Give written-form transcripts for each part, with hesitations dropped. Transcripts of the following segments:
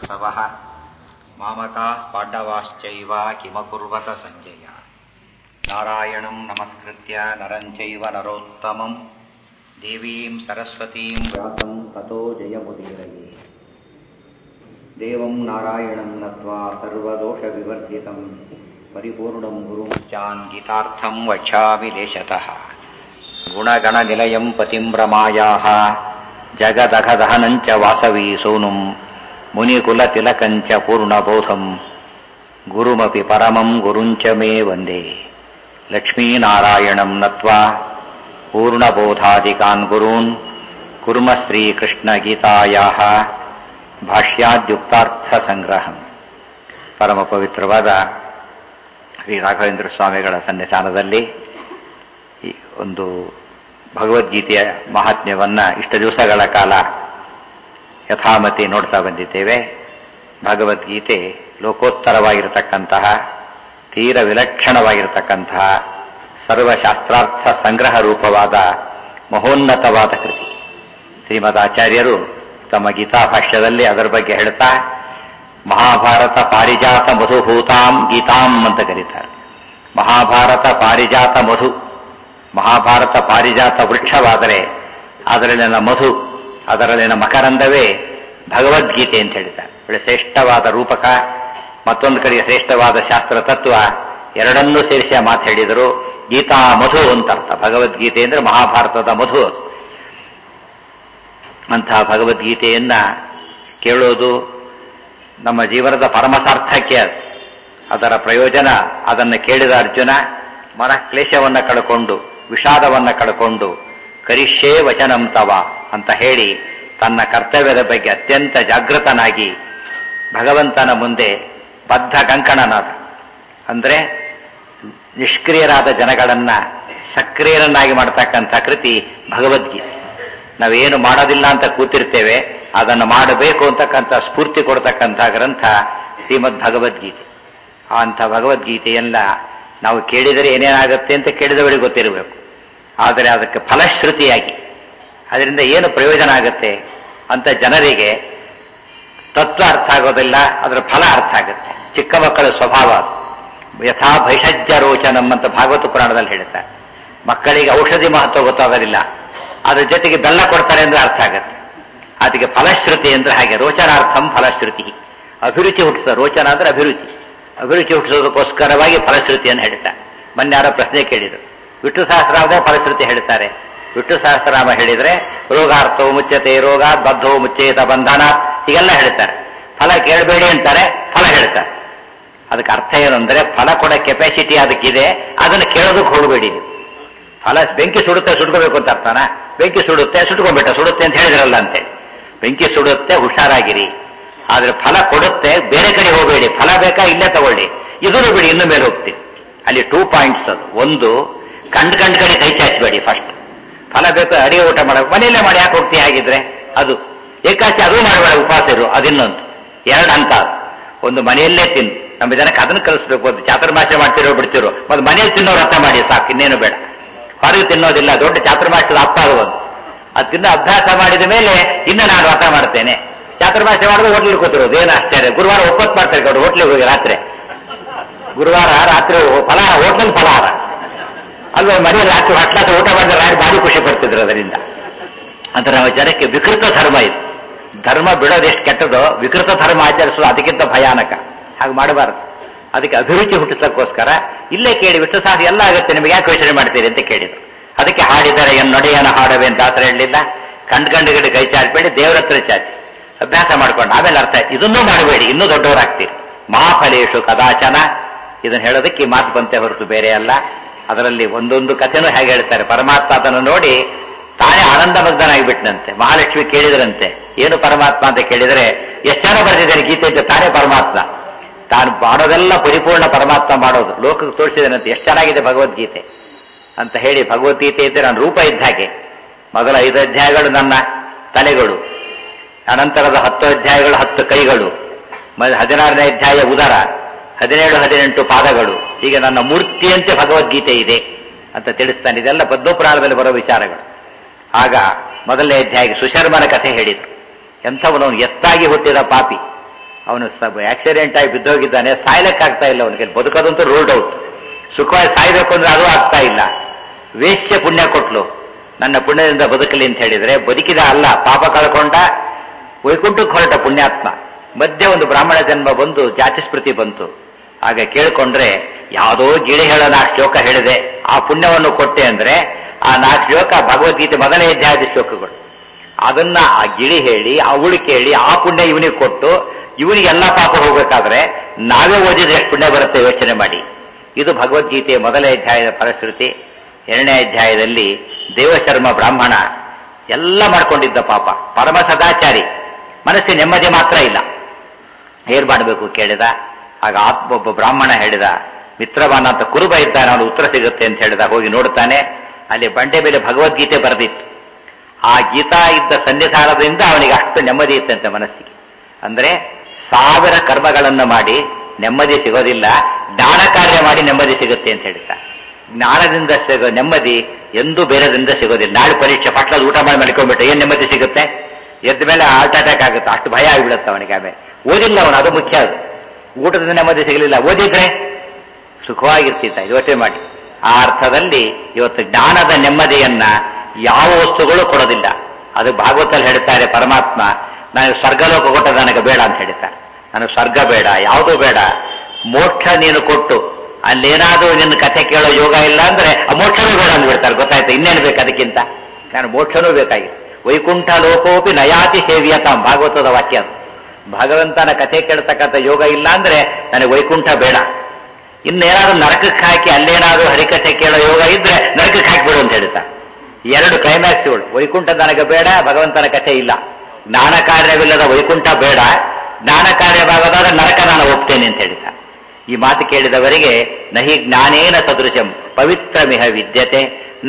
ತವಃ ಮಾಮಕಾಃ ಪಾಂಡವಾಶ್ಚೈವ ಕಿಮಕುರ್ವತ ಸಂಜಯ ನಾರಾಯಣಂ ನಮಸ್ಕೃತ್ಯ ನರಂ ಚೈವ ನರೋತ್ತಮಂ ದೇವೀಂ ಸರಸ್ವತೀಂ ವ್ಯಾಸಂ ತತೋ ಜಯಮುದೀರಯೇ ದೇವಂ ನಾರಾಯಣಂ ನತ್ವಾ ಸರ್ವದೋಷ ವಿವರ್ಜಿತಂ ಪರಿಪೂರ್ಣಂ ಗುರುಂ ಚಾನ್ ಗೀತಾರ್ಥಂ ವಕ್ಷ್ಯಾಮಿ ಲೇಶತಃ ಗುಣಗಣ ನಿಲಯಂ ಪತಿಂ ರಮಾಯಾಃ ಜಗದಘದಹನಂಚ ವಾಸವಿ ಸೋನುಂ ಮುನಿಕುಲ ತಿಲಕಂಚ ಪೂರ್ಣಬೋಧಂ ಗುರುಮಪಿ ಪರಮಂ ಗುರುಂಚ ಮೇ ವಂದೇ ಲಕ್ಷ್ಮೀನಾರಾಯಣಂ ನತ್ವಾ ಪೂರ್ಣಬೋಧಾದಿಕಾನ್ ಗುರೂನ್ ಕುರ್ಮ ಶ್ರೀಕೃಷ್ಣ ಗೀತಾಯಾಃ ಭಾಷ್ಯಾದ್ಯುಕ್ತಾರ್ಥ ಸಂಗ್ರಹಂ. ಪರಮ ಪವಿತ್ರವಾದ ಶ್ರೀ ರಾಘವೇಂದ್ರ ಸ್ವಾಮಿಗಳ ಸನ್ನಿಧಾನದಲ್ಲಿ ಈ ಒಂದು ಭಗವದ್ಗೀತೆಯ ಮಹಾತ್ಮ್ಯವನ್ನ ಇಷ್ಟು ದಿವಸಗಳ ಕಾಲ ಯಥಾಮತಿ ನೋಡ್ತಾ ಬಂದಿದ್ದೇವೆ. ಭಗವದ್ಗೀತೆ ಲೋಕೋತ್ತರವಾಗಿರತಕ್ಕಂತಹ ತೀರ ವಿಲಕ್ಷಣವಾಗಿರತಕ್ಕಂತಹ ಸರ್ವಶಾಸ್ತ್ರಾರ್ಥ ಸಂಗ್ರಹ ರೂಪವಾದ ಮಹೋನ್ನತವಾದ ಕೃತಿ. ಶ್ರೀಮದಾಚಾರ್ಯರು ತಮ್ಮ ಗೀತಾ ಭಾಷ್ಯದಲ್ಲಿ ಅದರ ಬಗ್ಗೆ ಹೇಳ್ತಾ ಮಹಾಭಾರತ ಪಾರಿಜಾತ ಮಧುಭೂತಾಂ ಗೀತಾಂ ಅಂತ ಕರೀತಾರೆ. ಮಹಾಭಾರತ ಪಾರಿಜಾತ ಮಧು, ಮಹಾಭಾರತ ಪಾರಿಜಾತ ವೃಕ್ಷವಾದರೆ ಅದರಲ್ಲಿನ ಮಧು, ಅದರಲ್ಲಿನ ಮಕರಂದವೇ ಭಗವದ್ಗೀತೆ ಅಂತ ಹೇಳ್ತಾರೆ. ಒಳ್ಳೆ ಶ್ರೇಷ್ಠವಾದ ರೂಪಕ, ಮತ್ತೊಂದು ಕಡೆಗೆ ಶ್ರೇಷ್ಠವಾದ ಶಾಸ್ತ್ರ ತತ್ವ ಎರಡನ್ನೂ ಸೇರಿಸಿ ಆ ಮಾತು ಹೇಳಿದರು. ಗೀತಾ ಮಧು ಅಂತ ಅರ್ಥ. ಭಗವದ್ಗೀತೆ ಅಂದ್ರೆ ಮಹಾಭಾರತದ ಮಧು. ಅಂತಹ ಭಗವದ್ಗೀತೆಯನ್ನ ಕೇಳೋದು ನಮ್ಮ ಜೀವನದ ಪರಮಸಾರ್ಥಕ್ಯ. ಅದರ ಪ್ರಯೋಜನ, ಅದನ್ನು ಕೇಳಿದ ಅರ್ಜುನ ಮನಕ್ಲೇಶವನ್ನ ಕಳ್ಕೊಂಡು, ವಿಷಾದವನ್ನ ಕಳ್ಕೊಂಡು ಕರಿಷ್ಯೇ ವಚನಂ ತವ ಅಂತ ಹೇಳಿ ತನ್ನ ಕರ್ತವ್ಯದ ಬಗ್ಗೆ ಅತ್ಯಂತ ಜಾಗೃತನಾಗಿ ಭಗವಂತನ ಮುಂದೆ ಬದ್ಧ ಕಂಕಣನಾದ. ಅಂದ್ರೆ ನಿಷ್ಕ್ರಿಯರಾದ ಜನಗಳನ್ನ ಸಕ್ರಿಯರನ್ನಾಗಿ ಮಾಡತಕ್ಕಂಥ ಕೃತಿ ಭಗವದ್ಗೀತೆ. ನಾವೇನು ಮಾಡೋದಿಲ್ಲ ಅಂತ ಕೂತಿರ್ತೇವೆ, ಅದನ್ನು ಮಾಡಬೇಕು ಅಂತಕ್ಕಂಥ ಸ್ಫೂರ್ತಿ ಕೊಡ್ತಕ್ಕಂಥ ಗ್ರಂಥ ಶ್ರೀಮದ್ ಭಗವದ್ಗೀತೆ. ಅಂಥ ಭಗವದ್ಗೀತೆಯನ್ನ ನಾವು ಕೇಳಿದರೆ ಏನೇನಾಗುತ್ತೆ ಅಂತ ಕೇಳಿದವರಿಗೆ ಗೊತ್ತಿರಬೇಕು. ಆದರೆ ಅದಕ್ಕೆ ಫಲಶ್ರುತಿಯಾಗಿ ಅದರಿಂದ ಏನು ಪ್ರಯೋಜನ ಆಗುತ್ತೆ ಅಂತ ಜನರಿಗೆ ತತ್ವ ಅರ್ಥ ಆಗೋದಿಲ್ಲ, ಅದರ ಫಲ ಅರ್ಥ ಆಗುತ್ತೆ. ಚಿಕ್ಕ ಮಕ್ಕಳ ಸ್ವಭಾವ ಅದು. ಯಥಾ ಭೈಷಜ್ಯ ರೋಚನಂ ಅಂತ ಭಾಗವತ ಪುರಾಣದಲ್ಲಿ ಹೇಳ್ತಾರೆ. ಮಕ್ಕಳಿಗೆ ಔಷಧಿ ಮಹತ್ವ ಗೊತ್ತಾಗೋದಿಲ್ಲ, ಅದ್ರ ಜೊತೆಗೆ ಬೆಲ್ಲ ಕೊಡ್ತಾರೆ ಅಂದ್ರೆ ಅರ್ಥ ಆಗುತ್ತೆ. ಅದಕ್ಕೆ ಫಲಶ್ರುತಿ ಅಂದ್ರೆ ಹಾಗೆ. ರೋಚನಾರ್ಥಂ ಫಲಶ್ರುತಿ. ಅಭಿರುಚಿ ಹುಟ್ಟಿಸೋ, ರೋಚನ ಅಂದ್ರೆ ಅಭಿರುಚಿ. ಅಭಿರುಚಿ ಹುಟ್ಟಿಸೋದಕ್ಕೋಸ್ಕರವಾಗಿ ಫಲಶ್ರುತಿಯನ್ನು ಹೇಳ್ತಾರೆ. ಮೊನ್ನೆ ಯಾರೋ ಪ್ರಶ್ನೆ ಕೇಳಿದ್ರು, ವಿಷ್ಣು ಸಹಸ್ರನಾಮದ ಫಲಶ್ರುತಿ ಹೇಳ್ತಾರೆ. ವಿಷ್ಣು ಸಹಸ್ರನಾಮ ಹೇಳಿದ್ರೆ ರೋಗಾರ್ಥವು ಮುಚ್ಚತೆ ರೋಗಾತ್ ಬದ್ಧವು ಮುಚ್ಚೇತ ಬಂಧನ ಹೀಗೆಲ್ಲ ಹೇಳ್ತಾರೆ. ಫಲ ಕೇಳಬೇಡಿ ಅಂತಾರೆ, ಫಲ ಹೇಳ್ತಾರೆ. ಅದಕ್ಕೆ ಅರ್ಥ ಏನು ಅಂದ್ರೆ ಫಲ ಕೊಡೋ ಕೆಪಾಸಿಟಿ ಅದಕ್ಕಿದೆ, ಅದನ್ನು ಕೇಳೋದಕ್ಕೆ ಹೋಗಬೇಡಿ. ಫಲ ಬೆಂಕಿ ಸುಡುತ್ತೆ, ಸುಟ್ಕೋಬೇಕು ಅಂತ ಅರ್ಥನ? ಬೆಂಕಿ ಸುಡುತ್ತೆ, ಸುಟ್ಕೊಂಡ್ಬಿಟ್ಟ, ಸುಡುತ್ತೆ ಅಂತ ಹೇಳಿದ್ರಲ್ಲ ಅಂತೇಳಿ. ಬೆಂಕಿ ಸುಡುತ್ತೆ, ಹುಷಾರಾಗಿರಿ. ಆದ್ರೆ ಫಲ ಕೊಡುತ್ತೆ, ಬೇರೆ ಕಡೆ ಹೋಗಬೇಡಿ. ಫಲ ಬೇಕಾ ಇಲ್ಲೇ ತಗೊಳ್ಳಿ, ಇದನ್ನು ಬಿಡಿ, ಇನ್ನು ಮೇಲೆ ಹೋಗ್ತೀವಿ. ಅಲ್ಲಿ 2 ಪಾಯಿಂಟ್ಸ್ ಅದು. ಒಂದು, ಕಂಡ್ ಕಡೆ ಕೈ ಚಾಚಬೇಡಿ. ಫಸ್ಟ್ ಫಲ ಬೇಕು, ಅಡಿಗೆ ಊಟ ಮಾಡಬೇಕು, ಮನೆಯಲ್ಲೇ ಮಾಡಿ ಯಾಕೆ ಹೋಗ್ತೀವಿ ಹಾಗಿದ್ರೆ? ಅದು ಏಕಾಚೆ ಅದು ಮಾಡಬೇಡ, ಉಪವಾಸ ಇರು. ಅದಿನ್ನೊಂದು. 2 ಹಂತ. ಒಂದು ಮನೆಯಲ್ಲೇ ತಿನ್ನು. ನಮ್ಮ ಜನಕ್ಕೆ ಅದನ್ನು ಕಲಿಸ್ಬೇಕು. ಒಂದು ಚಾತುರ್ಮಾಸ್ಯ ಮಾಡ್ತಿರೋ ಬಿಡ್ತಿರೋ, ಮತ್ತೆ ಮನೆಯಲ್ಲಿ ತಿನ್ನೋ ವ್ರತ ಮಾಡಿ ಸಾಕು, ಇನ್ನೇನು ಬೇಡ. ಹೊರಗೆ ತಿನ್ನೋದಿಲ್ಲ, ದೊಡ್ಡ ಚಾತುರ್ಮಾಸ್ಯದ ಅಪ್ಪ ಆಗುವುದು. ಅದು ತಿನ್ನೋ ಅಭ್ಯಾಸ ಮಾಡಿದ ಮೇಲೆ ಇನ್ನು ನಾನು ವ್ರತ ಮಾಡ್ತೇನೆ. ಚಾತುರ್ಮಾಸ್ಯ ಮಾಡೋದು ಹೋಟ್ಲಿಗೆ ಕೂತಿರೋದು, ಏನು ಆಶ್ಚರ್ಯ. ಗುರುವಾರ ಒಪ್ಪತ್ತು ಮಾಡ್ತಾರೆ ಗೌಡ, ಹೋಟ್ಲಿಗೆ ಹೋಗಿ ರಾತ್ರಿ. ಗುರುವಾರ ರಾತ್ರಿ ಫಲಹಾರ, ಹೋಟ್ಲಲ್ಲಿ ಫಲಹಾರ ಅಲ್ವಾ? ಮನೆಯಲ್ಲಿ ರಾತ್ರಿ ಹಟ್ಲಾಸ ಊಟ ಮಾಡಿದ್ರೆ ಭಾರಿ ಖುಷಿ ಪಡ್ತಿದ್ರು ಅದರಿಂದ. ಅಂತ ನಮ್ಮ ಜನಕ್ಕೆ ವಿಕೃತ ಧರ್ಮ ಇದು. ಧರ್ಮ ಬಿಡೋದು ಎಷ್ಟು ಕೆಟ್ಟದೋ, ವಿಕೃತ ಧರ್ಮ ಆಚರಿಸೋದು ಅದಕ್ಕಿಂತ ಭಯಾನಕ. ಹಾಗೆ ಮಾಡಬಾರದು. ಅದಕ್ಕೆ ಅಭಿರುಚಿ ಹುಟ್ಟಿಸೋಕ್ಕೋಸ್ಕರ ಇಲ್ಲೇ ಕೇಳಿ, ವಿಷ್ಣು ಸಹಸ್ರ ಎಲ್ಲ ಆಗುತ್ತೆ, ನಿಮಗೆ ಯಾಕೆ ಯೋಚನೆ ಮಾಡ್ತೀರಿ ಅಂತ ಕೇಳಿದ್ರು. ಅದಕ್ಕೆ ಹಾಡಿದರೆ ನೊಡೆಯನ ಹಾಡವೆ ಅಂತ ಆತರ ಹೇಳಲಿಲ್ಲ. ಕಂಡು ಕೈ ಚಾಚಬೇಡಿ, ದೇವರ ಹತ್ರ ಚಾಚಿ ಅಭ್ಯಾಸ ಮಾಡ್ಕೊಂಡು ಆಮೇಲೆ ಅರ್ಥ ಆಯ್ತು. ಇದನ್ನೂ ಮಾಡಬೇಡಿ, ಇನ್ನೂ ದೊಡ್ಡವರಾಗ್ತೀರಿ. ಮಹಾಫಲೇಶು ಕದಾಚನ, ಇದನ್ನು ಹೇಳೋದಕ್ಕೆ ಈ ಮಾತು ಬಂತೆ ಹೊರತು ಬೇರೆ ಅಲ್ಲ. ಅದರಲ್ಲಿ ಒಂದೊಂದು ಕಥೆನೂ ಹೇಗೆ ಹೇಳ್ತಾರೆ. ಪರಮಾತ್ಮ ಅದನ್ನು ನೋಡಿ ತಾನೇ ಆನಂದಮಗ್ಧನಾಗಿಬಿಟ್ನಂತೆ. ಮಹಾಲಕ್ಷ್ಮಿ ಕೇಳಿದ್ರಂತೆ, ಏನು ಪರಮಾತ್ಮ ಅಂತ ಕೇಳಿದರೆ, ಎಷ್ಟು ಚೆನ್ನಾಗಿ ಬರೆದಿದ್ದಾನೆ ಗೀತೆ ಅಂತ. ತಾನೇ ಪರಮಾತ್ಮ, ತಾನು ಮಾಡೋದೆಲ್ಲ ಪರಿಪೂರ್ಣ ಪರಮಾತ್ಮ ಮಾಡೋದು ಲೋಕಕ್ಕೆ ತೋರಿಸಿದನಂತೆ. ಎಷ್ಟು ಚೆನ್ನಾಗಿದೆ ಭಗವದ್ಗೀತೆ ಅಂತ ಹೇಳಿ. ಭಗವದ್ಗೀತೆ ಇದ್ದರೆ ನನ್ನ ರೂಪ ಇದ್ದ ಹಾಗೆ. ಮೊದಲ 5 ಅಧ್ಯಾಯಗಳು ನನ್ನ ತಲೆಗಳು, ಅನಂತರದ 10 ಅಧ್ಯಾಯಗಳು 10 ಕೈಗಳು, 16ನೇ ಅಧ್ಯಾಯ ಉದರ, 17, 18 ಪಾದಗಳು. ಈಗ ನನ್ನ ಮೂರ್ತಿಯಂತೆ ಭಗವದ್ಗೀತೆ ಇದೆ ಅಂತ ತಿಳಿಸ್ತಾನೆ. ಇದೆಲ್ಲ ಪದ್ಮಪುರಾಣದಲ್ಲಿ ಬರೋ ವಿಚಾರಗಳು. ಆಗ ಮೊದಲನೇ ಅಧ್ಯಾಯ ಸುಶರ್ಮನ ಕಥೆ ಹೇಳಿದರು. ಎಂಥವನು ಎತ್ತಾಗಿ ಹುಟ್ಟಿದ ಪಾಪಿ, ಅವನು ಆಕ್ಸಿಡೆಂಟ್ ಆಗಿ ಬಿದ್ದೋಗಿದ್ದಾನೆ, ಸಾಯ್ಲಿಕ್ಕಾಗ್ತಾ ಇಲ್ಲ ಅವನಿಗೆ, ಬದುಕೋದಂತೂ ರೂಲ್ಡ್ ಔಟ್. ಸುಖವಾಗಿ ಸಾಯ್ಬೇಕು ಅಂದ್ರೆ ಅದು ಆಗ್ತಾ ಇಲ್ಲ. ವೇಶ್ಯ ಪುಣ್ಯ ಕೊಟ್ಲು, ನನ್ನ ಪುಣ್ಯದಿಂದ ಬದುಕಲಿ ಅಂತ ಹೇಳಿದ್ರೆ ಬದುಕಿದ ಅಲ್ಲ, ಪಾಪ ಕಳ್ಕೊಂಡ, ವೈಕುಂಠಕ್ಕೆ ಹೊರಟ ಪುಣ್ಯಾತ್ಮ. ಮಧ್ಯೆ ಒಂದು ಬ್ರಾಹ್ಮಣ ಜನ್ಮ ಬಂದು ಜಾತಿ ಸ್ಮೃತಿ ಬಂತು. ಆಗ ಕೇಳ್ಕೊಂಡ್ರೆ ಯಾವುದೋ ಗಿಳಿ ಹೇಳೋ 4 ಶ್ಲೋಕ ಹೇಳಿದೆ, ಆ ಪುಣ್ಯವನ್ನು ಕೊಟ್ಟೆ ಅಂದ್ರೆ ಆ 4 ಶ್ಲೋಕ ಭಗವದ್ಗೀತೆ ಮೊದಲನೇ ಅಧ್ಯಾಯದ ಶ್ಲೋಕಗಳು. ಅದನ್ನ ಆ ಗಿಳಿ ಹೇಳಿ, ಅವಳು ಕೇಳಿ, ಆ ಪುಣ್ಯ ಇವನಿಗೆ ಕೊಟ್ಟು ಇವನಿಗೆ ಎಲ್ಲ ಪಾಪ ಹೋಗ್ಬೇಕಾದ್ರೆ ನಾವೇ ಓದಿದ್ರೆ ಎಷ್ಟು ಪುಣ್ಯ ಬರುತ್ತೆ ಯೋಚನೆ ಮಾಡಿ. ಇದು ಭಗವದ್ಗೀತೆಯ ಮೊದಲನೇ ಅಧ್ಯಾಯದ ಫಲಶ್ರುತಿ. 2ನೇ ಅಧ್ಯಾಯದಲ್ಲಿ ದೇವಶರ್ಮ ಬ್ರಾಹ್ಮಣ ಎಲ್ಲ ಮಾಡ್ಕೊಂಡಿದ್ದ ಪಾಪ, ಪರಮ ಸದಾಚಾರಿ, ಮನಸ್ಸಿನ ನೆಮ್ಮದಿ ಮಾತ್ರ ಇಲ್ಲ. ಏನ್ ಮಾಡಬೇಕು ಕೇಳಿದ. ಆಗ ಒಬ್ಬ ಬ್ರಾಹ್ಮಣ ಹೇಳಿದ, ಮಿತ್ರವಾನ ಅಂತ ಕುರುಬ ಇದ್ದಾನೆ, ಅವನು ಉತ್ತರ ಸಿಗುತ್ತೆ ಅಂತ ಹೇಳಿದ. ಹೋಗಿ ನೋಡ್ತಾನೆ, ಅಲ್ಲಿ ಬಂಡೆ ಮೇಲೆ ಭಗವದ್ಗೀತೆ ಬರೆದಿತ್ತು. ಆ ಗೀತಾ ಇದ್ದ ಸನ್ನಿಧಾನದಿಂದ ಅವನಿಗೆ ಅಷ್ಟು ನೆಮ್ಮದಿ ಇತ್ತಂತೆ ಮನಸ್ಸಿಗೆ. ಅಂದ್ರೆ 1000 ಕರ್ಮಗಳನ್ನು ಮಾಡಿ ನೆಮ್ಮದಿ ಸಿಗೋದಿಲ್ಲ, ಜ್ಞಾನ ಕಾರ್ಯ ಮಾಡಿ ನೆಮ್ಮದಿ ಸಿಗುತ್ತೆ ಅಂತ ಹೇಳ್ತಾರೆ. ಜ್ಞಾನದಿಂದ ಸಿಗೋ ನೆಮ್ಮದಿ ಎಂದೂ ಬೇರೆದಿಂದ ಸಿಗೋದಿಲ್ಲ. ನಾಳೆ ಪರೀಕ್ಷೆ ಪಟ್ಲದ ಊಟ ಮಾಡಿ ಮಲ್ಕೊಂಡ್ಬಿಟ್ಟು ಏನ್ ನೆಮ್ಮದಿ ಸಿಗುತ್ತೆ? ಎದ್ದ ಮೇಲೆ ಹಾರ್ಟ್ ಅಟ್ಯಾಕ್ ಆಗುತ್ತೆ, ಅಷ್ಟು ಭಯ ಆಗಿಬಿಡುತ್ತೆ ಅವನಿಗೆ. ಆಮೇಲೆ ಓದಿಲ್ಲ ಅವನು, ಅದು ಮುಖ್ಯ. ಅದು ಊಟದಿಂದ ನೆಮ್ಮದಿ ಸಿಗಲಿಲ್ಲ, ಓದಿದ್ರೆ ಸುಖವಾಗಿರ್ತಿದ್ದ. ಯೋಚನೆ ಮಾಡಿ. ಆ ಅರ್ಥದಲ್ಲಿ ಇವತ್ತು ಜ್ಞಾನದ ನೆಮ್ಮದಿಯನ್ನ ಯಾವ ವಸ್ತುಗಳು ಕೊಡೋದಿಲ್ಲ. ಅದು ಭಾಗವತಲ್ಲಿ ಹೇಳ್ತಾರೆ, ಪರಮಾತ್ಮ ನನಗೆ ಸ್ವರ್ಗಲೋಕ ಕೊಟ್ಟ ನನಗೆ ಬೇಡ ಅಂತ ಹೇಳ್ತಾರೆ. ನನಗೆ ಸ್ವರ್ಗ ಬೇಡ, ಯಾವುದೂ ಬೇಡ, ಮೋಕ್ಷ ನೀನು ಕೊಟ್ಟು ಅಲ್ಲೇನಾದ್ರೂ ನಿನ್ನ ಕಥೆ ಕೇಳೋ ಯೋಗ ಇಲ್ಲ ಅಂದ್ರೆ ಆ ಮೋಕ್ಷನೂ ಬೇಡ ಅಂದ್ಬಿಡ್ತಾರೆ. ಗೊತ್ತಾಯ್ತು, ಇನ್ನೇನು ಬೇಕು ಅದಕ್ಕಿಂತ? ನಾನು ಮೋಕ್ಷನೂ ಬೇಕಾಗಿದೆ. ವೈಕುಂಠ ಲೋಕೋಪಿ ನಯಾತಿ ಸೇವಿಯತಾಂ, ಭಾಗವತದ ವಾಕ್ಯ ಅದು. ಭಗವಂತನ ಕಥೆ ಕೇಳ್ತಕ್ಕಂಥ ಯೋಗ ಇಲ್ಲ ಅಂದ್ರೆ ನನಗೆ ವೈಕುಂಠ ಬೇಡ. ಇನ್ನೇನಾದ್ರೂ ನರಕಕ್ಕೆ ಹಾಕಿ ಅಲ್ಲೇನಾದ್ರೂ ಹರಿಕಥೆ ಕೇಳೋ ಯೋಗ ಇದ್ರೆ ನರಕಕ್ಕೆ ಹಾಕಿಬಿಡು ಅಂತ ಹೇಳ್ತಾರೆ. 2 ಕ್ಲೈಮ್ಯಾಕ್ಸ್ಗಳು. ವೈಕುಂಠ ನನಗೆ ಬೇಡ, ಭಗವಂತನ ಕಥೆ ಇಲ್ಲ. ಜ್ಞಾನ ಕಾರ್ಯವಿಲ್ಲದ ವೈಕುಂಠ ಬೇಡ, ಜ್ಞಾನ ಕಾರ್ಯವಾಗದಾದ ನರಕ ನಾನು ಹೋಗ್ತೇನೆ ಅಂತ ಹೇಳ್ತಾರೆ. ಈ ಮಾತು ಕೇಳಿದವರಿಗೆ ನಹಿ ಜ್ಞಾನೇನ ಸದೃಶಂ ಪವಿತ್ರಮಿಹ ವಿದ್ಯತೆ.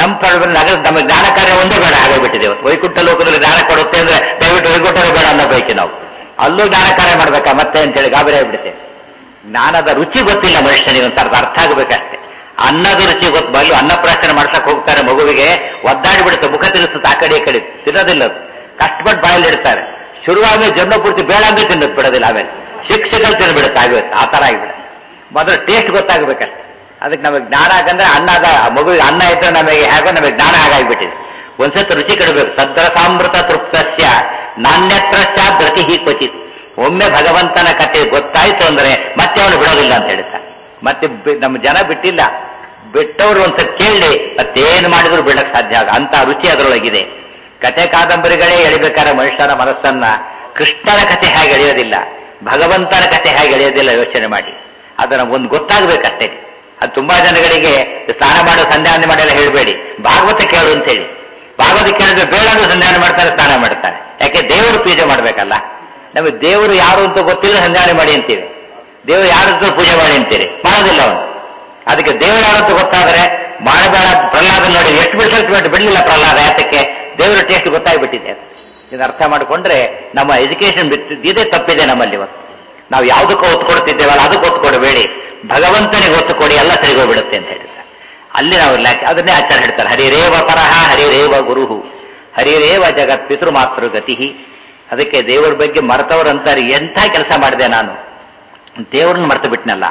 ನಮ್ಮ ಜ್ಞಾನ ಕಾರ್ಯ ಒಂದೇ ಬೇಡ ಆಗೋಗ್ಬಿಟ್ಟಿದೆ. ವೈಕುಂಠ ಲೋಕದಲ್ಲಿ ಜ್ಞಾನ ಕೊಡುತ್ತೆ ಅಂದ್ರೆ ದಯವಿಟ್ಟು ವೈಕುಂಠನೇ ಬೇಡ ಅನ್ನೋ ಬೈಕಿ ನಾವು. ಅಲ್ಲೂ ಜ್ಞಾನ ಕಾರ್ಯ ಮಾಡ್ಬೇಕಾ ಮತ್ತೆ ಅಂತೇಳಿ ಗಾಬರಿ ಆಗ್ಬಿಡುತ್ತೆ. ಜ್ಞಾನದ ರುಚಿ ಗೊತ್ತಿಲ್ಲ ಮನುಷ್ಯನಿಗೆ, ಒಂದು ಅರ್ಥ ಆಗಬೇಕಷ್ಟೇ. ಅನ್ನದ ರುಚಿ ಗೊತ್ತು. ಬಲ್ಲು ಅನ್ನಪ್ರಾಶನ ಮಾಡ್ಸಕ್ ಹೋಗ್ತಾರೆ, ಮಗುವಿಗೆ ಒದ್ದಾಡಿ ಬಿಡುತ್ತೆ, ಮುಖ ತಿರುಸುತ್ತೆ, ಆ ಕಡೆ ಈ ಕಡೆ ತಿನ್ನೋದಿಲ್ಲ. ಅದು ಕಷ್ಟಪಟ್ಟು ಬಾಯಲ್ಲಿ ಇಡ್ತಾರೆ. ಶುರುವಾದ ಜನ್ಮ ಪೂರ್ತಿ ಬೇಡ ಅಂದ್ರೆ ತಿನ್ನೋದು ಬಿಡೋದಿಲ್ಲ. ಆಮೇಲೆ ಶಿಕ್ಷಕರು ತಿನ್ಬಿಡುತ್ತೆ, ಆಗುತ್ತೆ. ಆ ತರ ಆಗಿಬಿಡುತ್ತೆ. ಮೊದಲು ಟೇಸ್ಟ್ ಗೊತ್ತಾಗಬೇಕಷ್ಟೆ. ಅದಕ್ಕೆ ನಮಗೆ ಜ್ಞಾನ ಆಗಂದ್ರೆ ಅನ್ನದ ಮಗುವಿಗೆ ಅನ್ನ ಇದ್ರೆ ನಮಗೆ ಹೇಗೋ ನಮಗೆ ಜ್ಞಾನ ಹಾಗಾಗ್ಬಿಟ್ಟಿದೆ. ಒಂದ್ಸತಿ ರುಚಿ ಕಡಬೇಕು. ತದ್ರಸಾಮೃತ ತೃಪ್ತಸ್ಯ ನಾಣ್ಯತ್ರಸ್ಯ ಧೃತಿ ಕ್ವಚಿತ್. ಒಮ್ಮೆ ಭಗವಂತನ ಕಥೆ ಗೊತ್ತಾಯ್ತು ಅಂದ್ರೆ ಮತ್ತೆ ಅವನು ಬಿಡೋದಿಲ್ಲ ಅಂತ ಹೇಳ್ತಾರೆ. ಮತ್ತೆ ನಮ್ಮ ಜನ ಬಿಟ್ಟಿಲ್ಲ, ಬಿಟ್ಟವರು ಒಂದ್ಸತಿ ಕೇಳಿ ಮತ್ತೇನು ಮಾಡಿದ್ರು ಬಿಡಕ್ ಸಾಧ್ಯ ಆಗ ಅಂತ ರುಚಿ ಅದರೊಳಗಿದೆ. ಕಥೆ ಕಾದಂಬರಿಗಳೇ ಎಳಿಬೇಕಾದ್ರೆ ಮನುಷ್ಯನ ಮನಸ್ಸನ್ನ ಕೃಷ್ಣನ ಕಥೆ ಹೇಗೆ ಎಳೆಯೋದಿಲ್ಲ, ಭಗವಂತನ ಕಥೆ ಹೇಗೆ ಎಳೆಯೋದಿಲ್ಲ ಯೋಚನೆ ಮಾಡಿ. ಅದು ನಮ್ಗೊಂದು ಗೊತ್ತಾಗಬೇಕಷ್ಟೇ. ಅದು ತುಂಬಾ ಜನಗಳಿಗೆ ಸ್ನಾನ ಮಾಡೋ ಸಂಧ್ಯಾವಂದನೆ ಮಾಡೆಲ್ಲ ಹೇಳಬೇಡಿ, ಭಾಗವತ ಕೇಳು ಅಂತ ಹೇಳಿ. ಭಾಗವತ ಕೇಳಿದ್ರೆ ಬೇಡ ಅಂದ್ರೆ ಸಂಧ್ಯಾವನೆ ಮಾಡ್ತಾರೆ, ಸ್ನಾನ ಮಾಡ್ತಾರೆ. ಯಾಕೆ? ದೇವರು ಪೂಜೆ ಮಾಡ್ಬೇಕಲ್ಲ. ನಮಗೆ ದೇವರು ಯಾರು ಅಂತ ಗೊತ್ತಿಲ್ಲ, ಸಂಧ್ಯಾವನೆ ಮಾಡಿ ಅಂತೀವಿ. ದೇವರು ಯಾರಂತ ಪೂಜೆ ಮಾಡಿ ಅಂತೀರಿ, ಮಾಡೋದಿಲ್ಲ ಅವನು. ಅದಕ್ಕೆ ದೇವರು ಯಾರಂತ ಗೊತ್ತಾದ್ರೆ ಮಾಡಬೇಡ. ಪ್ರಹ್ಲಾದ ನೋಡಿ ಎಷ್ಟು ಬಿಡಿಸಲ್ಟ್ ಬಿಡಲಿಲ್ಲ ಪ್ರಹ್ಲಾದ. ಯಾತಕ್ಕೆ? ದೇವರ ಟೇಸ್ಟ್ ಗೊತ್ತಾಗ್ಬಿಟ್ಟಿದೆ. ಇದನ್ನ ಅರ್ಥ ಮಾಡಿಕೊಂಡ್ರೆ ನಮ್ಮ ಎಜುಕೇಶನ್ ಇದೇ ತಪ್ಪಿದೆ ನಮ್ಮಲ್ಲಿ. ಇವತ್ತು ನಾವು ಯಾವುದಕ್ಕೂ ಒತ್ತು ಕೊಡ್ತಿದ್ದೇವಲ್ಲ ಅದಕ್ಕೆ ಒತ್ತು ಕೊಡಬೇಡಿ, ಭಗವಂತನಿಗೆ ಒತ್ತು ಕೊಡಿ, ಎಲ್ಲ ಸರಿಗೋಗ್ಬಿಡುತ್ತೆ ಅಂತ ಹೇಳ್ತಾರೆ. ಅಲ್ಲಿ ನಾವು ಅದನ್ನೇ ಆಚಾರ್ಯ ಹೇಳ್ತಾರೆ, ಹರಿರೇವ ಪರಹ ಹರಿರೇವ ಗುರುಹು ಹರಿರೇವ ಜಗತ್ ಪಿತೃ ಮಾತೃ ಗತಿ. ಅದಕ್ಕೆ ದೇವರ ಬಗ್ಗೆ ಮರೆತವ್ರಂತಾರೆ, ಎಂಥ ಕೆಲಸ ಮಾಡಿದೆ ನಾನು, ದೇವ್ರನ್ನ ಮರೆತು ಬಿಟ್ನಲ್ಲ.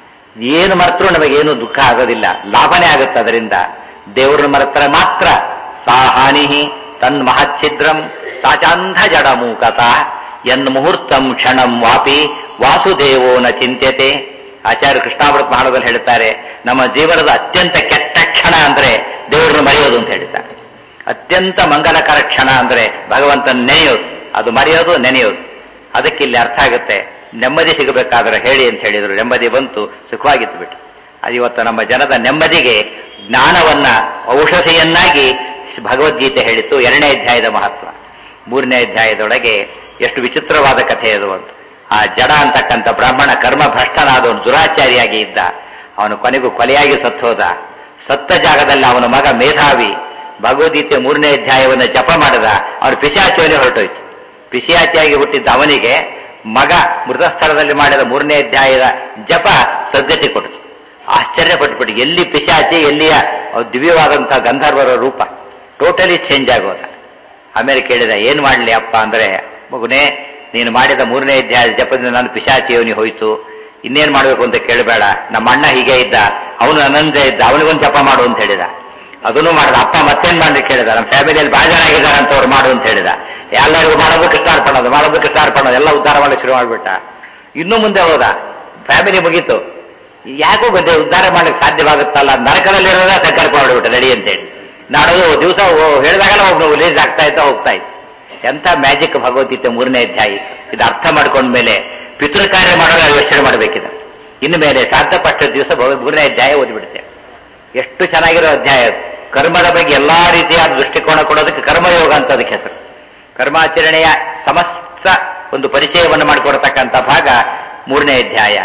ಏನು ಮರೆತರೂ ನಮಗೇನು ದುಃಖ ಆಗೋದಿಲ್ಲ, ಲಾಭನೇ ಆಗುತ್ತೆ ಅದರಿಂದ. ದೇವ್ರನ್ನ ಮರೆತರೆ ಮಾತ್ರ ಸಾ ಹಾನಿ ತನ್ ಮಹಚ್ಛಿದ್ರಂ ಸಾಚಾಂಧ ಜಡ ಮೂಕತ ಎನ್ ಮುಹೂರ್ತಂ ಕ್ಷಣಂ ವಾಪಿ ವಾಸುದೇವೋ ನ ಚಿಂತ್ಯತೆ. ಆಚಾರ್ಯ ಕೃಷ್ಣಾಮೃತ ಮಹಾಣದಲ್ಲಿ ಹೇಳ್ತಾರೆ, ನಮ್ಮ ಜೀವನದ ಅತ್ಯಂತ ಕೆಟ್ಟ ಕ್ಷಣ ಅಂದ್ರೆ ದೇವರನ್ನು ಮರೆಯೋದು ಅಂತ ಹೇಳ್ತಾರೆ. ಅತ್ಯಂತ ಮಂಗಲಕರ ಕ್ಷಣ ಅಂದ್ರೆ ಭಗವಂತನ ನೆನೆಯೋದು, ಅದು ಮರೆಯೋದು ನೆನೆಯೋದು. ಅದಕ್ಕೆ ಇಲ್ಲಿ ಅರ್ಥ ಆಗುತ್ತೆ. ನೆಮ್ಮದಿ ಸಿಗಬೇಕಾದ್ರೆ ಹೇಳಿ ಅಂತ ಹೇಳಿದ್ರು, ನೆಮ್ಮದಿ ಬಂತು, ಸುಖವಾಗಿತ್ತು ಬಿಟ್ಟು. ಅದು ಇವತ್ತು ನಮ್ಮ ಜನದ ನೆಮ್ಮದಿಗೆ ಜ್ಞಾನವನ್ನ ಔಷಧಿಯನ್ನಾಗಿ ಭಗವದ್ಗೀತೆ ಹೇಳಿತು. 2ನೇ ಅಧ್ಯಾಯದ ಮಹತ್ವ. 3ನೇ ಅಧ್ಯಾಯದೊಳಗೆ ಎಷ್ಟು ವಿಚಿತ್ರವಾದ ಕಥೆ ಅದು ಅಂತ. ಆ ಜಡ ಅಂತಕ್ಕಂಥ ಬ್ರಾಹ್ಮಣ ಕರ್ಮ ಭ್ರಷ್ಟನಾದವನು, ದುರಾಚಾರಿಯಾಗಿ ಇದ್ದ. ಅವನು ಕೊನೆಗೂ ಕೊಲೆಯಾಗಿ ಸತ್ತೋದ. ಸತ್ತ ಜಾಗದಲ್ಲಿ ಅವನ ಮಗ ಮೇಧಾವಿ ಭಗವದ್ಗೀತೆ 3ನೇ ಅಧ್ಯಾಯವನ್ನು ಜಪ ಮಾಡಿದ. ಅವನು ಪಿಶಾಚಿಯನ್ನೇ ಹೊರಟೋಯ್ತು. ಪಿಶಾಚಿಯಾಗಿ ಹುಟ್ಟಿದ್ದ ಅವನಿಗೆ ಮಗ ಮೃತಸ್ಥಳದಲ್ಲಿ ಮಾಡಿದ 3ನೇ ಅಧ್ಯಾಯದ ಜಪ ಸದ್ಗತಿ ಕೊಟ್ಟಿತು. ಆಶ್ಚರ್ಯಪಟ್ಟುಬಿಟ್ಟು, ಎಲ್ಲಿ ಪಿಶಾಚಿ, ಎಲ್ಲಿಯ ದಿವ್ಯವಾದಂತಹ ಗಂಧರ್ವರ ರೂಪ ಟೋಟಲಿ ಚೇಂಜ್ ಆಗೋದ. ಆಮೇಲೆ ಕೇಳಿದ, ಏನ್ ಮಾಡ್ಲಿ ಅಪ್ಪ ಅಂದ್ರೆ, ಮಗುನೇ ನೀನು ಮಾಡಿದ 3ನೇ ಅಧ್ಯಾಯ ಜಪದಿಂದ ನಾನು ಪಿಶಾಚಿಯವನಿ ಹೋಯ್ತು, ಇನ್ನೇನ್ ಮಾಡ್ಬೇಕು ಅಂತ ಕೇಳಬೇಡ. ನಮ್ಮ ಅಣ್ಣ ಹೀಗೆ ಇದ್ದ, ಅವನು ಅನಂತ ಇದ್ದ, ಅವನಿಗೊಂದು ಜಪ ಮಾಡು ಅಂತ ಹೇಳಿದ. ಅದನ್ನು ಮಾಡಿದ. ಅಪ್ಪ ಮತ್ತೇನ್ ಮಾಡಿ ಕೇಳಿದ, ನಮ್ಮ ಫ್ಯಾಮಿಲಿಯಲ್ಲಿ ಬಹಳ ಜನ ಆಗಿದ್ದಾರೆ ಅಂತ ಅವ್ರು ಮಾಡು ಅಂತ ಹೇಳಿದ. ಎಲ್ಲರಿಗೂ ಮಾಡೋದಕ್ಕೆ ಸ್ಟಾರ್ಟ್ ಮಾಡೋದು ಎಲ್ಲ ಉದ್ಧಾರ ಮಾಡಕ್ಕೆ ಶುರು ಮಾಡ್ಬಿಟ್ಟ. ಇನ್ನೂ ಮುಂದೆ ಹೋದ, ಫ್ಯಾಮಿಲಿ ಮುಗೀತು. ಯಾಕೋ ಗೊತ್ತೇ ಉದ್ಧಾರ ಮಾಡಕ್ಕೆ ಸಾಧ್ಯವಾಗುತ್ತಲ್ಲ, ನರಕದಲ್ಲಿರೋದ ಸಂಕಲ್ಪ ಮಾಡಿಬಿಟ್ಟ ನಡಿ ಅಂತೇಳಿ. ನಾಡೋದು ದಿವಸ ಹೇಳಿದಾಗಲ್ಲ ಒಬ್ನು ರಿಲೀಸ್ ಆಗ್ತಾ ಇದ್ದ, ಹೋಗ್ತಾ ಇತ್ತು. ಎಂಥ ಮ್ಯಾಜಿಕ್ ಭಗವದ್ಗೀತೆ 3ನೇ ಅಧ್ಯಾಯ. ಇದು ಅರ್ಥ ಮಾಡ್ಕೊಂಡ್ಮೇಲೆ ಪಿತೃ ಕಾರ್ಯ ಮಾಡೋಣ ಯೋಚನೆ ಮಾಡಬೇಕಿದೆ. ಇನ್ನು ಮೇಲೆ ಶ್ರಾದ್ದಪಟ್ಟ ದಿವಸ 3ನೇ ಅಧ್ಯಾಯ ಓದಿಬಿಡುತ್ತೆ. ಎಷ್ಟು ಚೆನ್ನಾಗಿರೋ ಅಧ್ಯಾಯ. ಕರ್ಮದ ಬಗ್ಗೆ ಎಲ್ಲಾ ರೀತಿಯಾದ ದೃಷ್ಟಿಕೋನ ಕೊಡೋದಕ್ಕೆ ಕರ್ಮಯೋಗ ಅಂತ ಅದಕ್ಕೆ ಹೆಸರು. ಕರ್ಮಾಚರಣೆಯ ಸಮಸ್ತ ಒಂದು ಪರಿಚಯವನ್ನು ಮಾಡಿಕೊಡ್ತಕ್ಕಂಥ ಭಾಗ 3ನೇ ಅಧ್ಯಾಯ.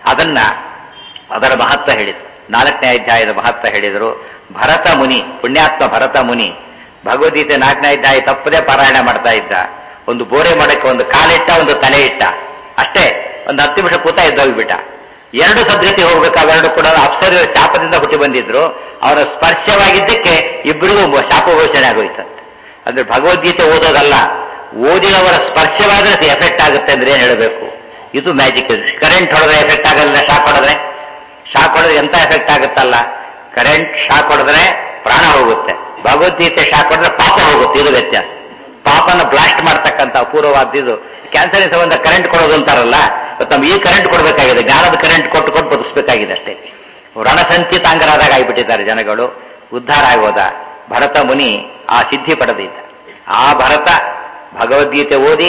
ಅದರ ಮಹತ್ವ ಹೇಳಿದ್ರು. 4ನೇ ಅಧ್ಯಾಯದ ಮಹತ್ವ ಹೇಳಿದರು. ಭರತ ಮುನಿ, ಪುಣ್ಯಾತ್ಮ ಭರತ ಮುನಿ ಭಗವದ್ಗೀತೆ 4ನೇ ಅಧ್ಯಾಯ ತಪ್ಪದೇ ಪಾರಾಯಣ ಮಾಡ್ತಾ ಇದ್ದ. ಒಂದು ಬೋರೆ ಮಾಡಕ್ಕೆ ಒಂದು ಕಾಲಿಟ್ಟ, ಒಂದು ತಲೆ ಇಟ್ಟ, ಅಷ್ಟೇ. ಒಂದು 10 ನಿಮಿಷ ಕೂತ ಎದ್ದೋಗ್ಬಿಟ್ಟ. 2 ಸದ್ಗತಿ ಹೋಗ್ಬೇಕು. ಅವೆರಡು ಕೂಡ ಅಪ್ಸರ ಶಾಪದಿಂದ ಹುಟ್ಟಿ ಬಂದಿದ್ರು. ಅವರ ಸ್ಪರ್ಶವಾಗಿದ್ದಕ್ಕೆ ಇಬ್ಬರಿಗೂ ಶಾಪ ಘೋಷಣೆ ಆಗೋಯ್ತಂತೆ. ಅಂದ್ರೆ ಭಗವದ್ಗೀತೆ ಓದೋದಲ್ಲ, ಓದಿನವರ ಸ್ಪರ್ಶವಾದ್ರೆ ಎಫೆಕ್ಟ್ ಆಗುತ್ತೆ ಅಂದ್ರೆ ಏನ್ ಹೇಳಬೇಕು. ಇದು ಮ್ಯಾಜಿಕ್. ಕರೆಂಟ್ ಹೊಡೆದ್ರೆ ಎಫೆಕ್ಟ್ ಆಗಲ್ಲ, ಶಾಕ್ ಹೊಡೆದ್ರೆ ಎಂತ ಎಫೆಕ್ಟ್ ಆಗುತ್ತಲ್ಲ. ಕರೆಂಟ್ ಶಾಕ್ ಹೊಡೆದ್ರೆ ಪ್ರಾಣ ಹೋಗುತ್ತೆ, ಭಗವದ್ಗೀತೆ ಶಾಕ್ ಹೊಡೆದ್ರೆ ಪಾಪ ಹೋಗುತ್ತೆ. ಇದು ವ್ಯತ್ಯಾಸ. ಪಾಪನ ಬ್ಲಾಸ್ಟ್ ಮಾಡ್ತಕ್ಕಂಥ ಅಪೂರ್ವವಾದ್ದು. ಕ್ಯಾನ್ಸರ್ ಸಂಬಂಧ ಕರೆಂಟ್ ಕೊಡೋದು ಅಂತಾರಲ್ಲ, ನಮ್ಗೆ ಈ ಕರೆಂಟ್ ಕೊಡಬೇಕಾಗಿದೆ, ಜ್ಞಾನದ ಕರೆಂಟ್ ಕೊಟ್ಟು ಬದುಕಿಸಬೇಕಾಗಿದೆ ಅಷ್ಟೇ. ರಣಸಂಚಿತಾಂಗರಾದಾಗ ಆಗಿಬಿಟ್ಟಿದ್ದಾರೆ ಜನಗಳು. ಉದ್ಧಾರ ಆಗೋದ ಭರತ ಮುನಿ ಆ ಸಿದ್ಧಿ ಪಡೆದಿದ್ದ. ಆ ಭರತ ಭಗವದ್ಗೀತೆ ಓದಿ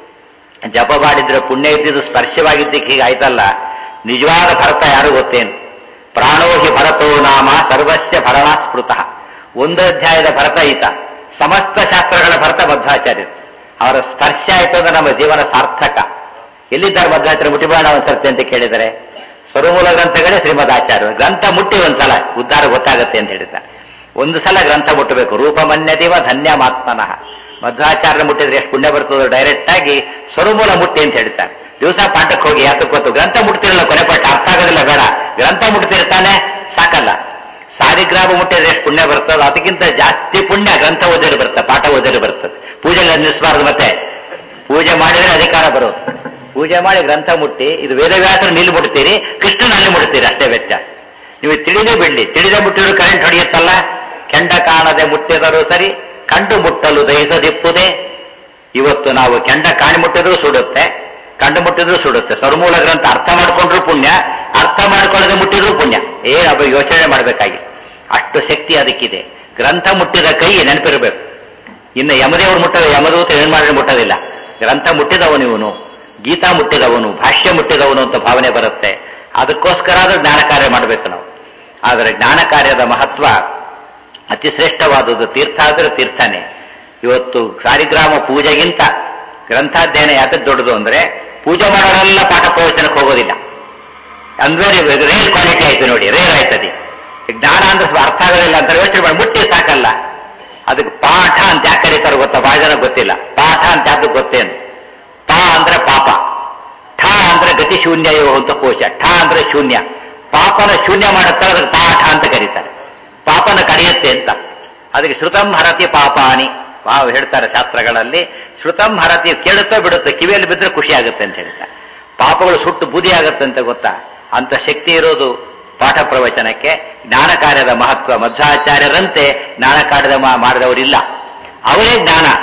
ಜಪ ಮಾಡಿದ್ರೆ ಪುಣ್ಯ ಇದ್ದಿದ್ದು ಸ್ಪರ್ಶವಾಗಿದ್ದಕ್ಕೆ ಹೀಗಾಯ್ತಲ್ಲ. ನಿಜವಾದ ಭರತ ಯಾರು ಗೊತ್ತೇನು? ಪ್ರಾಣೋಹಿ ಭರತೋ ನಾಮ ಸರ್ವಸ್ಯ ಭರಣಾ ಸ್ಮೃತಃ. 1 ಅಧ್ಯಾಯದ ಭರತ ಈತ. ಸಮಸ್ತ ಶಾಸ್ತ್ರಗಳ ಭರತ ಮಧ್ವಾಚಾರ್ಯರು. ಅವರ ಸ್ಪರ್ಶ ಆಯ್ತು ಅಂದ್ರೆ ನಮ್ಮ ಜೀವನ ಸಾರ್ಥಕ. ಎಲ್ಲಿದ್ದಾರೆ ಮಧ್ವಾಚಾರ್ಯ? ಮುಟ್ಟಿಬೇಡ ಒಂದ್ಸರ್ತಿ ಅಂತ ಕೇಳಿದರೆ ಸ್ವರಮೂಲ ಗ್ರಂಥಗಳೇ ಶ್ರೀಮದಾಚಾರ್ಯರು. ಗ್ರಂಥ ಮುಟ್ಟಿ ಒಂದ್ಸಲ ಉದ್ಧಾರ ಗೊತ್ತಾಗತ್ತೆ ಅಂತ ಹೇಳಿದ್ದಾರೆ. ಒಂದು ಸಲ ಗ್ರಂಥ ಮುಟ್ಟಬೇಕು. ರೂಪಮನ್ಯದಿವ ಧನ್ಯಮಾತ್ಮನಃ. ಮಧ್ವಾಚಾರ್ಯ ಮುಟ್ಟಿದ್ರೆ ಎಷ್ಟು ಪುಣ್ಯ ಬರ್ತದೋ ಡೈರೆಕ್ಟ್ ಆಗಿ ಸ್ವರಮೂಲ ಮುಟ್ಟಿ ಅಂತ ಹೇಳ್ತಾರೆ. ದಿವಸ ಪಾಠಕ್ಕೆ ಹೋಗಿ ಯಾತಕ್ಕೊತ್ತು ಗ್ರಂಥ ಮುಟ್ತಿರಲ್ಲ, ಕೊನೆ ಪಾಠ ಅರ್ಥ ಆಗೋದಿಲ್ಲ, ಬೇಡ. ಗ್ರಂಥ ಮುಟ್ತಿರ್ತಾನೆ ಸಾಕಲ್ಲ. ಸಾರಿಗ್ರಾಮ ಮುಟ್ಟಿದ್ರೆ ಎಷ್ಟು ಪುಣ್ಯ ಬರ್ತದೋ ಅದಕ್ಕಿಂತ ಜಾಸ್ತಿ ಪುಣ್ಯ ಗ್ರಂಥ ಓದಲು ಬರ್ತದೆ, ಪಾಠ ಓದಲು ಬರ್ತದೆ. ಪೂಜೆಗೆ ಅನ್ನಿಸಬಾರ್ದು. ಮತ್ತೆ ಪೂಜೆ ಮಾಡಿದ್ರೆ ಅಧಿಕಾರ ಬರೋದು. ಪೂಜೆ ಮಾಡಿ ಗ್ರಂಥ ಮುಟ್ಟಿ, ಇದು ವೇದವ್ಯಾಸರು ನಿಲ್ಲಿ ಮುಟ್ತೀರಿ, ಕೃಷ್ಣನಲ್ಲಿ ಮುಟ್ತೀರಿ, ಅಷ್ಟೇ ವ್ಯತ್ಯಾಸ. ನೀವು ತಿಳಿದೇ ಬಿಡ್ಲಿ. ತಿಳಿದೇ ಮುಟ್ಟಿದ್ರು ಕರೆಂಟ್ ಹೊಡೆಯುತ್ತಲ್ಲ. ಕೆಂಡ ಕಾಣದೆ ಮುಟ್ಟಿದರೂ ಸರಿ, ಕಂಡು ಮುಟ್ಟಲು ದಹಿಸದಿಪ್ಪುದೇ. ಇವತ್ತು ನಾವು ಕೆಂಡ ಕಾಣಿ ಮುಟ್ಟಿದ್ರು ಸುಡುತ್ತೆ, ಕಂಡು ಮುಟ್ಟಿದ್ರು ಸುಡುತ್ತೆ. ಸ್ವರಮೂಲ ಗ್ರಂಥ ಅರ್ಥ ಮಾಡ್ಕೊಂಡ್ರು ಪುಣ್ಯ, ಅರ್ಥ ಮಾಡ್ಕೊಳ್ಳದೆ ಮುಟ್ಟಿದ್ರು ಪುಣ್ಯ. ಏನದು ಯೋಚನೆ ಮಾಡಬೇಕಾಗಿ. ಅಷ್ಟು ಶಕ್ತಿ ಅದಕ್ಕಿದೆ. ಗ್ರಂಥ ಮುಟ್ಟಿದ ಕೈ ನೆನಪಿರಬೇಕು. ಇನ್ನು ಯಮದೇವರು ಮುಟ್ಟದ, ಯಮದೂತ ಏನ್ ಮಾಡಿದ್ರೆ ಮುಟ್ಟೋದಿಲ್ಲ. ಗ್ರಂಥ ಮುಟ್ಟಿದವನು ಇವನು, ಗೀತಾ ಮುಟ್ಟಿದವನು, ಭಾಷ್ಯ ಮುಟ್ಟಿದವನು ಅಂತ ಭಾವನೆ ಬರುತ್ತೆ. ಅದಕ್ಕೋಸ್ಕರ ಆದ್ರೂ ಜ್ಞಾನ ಕಾರ್ಯ ಮಾಡಬೇಕು ನಾವು. ಆದರೆ ಜ್ಞಾನ ಕಾರ್ಯದ ಮಹತ್ವ ಅತಿ ಶ್ರೇಷ್ಠವಾದದ್ದು. ತೀರ್ಥ ಆದ್ರೆ ತೀರ್ಥನೇ. ಇವತ್ತು ಸಾರಿಗ್ರಾಮ ಪೂಜೆಗಿಂತ ಗ್ರಂಥಾಧ್ಯಯನ ಯಾತಕ್ಕೆ ದೊಡ್ಡದು ಅಂದ್ರೆ, ಪೂಜೆ ಮಾಡೋರೆಲ್ಲ ಪಾಠ ಪ್ರವಚನಕ್ಕೆ ಹೋಗೋದಿಲ್ಲ. ಅಂದ್ರೆ ರೇರ್ ಕ್ವಾಲಿಟಿ ಆಯ್ತು ನೋಡಿ, ರೇರ್ ಆಯ್ತದೆ. ಜ್ಞಾನ ಅಂದ್ರೆ ಅರ್ಥ ಆಗೋದಿಲ್ಲ ಅಂತ ಯೋಚನೆ ಮಾಡಿ ಮುಟ್ಟಿ ಸಾಕಲ್ಲ. ಅದಕ್ಕೆ ಪಾಠ ಅಂತ ಯಾಕೆ ಕರೀತಾರೆ ಗೊತ್ತಾ? ಬಹಳ ಜನ ಗೊತ್ತಿಲ್ಲ. ಪಾಠ ಅಂತ ಯಾವ್ದು ಗೊತ್ತೇನು? ಪ ಅಂದ್ರೆ ಪಾಪ, ಠ ಅಂದ್ರೆ ಗತಿ ಶೂನ್ಯ ಅಂತ ಕೋಶ. ಠ ಅಂದ್ರೆ ಶೂನ್ಯ. ಪಾಪನ ಶೂನ್ಯ ಮಾಡುತ್ತಾರೆ, ಅದಕ್ಕೆ ಪಾಠ ಅಂತ ಕರೀತಾರೆ. ಪಾಪನ ಕರೆಯುತ್ತೆ ಅಂತ. ಅದಕ್ಕೆ ಶ್ರುತಂ ಹರತಿ ಪಾಪಾನಿ ಹೇಳ್ತಾರೆ ಶಾಸ್ತ್ರಗಳಲ್ಲಿ. ಶ್ರುತಂ ಹರತಿ ಕೇಳುತ್ತಾ ಬಿಡುತ್ತೆ, ಕಿವಿಯಲ್ಲಿ ಬಿದ್ದರೆ ಖುಷಿ ಆಗುತ್ತೆ ಅಂತ ಹೇಳ್ತಾರೆ. ಪಾಪಗಳು ಸುಟ್ಟು ಬೂದಿ ಆಗುತ್ತೆ ಅಂತ ಗೊತ್ತಾ? ಅಂತ ಶಕ್ತಿ ಇರೋದು ಪಾಠ ಪ್ರವಚನಕ್ಕೆ. ಜ್ಞಾನ ಕಾರ್ಯದ ಮಹತ್ವ ಮಧ್ವಾಚಾರ್ಯರಂತೆ ಜ್ಞಾನ ಕಾರ್ಯದ ಮಾಡಿದವರಿಲ್ಲ. ಅವರೇ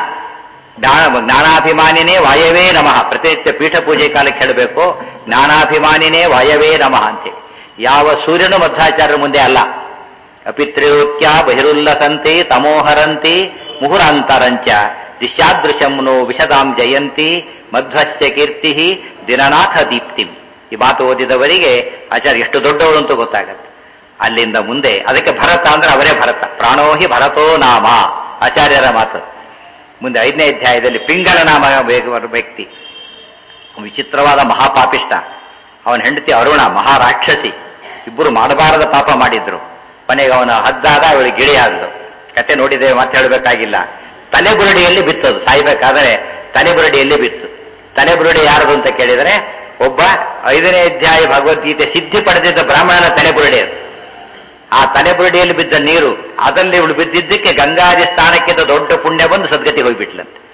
ಜ್ಞಾನಾಭಿಮಾನಿನೇ ವಾಯವೇ ನಮಃ. ಪ್ರತಿನಿತ್ಯ ಪೀಠ ಪೂಜೆ ಕಾಲಕ್ಕೆ ಹೇಳಬೇಕು, ಜ್ಞಾನಾಭಿಮಾನಿನೇ ವಾಯವೇ ನಮಃ ಅಂತೇಳಿ. ಯಾವ ಸೂರ್ಯನು ಮಧ್ವಾಚಾರ್ಯರ ಮುಂದೆ ಅಲ್ಲ. ಅಪಿತ್ರಿರುಕ್ಯ ಬಹಿರುಲ್ಲಸಂತಿ ತಮೋಹರಂತಿ ಮುಹುರಾಂತರಂಚ ದಿಶಾದೃಶಂನೋ ವಿಶದಾಂ ಜಯಂತಿ ಮಧ್ವಸ್ಯ ಕೀರ್ತಿ ದಿನನಾಥ ದೀಪ್ತಿ. ಈ ಮಾತು ಓದಿದವರಿಗೆ ಆಚಾರ್ಯ ಎಷ್ಟು ದೊಡ್ಡವರು ಅಂತ ಗೊತ್ತಾಗತ್ತೆ. ಅಲ್ಲಿಂದ ಮುಂದೆ ಅದಕ್ಕೆ ಭರತ ಅಂದ್ರೆ ಅವರೇ ಭರತ. ಪ್ರಾಣೋಹಿ ಭರತೋ ನಾಮ ಆಚಾರ್ಯರ ಮಾತು. ಮುಂದೆ 5ನೇ ಅಧ್ಯಾಯದಲ್ಲಿ ಪಿಂಗಲ ನಾಮ ವ್ಯಕ್ತಿ, ವಿಚಿತ್ರವಾದ ಮಹಾಪಾಪಿಷ್ಟ. ಅವನ ಹೆಂಡತಿ ಅರುಣ ಮಹಾರಾಕ್ಷಸಿ. ಇಬ್ಬರು ಮಾಡಬಾರದ ಪಾಪ ಮಾಡಿದ್ರು. ಕೊನೆಗೆ ಅವನ ಹದ್ದಾದ ಅವಳಿಗೆ ಗಿಳಿಯಾದಳು. ಕತೆ ನೋಡಿದ್ದೇವೆ, ಮತ್ತೆ ಹೇಳಬೇಕಾಗಿಲ್ಲ. ತಲೆಬುರುಡಿಯಲ್ಲಿ ಬಿತ್ತದು. ಸಾಯ್ಬೇಕಾದರೆ ತಲೆಬುರುಡಿಯಲ್ಲಿ ಬಿತ್ತು. ತಲೆಬುರುಡಿ ಯಾರದು ಅಂತ ಕೇಳಿದರೆ, ಒಬ್ಬ 5ನೇ ಅಧ್ಯಾಯ ಭಗವದ್ಗೀತೆ ಸಿದ್ಧಿ ಪಡೆದಿದ್ದ ಬ್ರಾಹ್ಮಣನ ತಲೆಬುರುಡಿ ಅದು. ಆ ತಲೆಬುರುಡಿಯಲ್ಲಿ ಬಿದ್ದ ನೀರು, ಅದರಲ್ಲಿ ಇವಳು ಬಿದ್ದಿದ್ದಕ್ಕೆ ಗಂಗಾದಿ ಸ್ಥಾನಕ್ಕಿಂತ ದೊಡ್ಡ ಪುಣ್ಯ ಬಂದು ಸದ್ಗತಿ ಹೋಗ್ಬಿಟ್ಲಂತೆ.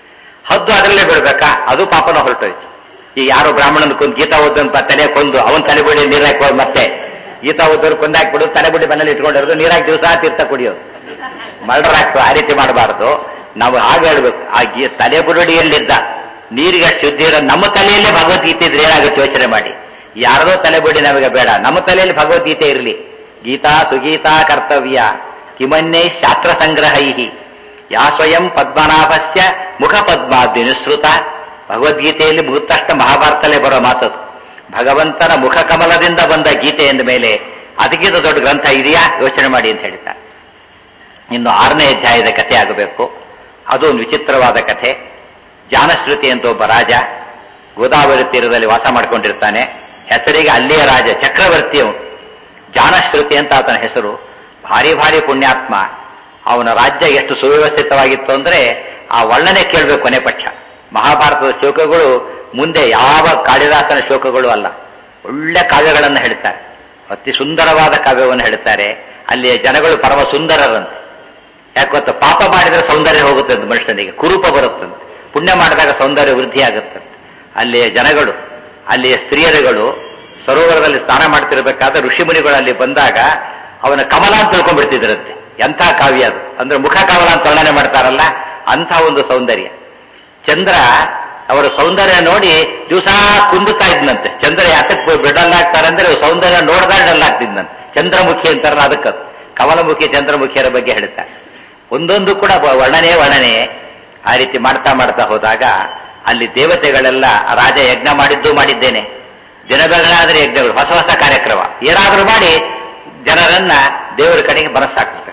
ಹದ್ದು ಅದರಲ್ಲೇ ಬಿಡ್ಬೇಕಾ? ಅದು ಪಾಪನ ಹೊರಟೋಯ್ತು. ಈಗ ಯಾರೋ ಬ್ರಾಹ್ಮಣನ ಕೊಂದು ಗೀತಾ ಓದಂತ ತಲೆ ಕೊಂದು ಅವನ್ ತಲೆಬುಡಿ ನೀರಾಕಿ ಮತ್ತೆ ಗೀತಾ ಓದೋರು ಕೊಂದಾಕ್ಬಿಡು ತಲೆಬುಡಿ ಮನೇಲಿ ಇಟ್ಕೊಂಡಿರೋದು ನೀರಾಕಿ ದಿವಸ ತೀರ್ಥ ಕುಡಿಯೋದು ಮರ್ಡರ್ ಆಗ್ತದೆ. ಆ ರೀತಿ ಮಾಡಬಾರ್ದು. ನಾವು ಹಾಗೆ ಹೇಳ್ಬೇಕು. ಆ ತಲೆಬುರುಡಿಯಲ್ಲಿದ್ದ ನೀರಿಗೆ ಅಷ್ಟು ಶುದ್ಧಿ ಇರೋ ನಮ್ಮ ತಲೆಯಲ್ಲೇ ಭಗವದ್ಗೀತೆ ಇದ್ರೆ ಏನಾಗುತ್ತೆ ಯೋಚನೆ ಮಾಡಿ. ಯಾರದೋ ತಲೆಬುಡಿ ನಮಗೆ ಬೇಡ, ನಮ್ಮ ತಲೆಯಲ್ಲಿ ಭಗವದ್ಗೀತೆ ಇರಲಿ. ಗೀತಾ ಸುಗೀತಾ ಕರ್ತವ್ಯ ಕಿಮನ್ಯೈ ಶಾಸ್ತ್ರ ಸಂಗ್ರಹೈಹಿ ಯಾ ಸ್ವಯಂ ಪದ್ಮನಾಭಸ್ಯ ಮುಖ ಪದ್ಮಾದ್ವಿನುಸೃತ. ಭಗವದ್ಗೀತೆಯಲ್ಲಿ ಮುಗಿದ ಮಹಾಭಾರತಲ್ಲೇ ಬರೋ ಮಾತದು. ಭಗವಂತನ ಮುಖ ಕಮಲದಿಂದ ಬಂದ ಗೀತೆ ಎಂದ ಮೇಲೆ ಅದಕ್ಕಿಂತ ದೊಡ್ಡ ಗ್ರಂಥ ಇದೆಯಾ ಯೋಚನೆ ಮಾಡಿ ಅಂತ ಹೇಳ್ತಾರೆ. ಇನ್ನು 6ನೇ ಅಧ್ಯಾಯದ ಕಥೆ ಆಗಬೇಕು. ಅದು ಒಂದು ವಿಚಿತ್ರವಾದ ಕಥೆ. ಜಾನಶ್ರುತಿ ಅಂತ ಒಬ್ಬ ರಾಜ ಗೋದಾವರಿ ತೀರದಲ್ಲಿ ವಾಸ ಮಾಡ್ಕೊಂಡಿರ್ತಾನೆ. ಹೆಸರಿಗೆ ಅಲ್ಲಿಯ ರಾಜ, ಚಕ್ರವರ್ತಿ ಅವನು. ಜಾನಶ್ರುತಿ ಅಂತ ಆತನ ಹೆಸರು. ಭಾರಿ ಭಾರಿ ಪುಣ್ಯಾತ್ಮ. ಅವನ ರಾಜ್ಯ ಎಷ್ಟು ಸುವ್ಯವಸ್ಥಿತವಾಗಿತ್ತು ಅಂದ್ರೆ ಆ ವರ್ಣನೆ ಕೇಳಬೇಕು ಕೊನೆ ಪಕ್ಷ. ಮಹಾಭಾರತದ ಶ್ಲೋಕಗಳು ಮುಂದೆ ಯಾವ ಕಾಳಿದಾಸನ ಶ್ಲೋಕಗಳು ಅಲ್ಲ. ಒಳ್ಳೆ ಕಾವ್ಯಗಳನ್ನು ಹೇಳ್ತಾರೆ, ಅತಿ ಸುಂದರವಾದ ಕಾವ್ಯವನ್ನು ಹೇಳ್ತಾರೆ. ಅಲ್ಲಿಯ ಜನಗಳು ಪರಮ ಸುಂದರರಂತೆ. ಯಾಕೆ ಗೊತ್ತಾ? ಪಾಪ ಮಾಡಿದ್ರೆ ಸೌಂದರ್ಯ ಹೋಗುತ್ತಂತೆ ಮನುಷ್ಯನಿಗೆ, ಕುರೂಪ ಬರುತ್ತಂತೆ. ಪುಣ್ಯ ಮಾಡಿದಾಗ ಸೌಂದರ್ಯ ವೃದ್ಧಿ ಆಗುತ್ತಂತೆ. ಅಲ್ಲಿಯ ಜನಗಳು, ಅಲ್ಲಿಯ ಸ್ತ್ರೀಯರುಗಳು ಸರೋವರದಲ್ಲಿ ಸ್ನಾನ ಮಾಡ್ತಿರ್ಬೇಕಾದ್ರೆ ಋಷಿಮುನಿಗಳಲ್ಲಿ ಬಂದಾಗ ಅವನ ಕಮಲ ಅಂತ ತಿಳ್ಕೊಂಡ್ಬಿಡ್ತಿದ್ರಂತೆ. ಎಂಥ ಕಾವ್ಯ ಅದು ಅಂದ್ರೆ ಮುಖ ಕಮಲ ಅಂತ ವರ್ಣನೆ ಮಾಡ್ತಾರಲ್ಲ, ಅಂಥ ಒಂದು ಸೌಂದರ್ಯ. ಚಂದ್ರ ಅವರ ಸೌಂದರ್ಯ ನೋಡಿ ದಿವಸ ಕುಂದುತ್ತಾ ಇದ್ನಂತೆ. ಚಂದ್ರ ಯಾತಕ್ಕೆ ಬಿಡಲ್ಲಾಗ್ತಾರೆ ಅಂದ್ರೆ ಸೌಂದರ್ಯ ನೋಡ್ದಾಗ ಡಲ್ಲಾಗ್ತಿದ್ನಂತೆ. ಚಂದ್ರಮುಖಿ ಅಂತಾರಲ್ಲ ಅದಕ್ಕದು. ಕಮಲಮುಖಿ ಚಂದ್ರಮುಖಿಯರ ಬಗ್ಗೆ ಹೇಳ್ತಾರೆ. ಒಂದೊಂದು ಕೂಡ ವರ್ಣನೆ. ಆ ರೀತಿ ಮಾಡ್ತಾ ಮಾಡ್ತಾ ಹೋದಾಗ ಅಲ್ಲಿ ದೇವತೆಗಳೆಲ್ಲ ರಾಜ ಯಜ್ಞ ಮಾಡಿದ್ದೇನೆ, ದಿನಬೆಳಗಾದ್ರೆ ಯಜ್ಞಗಳು, ಹೊಸ ಹೊಸ ಕಾರ್ಯಕ್ರಮ ಏನಾದರೂ ಮಾಡಿ ಜನರನ್ನ ದೇವರ ಕಡೆಗೆ ಮನಸ್ಸಾಕ್ತಾರೆ.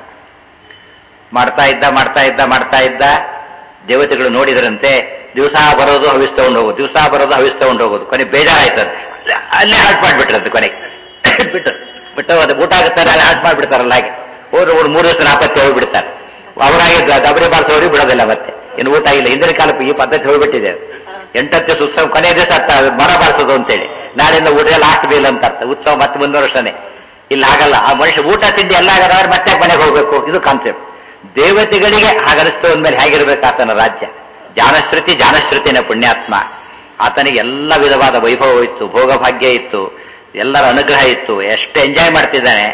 ಮಾಡ್ತಾ ಇದ್ದ ದೇವತೆಗಳು ನೋಡಿದ್ರಂತೆ. ದಿವಸ ಬರೋದು ಹವಿಸ್ ತಗೊಂಡು ಹೋಗೋದು, ದಿವಸ ಬರೋದು ಹವಿಸ್ ತಗೊಂಡು ಹೋಗೋದು. ಕೊನೆ ಬೇಜಾರಾಯ್ತಂತೆ. ಅಲ್ಲೇ ಹಾಟ್ ಮಾಡಿಬಿಟ್ರಂತೆ. ಕೊನೆಗೆ ಬಿಟ್ಟು ಅದು ಊಟ ಆಗುತ್ತಾರೆ, ಅಲ್ಲಿ ಹಾಟ್ ಮಾಡಿಬಿಡ್ತಾರಲ್ಲ. ಹಾಗೆ ಹೋದ್ರು 3 ದಿವಸ ನಾಪತ್ತೆ ಹೋಗ್ಬಿಡ್ತಾರೆ. ಅವರಾಗಿ ದಬರಿ ಬಾರಿಸೋರಿಗೆ ಬಿಡೋದಿಲ್ಲ. ಮತ್ತೆ ಇನ್ನು ಊಟ ಇಲ್ಲ. ಹಿಂದಿನ ಕಾಲಕ್ಕೆ ಈ ಪದ್ಧತಿ ಹೋಗ್ಬಿಟ್ಟಿದೆ. 8 ದಿವಸ ಉತ್ಸವ ಕೊನೆಯ ದಿವಸ ಮರ ಬಾರಿಸೋದು ಅಂತೇಳಿ, ನಾಳೆಯಿಂದ ಊಟ ಲಾಸ್ಟ್ ಬೀಲ್ ಅಂತ ಅರ್ಥ. ಉತ್ಸವ ಮತ್ತೆ ಮುಂದಿನ ವರ್ಷನೇ. ಇಲ್ಲಿ ಹಾಗಲ್ಲ. ಆ ಮನುಷ್ಯ ಊಟ ತಿಂಡಿ ಎಲ್ಲ ಆಗದಾದ್ರೆ ಮತ್ತೆ ಮನೆಗೆ ಹೋಗ್ಬೇಕು, ಇದು ಕಾನ್ಸೆಪ್ಟ್. ದೇವತೆಗಳಿಗೆ ಹಾಗನಿಸ್ತು ಅಂದ್ಮೇಲೆ ಹೇಗಿರ್ಬೇಕು ಆತನ ರಾಜ್ಯ. ಜಾನಶ್ರುತಿನ ಪುಣ್ಯಾತ್ಮ. ಆತನಿಗೆ ಎಲ್ಲ ವಿಧವಾದ ವೈಭವ ಇತ್ತು, ಭೋಗಭಾಗ್ಯ ಇತ್ತು, ಎಲ್ಲರ ಅನುಗ್ರಹ ಇತ್ತು. ಎಷ್ಟು ಎಂಜಾಯ್ ಮಾಡ್ತಿದ್ದಾನೆ.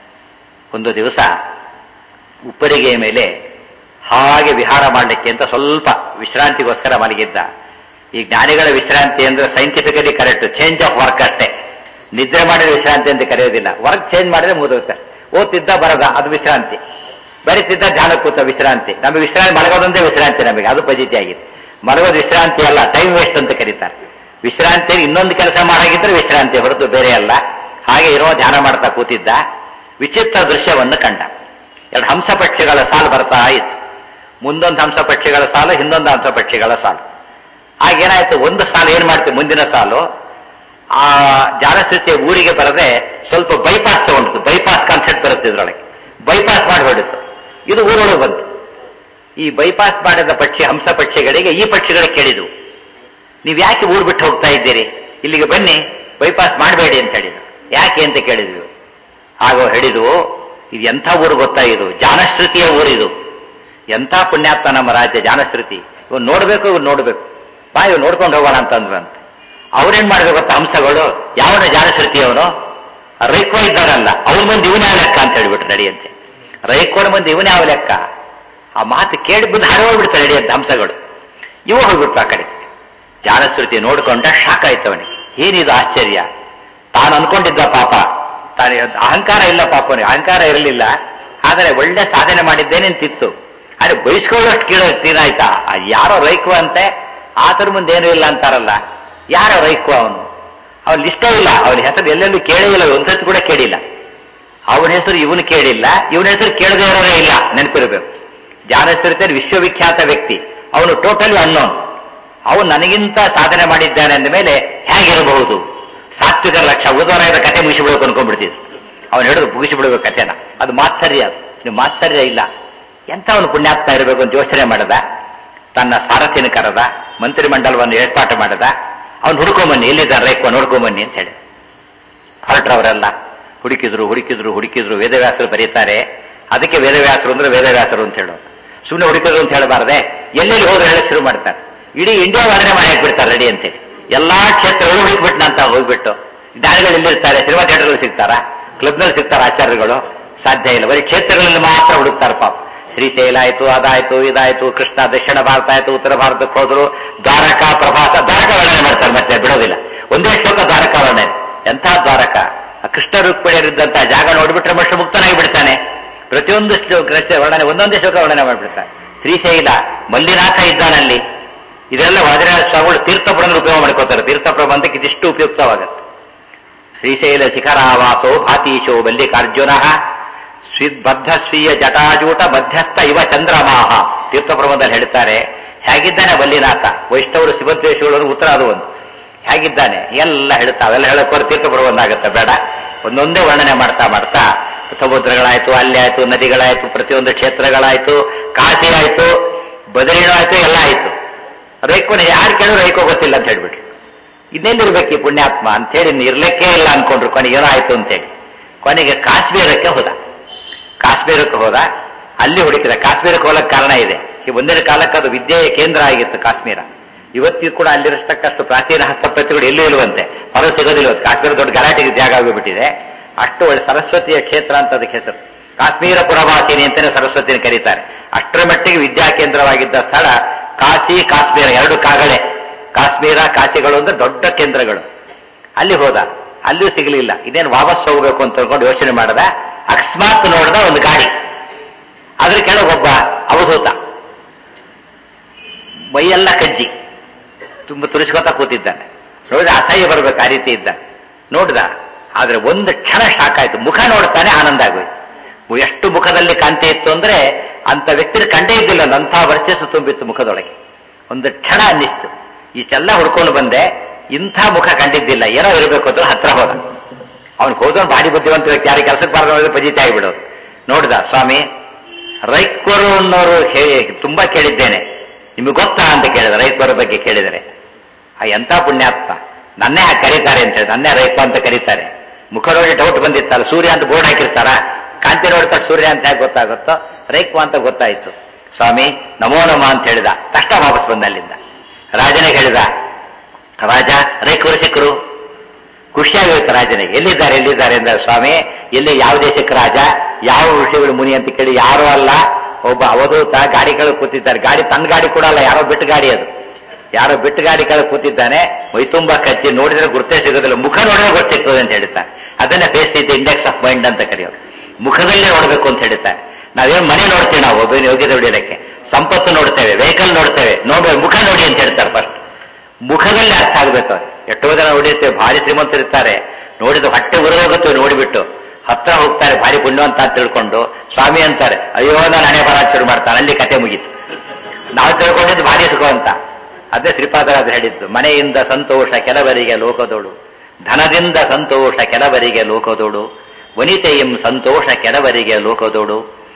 ಒಂದು ದಿವಸ ಉಪ್ಪರಿಗೆಯ ಮೇಲೆ ಹಾಗೆ ವಿಹಾರ ಮಾಡಲಿಕ್ಕೆ ಅಂತ ಸ್ವಲ್ಪ ವಿಶ್ರಾಂತಿಗೋಸ್ಕರ ಮಲಗಿದ್ದ. ಈ ಜ್ಞಾನಿಗಳ ವಿಶ್ರಾಂತಿ ಅಂದ್ರೆ scientifically correct, change of work ಅಷ್ಟೇ. ನಿದ್ರೆ ಮಾಡಿದ್ರೆ ವಿಶ್ರಾಂತಿ ಅಂತ ಕರೆಯೋದಿಲ್ಲ. ವರ್ಕ್ ಚೇಂಜ್ ಮಾಡಿದ್ರೆ ಮುಗಿದೋಗ್ತಾರೆ. ಓದ್ತಿದ್ದ ಬರದ ಅದು ವಿಶ್ರಾಂತಿ, ಬರೀತಿದ್ದ ಧ್ಯಾನ ಕೂತ ವಿಶ್ರಾಂತಿ. ನಮಗೆ ವಿಶ್ರಾಂತಿ ಮಲಗೋದೊಂದೇ ವಿಶ್ರಾಂತಿ. ನಮಗೆ ಅದು ಪದ್ಧತಿ ಆಗಿದೆ. ಮಲಗೋದು ವಿಶ್ರಾಂತಿ ಅಲ್ಲ, ಟೈಮ್ ವೇಸ್ಟ್ ಅಂತ ಕರೀತಾರೆ. ವಿಶ್ರಾಂತಿಯಲ್ಲಿ ಇನ್ನೊಂದು ಕೆಲಸ ಮಾಡಾಗಿದ್ರೆ ವಿಶ್ರಾಂತಿ ಹೊರತು ಬೇರೆ ಅಲ್ಲ. ಹಾಗೆ ಇರೋ ಧ್ಯಾನ ಮಾಡ್ತಾ ಕೂತಿದ್ದ. ವಿಚಿತ್ರ ದೃಶ್ಯವನ್ನು ಕಂಡ. 2 ಹಂಸ ಪಕ್ಷಿಗಳ ಸಾಲು ಬರ್ತಾ ಇತ್ತು. ಮುಂದೊಂದು ಹಂಸ ಪಕ್ಷಿಗಳ ಸಾಲು, ಹಿಂದೊಂದು ಹಂಸ ಪಕ್ಷಿಗಳ ಸಾಲು. ಆಗೇನಾಯ್ತು, ಒಂದು ಸಾಲು ಏನ್ ಮಾಡ್ತೀವಿ, ಮುಂದಿನ ಸಾಲು ಆ ಜಾನಶ್ರುತಿಯ ಊರಿಗೆ ಬರದೆ ಸ್ವಲ್ಪ ಬೈಪಾಸ್ ತಗೊಂಡಿತ್ತು. ಬೈಪಾಸ್ ಕಾನ್ಸೆಪ್ಟ್ ಬರುತ್ತೆ ಇದ್ರೊಳಗೆ. ಬೈಪಾಸ್ ಮಾಡಿ ಹೊಡಿತು. ಇದು ಊರೊಳಗೆ ಬಂತು. ಈ ಬೈಪಾಸ್ ಮಾಡಿದ ಹಂಸ ಪಕ್ಷಿಗಳಿಗೆ ಈ ಪಕ್ಷಿಗಳಿಗೆ ಕೇಳಿದ್ವು, ನೀವು ಯಾಕೆ ಊರು ಬಿಟ್ಟು ಹೋಗ್ತಾ ಇದ್ದೀರಿ, ಇಲ್ಲಿಗೆ ಬನ್ನಿ, ಬೈಪಾಸ್ ಮಾಡಬೇಡಿ ಅಂತ ಹೇಳಿದ್ರು. ಯಾಕೆ ಅಂತ ಕೇಳಿದ್ವಿ. ಆಗ ಹೇಳಿದ್ವು, ಇದು ಎಂಥ ಊರು ಗೊತ್ತಾ, ಇದು ಜಾನಶ್ರುತಿಯ ಊರಿದು. ಎಂಥ ಪುಣ್ಯಾತ್ಮ ನಮ್ಮ ರಾಜ್ಯ ಜಾನಶ್ರುತಿ. ಇವ್ ನೋಡ್ಬೇಕು, ಬಾ ಇವ್ ನೋಡ್ಕೊಂಡು ಹೋಗೋಣ ಅಂತಂದ್ರಂತೆ. ಅವ್ರೇನ್ ಮಾಡ್ಬೇಕು ಗೊತ್ತಾ ಹಂಸಗಳು, ಯಾವನ ಜಾನಶ್ರುತಿಯವನು ರೈಕೋ ಇದ್ದಾರಲ್ಲ ಅವ್ರ ಮುಂದೆ ಇವನೇ ಯಾವ ಲೆಕ್ಕ ಅಂತ ಹೇಳ್ಬಿಟ್ರು ನಡಿಯಂತೆ. ರೈಕೋಡ ಮುಂದೆ ಇವನೇ ಯಾವ ಲೆಕ್ಕ. ಆ ಮಾತು ಕೇಳಿ ಬಂದು ಹಾರಿ ಹೋಗ್ಬಿಡ್ತಾರೆ ನಡಿಯಂತೆ ಹಂಸಗಳು. ಇವು ಹೋಗ್ಬಿಟ್ರು ಆ ಕಡೆ. ಜಾನಶ್ರುತಿ ನೋಡ್ಕೊಂಡ ಶಾಕ್ ಆಯ್ತು ಅವನಿಗೆ. ಏನಿದು ಆಶ್ಚರ್ಯ. ತಾನು ಅನ್ಕೊಂಡಿದ್ದ ಪಾಪ, ತಾನು ಅಹಂಕಾರ ಇಲ್ಲ ಪಾಪನಿಗೆ, ಅಹಂಕಾರ ಇರಲಿಲ್ಲ. ಆದರೆ ಒಳ್ಳೆ ಸಾಧನೆ ಮಾಡಿದ್ದೇನೆ ಅಂತಿತ್ತು. ಆದ್ರೆ ಬಯಸ್ಕೊಳ್ಳೋಷ್ಟು ತೀರಾಯ್ತಾ. ಯಾರೋ ರೈಕೋ ಅಂತೆ, ಆತರ ಮುಂದೆ ಏನೂ ಇಲ್ಲ ಅಂತಾರಲ್ಲ, ಯಾರೋ ರೈಕೋ ಅವನು. ಅವನ ಇಷ್ಟೇ ಇಲ್ಲ, ಅವನ ಹೆಸರು ಎಲ್ಲೆಲ್ಲೂ ಕೇಳೇ ಇಲ್ಲ, ಒಂದ್ಸತಿ ಕೂಡ ಕೇಳಿಲ್ಲ. ಅವನ ಹೆಸರು ಇವನು ಕೇಳಿಲ್ಲ, ಇವನ ಹೆಸರು ಕೇಳದೇ ಇರೋರೇ ಇಲ್ಲ, ನೆನಪಿರಬೇಕು. ಜಾನಶ್ರುತಿಯಲ್ಲಿ ವಿಶ್ವವಿಖ್ಯಾತ ವ್ಯಕ್ತಿ ಅವನು, ಟೋಟಲಿ ಅನ್ನೋನ್. ಅವನು ನನಗಿಂತ ಸಾಧನೆ ಮಾಡಿದ್ದಾನೆ ಅಂದ ಮೇಲೆ ಹೇಗಿರಬಹುದು. ಸಾತ್ವಿಕರ ಲಕ್ಷ ಉದವರಾಯದ ಕತೆ ಮುಗಿಸಿಬಿಡ್ಬೇಕು ಅನ್ಕೊಂಡ್ಬಿಡ್ತಿದ್ರು. ಅವನು ಹೇಳಿದ್ರು ಮುಗಿಸಿಬಿಡ್ಬೇಕು ಕಥೆನ. ಅದು ಮಾತ್ಸರ್ಯ. ಅದು ಮಾತ್ಸರ್ಯ ಇಲ್ಲ. ಎಂತ ಅವನು ಪುಣ್ಯಾತ್ಮ ಇರಬೇಕು ಅಂತ ಯೋಚನೆ ಮಾಡದ. ತನ್ನ ಸಾರಥಿನ ಕರೆದ, ಮಂತ್ರಿಮಂಡಲವನ್ನು ಏರ್ಪಾಟು ಮಾಡದ. ಅವನು ಹುಡ್ಕೊಂಬನ್ನಿ, ಎಲ್ಲಿದ್ದಾನೆ ರೈಕೋ ನೋಡ್ಕೊಂಬನ್ನಿ ಅಂತ ಹೇಳಿ ಹೊರಟ್ರವರೆಲ್ಲ. ಹುಡುಕಿದ್ರು. ವೇದವ್ಯಾಸರು ಬರೀತಾರೆ, ಅದಕ್ಕೆ ವೇದವ್ಯಾಸರು ಅಂದ್ರೆ ವೇದವ್ಯಾಸರು ಅಂತ ಹೇಳೋದು. ಸುಮ್ಮನೆ ಹುಡುಕಿದ್ರು ಅಂತ ಹೇಳಬಾರ್ದೆ. ಎಲ್ಲೆಲ್ಲಿ ಹೋದ್ರೆ ಹೇಳಕ್ ಶುರು ಮಾಡ್ತಾರೆ. ಇಡೀ ಇಂಡಿಯಾ ವರ್ಣನೆ ಮಾಡಿ ಹಾಕ್ಬಿಡ್ತಾರೆ ರೆಡಿ ಅಂತೇಳಿ. ಎಲ್ಲಾ ಕ್ಷೇತ್ರಗಳು ಹುಡುಕ್ಬಿಟ್ನ ಅಂತ ಹೋಗ್ಬಿಟ್ಟು ದಾರಿಗಳು ಎಲ್ಲಿರ್ತಾರೆ? ಸಿನಿಮಾ ಥಿಯೇಟರ್ಗಳು ಸಿಗ್ತಾರಾ? ಕ್ಲಬ್ನಲ್ಲಿ ಸಿಗ್ತಾರ ಆಚಾರ್ಯಗಳು? ಸಾಧ್ಯ ಇಲ್ಲ. ಬರೀ ಕ್ಷೇತ್ರಗಳಲ್ಲಿ ಮಾತ್ರ ಹುಡುಕ್ತಾರೆ ಪಾಪ. ಶ್ರೀಶೈಲ ಆಯ್ತು, ಅದಾಯ್ತು, ಇದಾಯ್ತು, ಕೃಷ್ಣ ದಕ್ಷಿಣ ಭಾರತ ಆಯ್ತು, ಉತ್ತರ ಭಾರತಕ್ಕೆ ಹೋದ್ರು, ದ್ವಾರಕಾ ಪ್ರಭಾಸ, ದ್ವಾರಕಾ ವರ್ಣನೆ ಮಾಡ್ತಾರೆ, ಮತ್ತೆ ಬಿಡೋದಿಲ್ಲ. ಒಂದೇ ಶ್ಲೋಕ ದ್ವಾರಕಾ ವರ್ಣನೆ. ಎಂಥ ದ್ವಾರಕ! ಕೃಷ್ಣ ರುಕ್ಮಿಣಿಯರಿದ್ದಂತಹ ಜಾಗ ನೋಡ್ಬಿಟ್ರೆ ಮನುಷ್ಯ ಮುಕ್ತನಾಗಿ ಬಿಡ್ತಾನೆ. ಪ್ರತಿಯೊಂದು ವರ್ಣನೆ, ಒಂದೊಂದೇ ಶ್ಲೋಕ ವರ್ಣನೆ ಮಾಡ್ಬಿಡ್ತಾನೆ. ಶ್ರೀಶೈಲ, ಮಲ್ಲಿನಾಥ ಇದ್ದಾನಲ್ಲಿ. ಇದೆಲ್ಲ ವಾದಿರಾಜ ಸ್ವಾಮಿಗಳು ತೀರ್ಥಪ್ರಬಂಧ ಉಪಯೋಗ ಮಾಡ್ಕೋತಾರೆ. ತೀರ್ಥಪ್ರಬಂಧಕ್ಕೆ ಇದಿಷ್ಟು ಉಪಯುಕ್ತವಾಗುತ್ತೆ. ಶ್ರೀಶೈಲ ಶಿಖರಾವಾಸೋ ಭಾತೀಶೋ ಮಲ್ಲಿಕಾರ್ಜುನ ಬದ್ಧ ಸ್ವೀಯ ಜಟಾಜೂಟ ಮಧ್ಯಸ್ಥ ಇವ ಚಂದ್ರಮಾಹ. ತೀರ್ಥಪ್ರಬಂಧದಲ್ಲಿ ಹೇಳ್ತಾರೆ, ಹೇಗಿದ್ದಾನೆ ಮಲ್ಲಿನಾಥ? ವೈಷ್ಣವರು ಶಿವದ್ವೇಷಗಳು ಉತ್ತರ ಅದು ಒಂದು. ಹೇಗಿದ್ದಾನೆ ಎಲ್ಲ ಹೇಳ್ತಾ, ಅವೆಲ್ಲ ಹೇಳೋಕೋರು ತೀರ್ಥಪ್ರಬಂಧ ಆಗುತ್ತೆ, ಬೇಡ. ಒಂದೊಂದೇ ವರ್ಣನೆ ಮಾಡ್ತಾ ಮಾಡ್ತಾ ಸಮುದ್ರಗಳಾಯ್ತು, ಅಲ್ಲಿ ಆಯ್ತು, ನದಿಗಳಾಯ್ತು, ಪ್ರತಿಯೊಂದು ಕ್ಷೇತ್ರಗಳಾಯ್ತು, ಕಾಶಿ ಆಯ್ತು, ಬದರಿನೂ ಆಯ್ತು, ಎಲ್ಲ ಆಯ್ತು. ರೈಕೋನ ಯಾರು ಕೇಳಿದ್ರು ರೈಕೋ ಗೊತ್ತಿಲ್ಲ ಅಂತ ಹೇಳ್ಬಿಟ್ರು. ಇನ್ನೆಲ್ಲಿರ್ಬೇಕು ಈ ಪುಣ್ಯಾತ್ಮ ಅಂತೇಳಿ ಇರ್ಲಿಕ್ಕೇ ಇಲ್ಲ ಅನ್ಕೊಂಡ್ರು. ಕೊನೆಗೆ ಏನೋ ಆಯ್ತು ಅಂತೇಳಿ ಕೊನೆಗೆ ಕಾಶ್ಮೀರಕ್ಕೆ ಹೋದ. ಕಾಶ್ಮೀರಕ್ಕೆ ಹೋದ, ಅಲ್ಲಿ ಹುಡುಕಿದ. ಕಾಶ್ಮೀರಕ್ಕೆ ಹೋಗಕ್ಕೆ ಕಾರಣ ಇದೆ. ಈ ಒಂದಿನ ಕಾಲಕ್ಕೆ ಅದು ವಿದ್ಯೆಯ ಕೇಂದ್ರ ಆಗಿತ್ತು ಕಾಶ್ಮೀರ. ಇವತ್ತಿಗೂ ಕೂಡ ಅಲ್ಲಿರತಕ್ಕಷ್ಟು ಪ್ರಾಚೀನ ಹಸ್ತಪ್ರತಿಗಳು ಎಲ್ಲೂ ಇರುವಂತೆ, ಹೊರ ಸಿಗೋದಿಲ್ಲ. ಕಾಶ್ಮೀರ ದೊಡ್ಡ ಗಲಾಟೆಗೆ ಜಾಗ ಆಗಿಬಿಟ್ಟಿದೆ. ಅಷ್ಟು ಒಳ್ಳೆ ಸರಸ್ವತಿಯ ಕ್ಷೇತ್ರ ಅಂತ ಅದಕ್ಕೆ ಹೆಸರು. ಕಾಶ್ಮೀರ ಪುರವಾಸಿನಿ ಅಂತಾನೆ ಸರಸ್ವತಿಯನ್ನು ಕರೀತಾರೆ. ಅಷ್ಟರ ಮಟ್ಟಿಗೆ ವಿದ್ಯಾ ಕೇಂದ್ರವಾಗಿದ್ದ ಸ್ಥಳ ಕಾಶಿ, ಕಾಶ್ಮೀರ ಎರಡು ಕಾಗಳೆ. ಕಾಶ್ಮೀರ ಕಾಶಿಗಳು ಅಂದ್ರೆ ದೊಡ್ಡ ಕೇಂದ್ರಗಳು. ಅಲ್ಲಿ ಹೋದ, ಅಲ್ಲಿಯೂ ಸಿಗಲಿಲ್ಲ. ಇದೇನು ವಾಪಸ್ ಹೋಗ್ಬೇಕು ಅಂತ ತಿಳ್ಕೊಂಡು ಯೋಚನೆ ಮಾಡದ. ಅಕಸ್ಮಾತ್ ನೋಡ್ದ ಒಂದು ಗಾಡಿ, ಅದ್ರ ಕೆಳಗೊಬ್ಬ ಅವಧೂತ, ಮೈಯೆಲ್ಲ ಕಜ್ಜಿ, ತುಂಬ ತುರಿಸ್ಕೊತಾ ಕೂತಿದ್ದಾನೆ. ನೋಡಿದ್ರೆ ಅಸಹ್ಯ ಬರ್ಬೇಕು, ಆ ರೀತಿ ಇದ್ದ. ನೋಡ್ದ, ಆದ್ರೆ ಒಂದು ಕ್ಷಣ ಶಾಕ್ ಆಯ್ತು. ಮುಖ ನೋಡ್ತಾನೆ, ಆನಂದ ಆಗೋಯ್ತು. ಎಷ್ಟು ಮುಖದಲ್ಲಿ ಕಾಂತಿ ಇತ್ತು ಅಂದ್ರೆ ಅಂತ ವ್ಯಕ್ತಿನ ಕಂಡೇ ಇದ್ದಿಲ್ಲ. ಅಂಥ ವರ್ಚಸ್ಸು ತುಂಬಿತ್ತು ಮುಖದೊಳಗೆ. ಒಂದು ಕ್ಷಣ ಅನ್ನಿಸ್ತು, ಇಷ್ಟೆಲ್ಲ ಹುಡ್ಕೊಂಡು ಬಂದೆ, ಇಂಥ ಮುಖ ಕಂಡಿದ್ದಿಲ್ಲ, ಏನೋ ಇರಬೇಕು ಅಂತ ಹತ್ರ ಹೋದ. ಅವ್ನಿಗೆ ಹೋದವನು ಭಾರಿ ಬುದ್ಧಿವಂತ ವ್ಯಕ್ತಿ, ಯಾರಿಗೆ ಕೆಲಸಕ್ಕೆ ಬಾರದವ್ರಿಗೆ ಪಜಿತಿ ಆಗಿಬಿಡೋದು. ನೋಡ್ದ, ಸ್ವಾಮಿ ರೈಕ್ವರು ಅನ್ನೋರು ತುಂಬಾ ಕೇಳಿದ್ದೇನೆ, ನಿಮಗೆ ಗೊತ್ತಾ ಅಂತ ಕೇಳಿದ. ರೈಕ್ವರ ಬಗ್ಗೆ ಕೇಳಿದರೆ, ಎಂಥ ಪುಣ್ಯಾತ್ಮ, ನನ್ನೇ ಹಾಗೆ ಕರೀತಾರೆ ಅಂತ ಹೇಳಿ, ನನ್ನೇ ರೈಕ ಅಂತ ಕರೀತಾರೆ. ಮುಖ ನೋಡಿ ಡೌಟ್ ಬಂದಿತ್ತಲ್ಲ, ಸೂರ್ಯ ಅಂತ ಬೋರ್ಡ್ ಹಾಕಿರ್ತಾರ, ಕಾಂತಿ ನೋಡ್ತಾ ಸೂರ್ಯ ಅಂತ ಹೇಗೆ ಗೊತ್ತಾಗುತ್ತೋ, ರೈಕ್ವ ಅಂತ ಗೊತ್ತಾಯ್ತು. ಸ್ವಾಮಿ ನಮೋ ನಮ ಅಂತ ಹೇಳಿದ. ತಕ್ಷಣ ವಾಪಸ್ ಬಂದ ಅಲ್ಲಿಂದ. ರಾಜನಿಗೆ ಹೇಳಿದ, ರಾಜ ರೈಕವರು ಸಿಕ್ಕರು. ಖುಷಿಯಾಗಿರುತ್ತೆ ರಾಜನಿಗೆ. ಎಲ್ಲಿದ್ದಾರೆ ಎಲ್ಲಿದ್ದಾರೆ ಅಂದ್ರೆ, ಸ್ವಾಮಿ ಎಲ್ಲಿ, ಯಾವ ದೇಶಕ್ಕೆ ರಾಜ, ಯಾವ ಋಷಿಗಳು ಮುನಿ ಅಂತ ಕೇಳಿ, ಯಾರೂ ಅಲ್ಲ, ಒಬ್ಬ ಅವಧೂತ ಗಾಡಿ ಕೆಳಗೆ ಕೂತಿದ್ದಾರೆ. ಗಾಡಿ ತನ್ನ ಗಾಡಿ ಕೂಡ ಅಲ್ಲ, ಯಾರೋ ಬಿಟ್ಟು ಗಾಡಿ ಅದು. ಯಾರೋ ಬಿಟ್ಟು ಗಾಡಿ ಕೆಳಗೆ ಕೂತಿದ್ದಾನೆ, ಮೈ ತುಂಬಾ ಕಚ್ಚಿ, ನೋಡಿದ್ರೆ ಗುರ್ತೇ ಸಿಗೋದಿಲ್ಲ, ಮುಖ ನೋಡಿದ್ರೆ ಗೊತ್ತಿರ್ತದೆ ಅಂತ ಹೇಳ್ತಾರೆ. ಅದನ್ನ ಫೇಸ್ ಇದ್ದ ಇಂಡೆಕ್ಸ್ ಆಫ್ ಮೈಂಡ್ ಅಂತ ಕರೆಯೋದು. ಮುಖದಲ್ಲೇ ನೋಡ್ಬೇಕು ಅಂತ ಹೇಳ್ತಾರೆ. ನಾವೇನು ಮನೆ ನೋಡ್ತೀವಿ, ನಾವು ಒಬ್ಬ ಯೋಗ್ಯತೆ ಹೊಡಿಯೋದಕ್ಕೆ, ಸಂಪತ್ತು ನೋಡ್ತೇವೆ, ವೆಹಿಕಲ್ ನೋಡ್ತೇವೆ, ನೋಡ್ಬೇಕು, ಮುಖ ನೋಡಿ ಅಂತ ಹೇಳ್ತಾರೆ ಫಸ್ಟ್. ಮುಖದಲ್ಲಿ ಅರ್ಥ ಆಗ್ಬೇಕು. ಎಷ್ಟೋ ಜನ ನೋಡಿರ್ತೇವೆ, ಭಾರಿ ಶ್ರೀಮಂತರಿರ್ತಾರೆ, ನೋಡಿದ ಹೊಟ್ಟೆ ಉರಿದೋಗುತ್ತೆ, ನೋಡಿಬಿಟ್ಟು ಹತ್ರ ಹೋಗ್ತಾರೆ, ಭಾರಿ ಪುಣ್ಯವಂತ ಅಂತ ತಿಳ್ಕೊಂಡು ಸ್ವಾಮಿ ಅಂತಾರೆ. ಅಯ್ಯೋ ನಾನು ಹಣೆ ಬರ ಶುರು ಮಾಡ್ತಾನೆ, ಅಲ್ಲಿ ಕತೆ ಮುಗೀತು. ನಾವು ತಿಳ್ಕೊಂಡಿದ್ದು ಭಾರಿ ಸುಖ ಅಂತ. ಅದೇ ಶ್ರೀಪಾದರಾಜರು ಹೇಳಿದ್ದು, ಮನೆಯಿಂದ ಸಂತೋಷ ಕೆಲವರಿಗೆ ಲೋಕದೋಡು, ಧನದಿಂದ ಸಂತೋಷ ಕೆಲವರಿಗೆ ಲೋಕದೋಡು, ವನಿತೆಯಂ ಸಂತೋಷ ಕೆಲವರಿಗೆ ಲೋಕದೋಡು.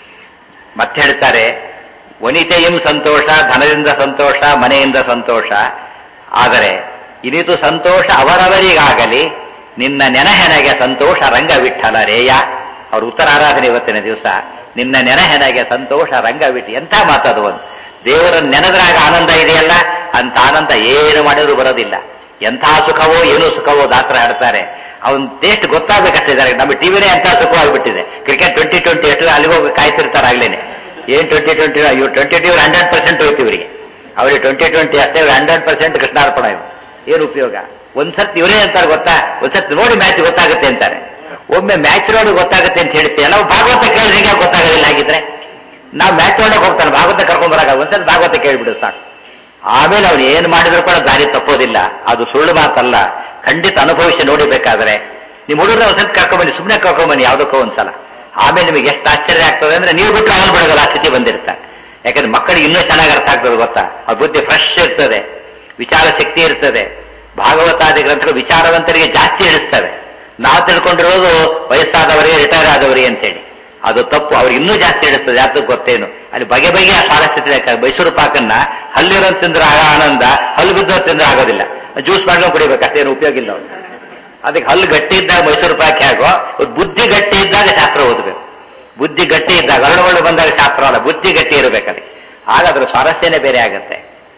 ಮತ್ತೆ ಹೇಳ್ತಾರೆ, ವನಿತೆಯಂ ಸಂತೋಷ, ಧನದಿಂದ ಸಂತೋಷ, ಮನೆಯಿಂದ ಸಂತೋಷ. ಆದರೆ ಇನಿತು ಸಂತೋಷ ಅವರವರಿಗಾಗಲಿ, ನಿನ್ನ ನೆನಹೆನಗೆ ಸಂತೋಷ ರಂಗವಿಠಲ ರೇಯ. ಅವ್ರ ಉತ್ತರ ಆರಾಧನೆ ಇವತ್ತಿನ ದಿವಸ. ನಿನ್ನ ನೆನಹೆನಗೆ ಸಂತೋಷ ರಂಗವಿಠ. ಎಂಥ ಮಾತದು ಒಂದು. ದೇವರ ನೆನೆದ್ರಾಗ ಆನಂದ ಇದೆಯಲ್ಲ, ಅಂತ ಆನಂದ ಏನು ಮಾಡಿದ್ರು ಬರೋದಿಲ್ಲ. ಎಂಥ ಸುಖವೋ ಏನೋ ಸುಖವೋ ದಾಸರ ಹಾಡ್ತಾರೆ. ಅವನ್ ಟೇಸ್ಟ್ ಗೊತ್ತಾಗಬೇಕಷ್ಟಿದ್ದಾರೆ. ನಮ್ಮ ಟಿವಿನೇ ಎಂಥ ಸುಖವಾಗಿಬಿಟ್ಟಿದೆ. ಕ್ರಿಕೆಟ್ 2020 ಎಷ್ಟು ಅಲ್ಲಿಗೋಗಿ ಕಾಯ್ತಿರ್ತಾರೆ ಆಗ್ಲೇನೆ. ಏನ್ 2020, ಇವ್ರು 2020 100% ಹೋಯ್ತು ಇವರಿಗೆ. ಅವ್ರಿಗೆ 2020 ಅಷ್ಟೇ, 100% ಕೃಷ್ಣಾರ್ಪಣ. ಇವು ಏನು ಉಪಯೋಗ? ಒಂದ್ಸತ್ ಇವರೇ ಅಂತಾರೆ ಗೊತ್ತಾ, ಒಂದ್ಸತ್ ನೋಡಿ ಮ್ಯಾಚ್ ಗೊತ್ತಾಗುತ್ತೆ ಅಂತಾರೆ. ಒಮ್ಮೆ ಮ್ಯಾಚ್ ನೋಡಿ ಗೊತ್ತಾಗುತ್ತೆ ಅಂತ ಹೇಳ್ತೀವಿ. ನಾವು ಭಾಗವತ ಕೇಳಿದ್ರೆ ಗೊತ್ತಾಗೋದಿಲ್ಲ. ಹಾಗಿದ್ರೆ ನಾವು ಮ್ಯಾಚ್ ನೋಡಕ್ ಹೋಗ್ತಾನೆ, ಭಾಗವತ ಕರ್ಕೊಂಡ್ ಬರಾಗ ಒಂದ್ಸಲ ಭಾಗವತ ಕೇಳ್ಬಿಡು ಸಾಕು. ಆಮೇಲೆ ಅವ್ನು ಏನ್ ಮಾಡಿದ್ರು ಕೂಡ ದಾರಿ ತಪ್ಪೋದಿಲ್ಲ. ಅದು ಸುಳ್ಳು ಮಾತಲ್ಲ, ಖಂಡಿತ ಅನುಭವಿಸಿ ನೋಡಿಬೇಕಾದ್ರೆ. ನಿಮ್ ಹುಡುಗರ ಒಂದ್ಸಲ ಕರ್ಕೊಂಡ್ಬನ್ನಿ, ಸುಮ್ಮನೆ ಕರ್ಕೊಂಡ್ಬನ್ನಿ ಯಾವುದಕ್ಕೋ ಒಂದ್ಸಲ. ಆಮೇಲೆ ನಿಮಗೆ ಎಷ್ಟು ಆಶ್ಚರ್ಯ ಆಗ್ತದೆ ಅಂದ್ರೆ, ನೀವು ಬಿಟ್ಟು ಅವನು ಬಿಡೋಲ್ಲ, ಆ ಸ್ಥಿತಿ ಬಂದಿರ್ತಾರೆ. ಯಾಕಂದ್ರೆ ಮಕ್ಕಳಿಗೆ ಇನ್ನೂ ಚೆನ್ನಾಗಿ ಅರ್ಥ ಆಗ್ತದೆ ಗೊತ್ತಾ. ಆ ಬುದ್ಧಿ ಫ್ರೆಶ್ ಇರ್ತದೆ, ವಿಚಾರ ಶಕ್ತಿ ಇರ್ತದೆ. ಭಾಗವತಾದಿ ಗ್ರಂಥಗಳು ವಿಚಾರವಂತರಿಗೆ ಜಾಸ್ತಿ ಇಳಿಸ್ತವೆ. ನಾವು ತಿಳ್ಕೊಂಡಿರೋದು ವಯಸ್ಸಾದವರಿಗೆ, ರಿಟೈರ್ ಆದವರಿಗೆ ಅಂತೇಳಿ. ಅದು ತಪ್ಪು. ಅವ್ರಿಗೆ ಇನ್ನೂ ಜಾಸ್ತಿ ಇಳಿಸ್ತದೆ. ಯಾತಕ್ಕೆ ಗೊತ್ತೇನು? ಅಲ್ಲಿ ಬಗೆ ಬಗೆಯ ಸ್ವಾರಸ್ಯತೆ. ಮೈಸೂರು ಪಾಕನ್ನ ಹಲ್ಲಿರೋ ತಿಂದ್ರೆ ಆಗ ಆನಂದ, ಹಲ್ಲು ಬಿದ್ದೋ ತಿಂದ್ರೆ ಆಗೋದಿಲ್ಲ. ಜ್ಯೂಸ್ ಮಾಡ್ಕೊಂಡು ಕುಡಿಬೇಕು, ಅಷ್ಟೇನು ಉಪಯೋಗ ಇಲ್ಲ ಅವ್ರು. ಅದಕ್ಕೆ ಹಲ್ಲು ಗಟ್ಟಿ ಇದ್ದಾಗ ಮೈಸೂರು ಪಾಕ್ ಹೇಗೋ, ಬುದ್ಧಿ ಗಟ್ಟಿ ಇದ್ದಾಗ ಶಾಸ್ತ್ರ ಓದಬೇಕು. ಬುದ್ಧಿ ಗಟ್ಟಿ ಇದ್ದಾಗ, ಅರಳುಗಳು ಬಂದಾಗ ಶಾಸ್ತ್ರ ಅಲ್ಲ, ಬುದ್ಧಿ ಗಟ್ಟಿ ಇರಬೇಕು. ಅದಕ್ಕೆ ಆಗ ಅದ್ರ ಸ್ವಾರಸ್ಯನೇ ಬೇರೆ ಆಗತ್ತೆ.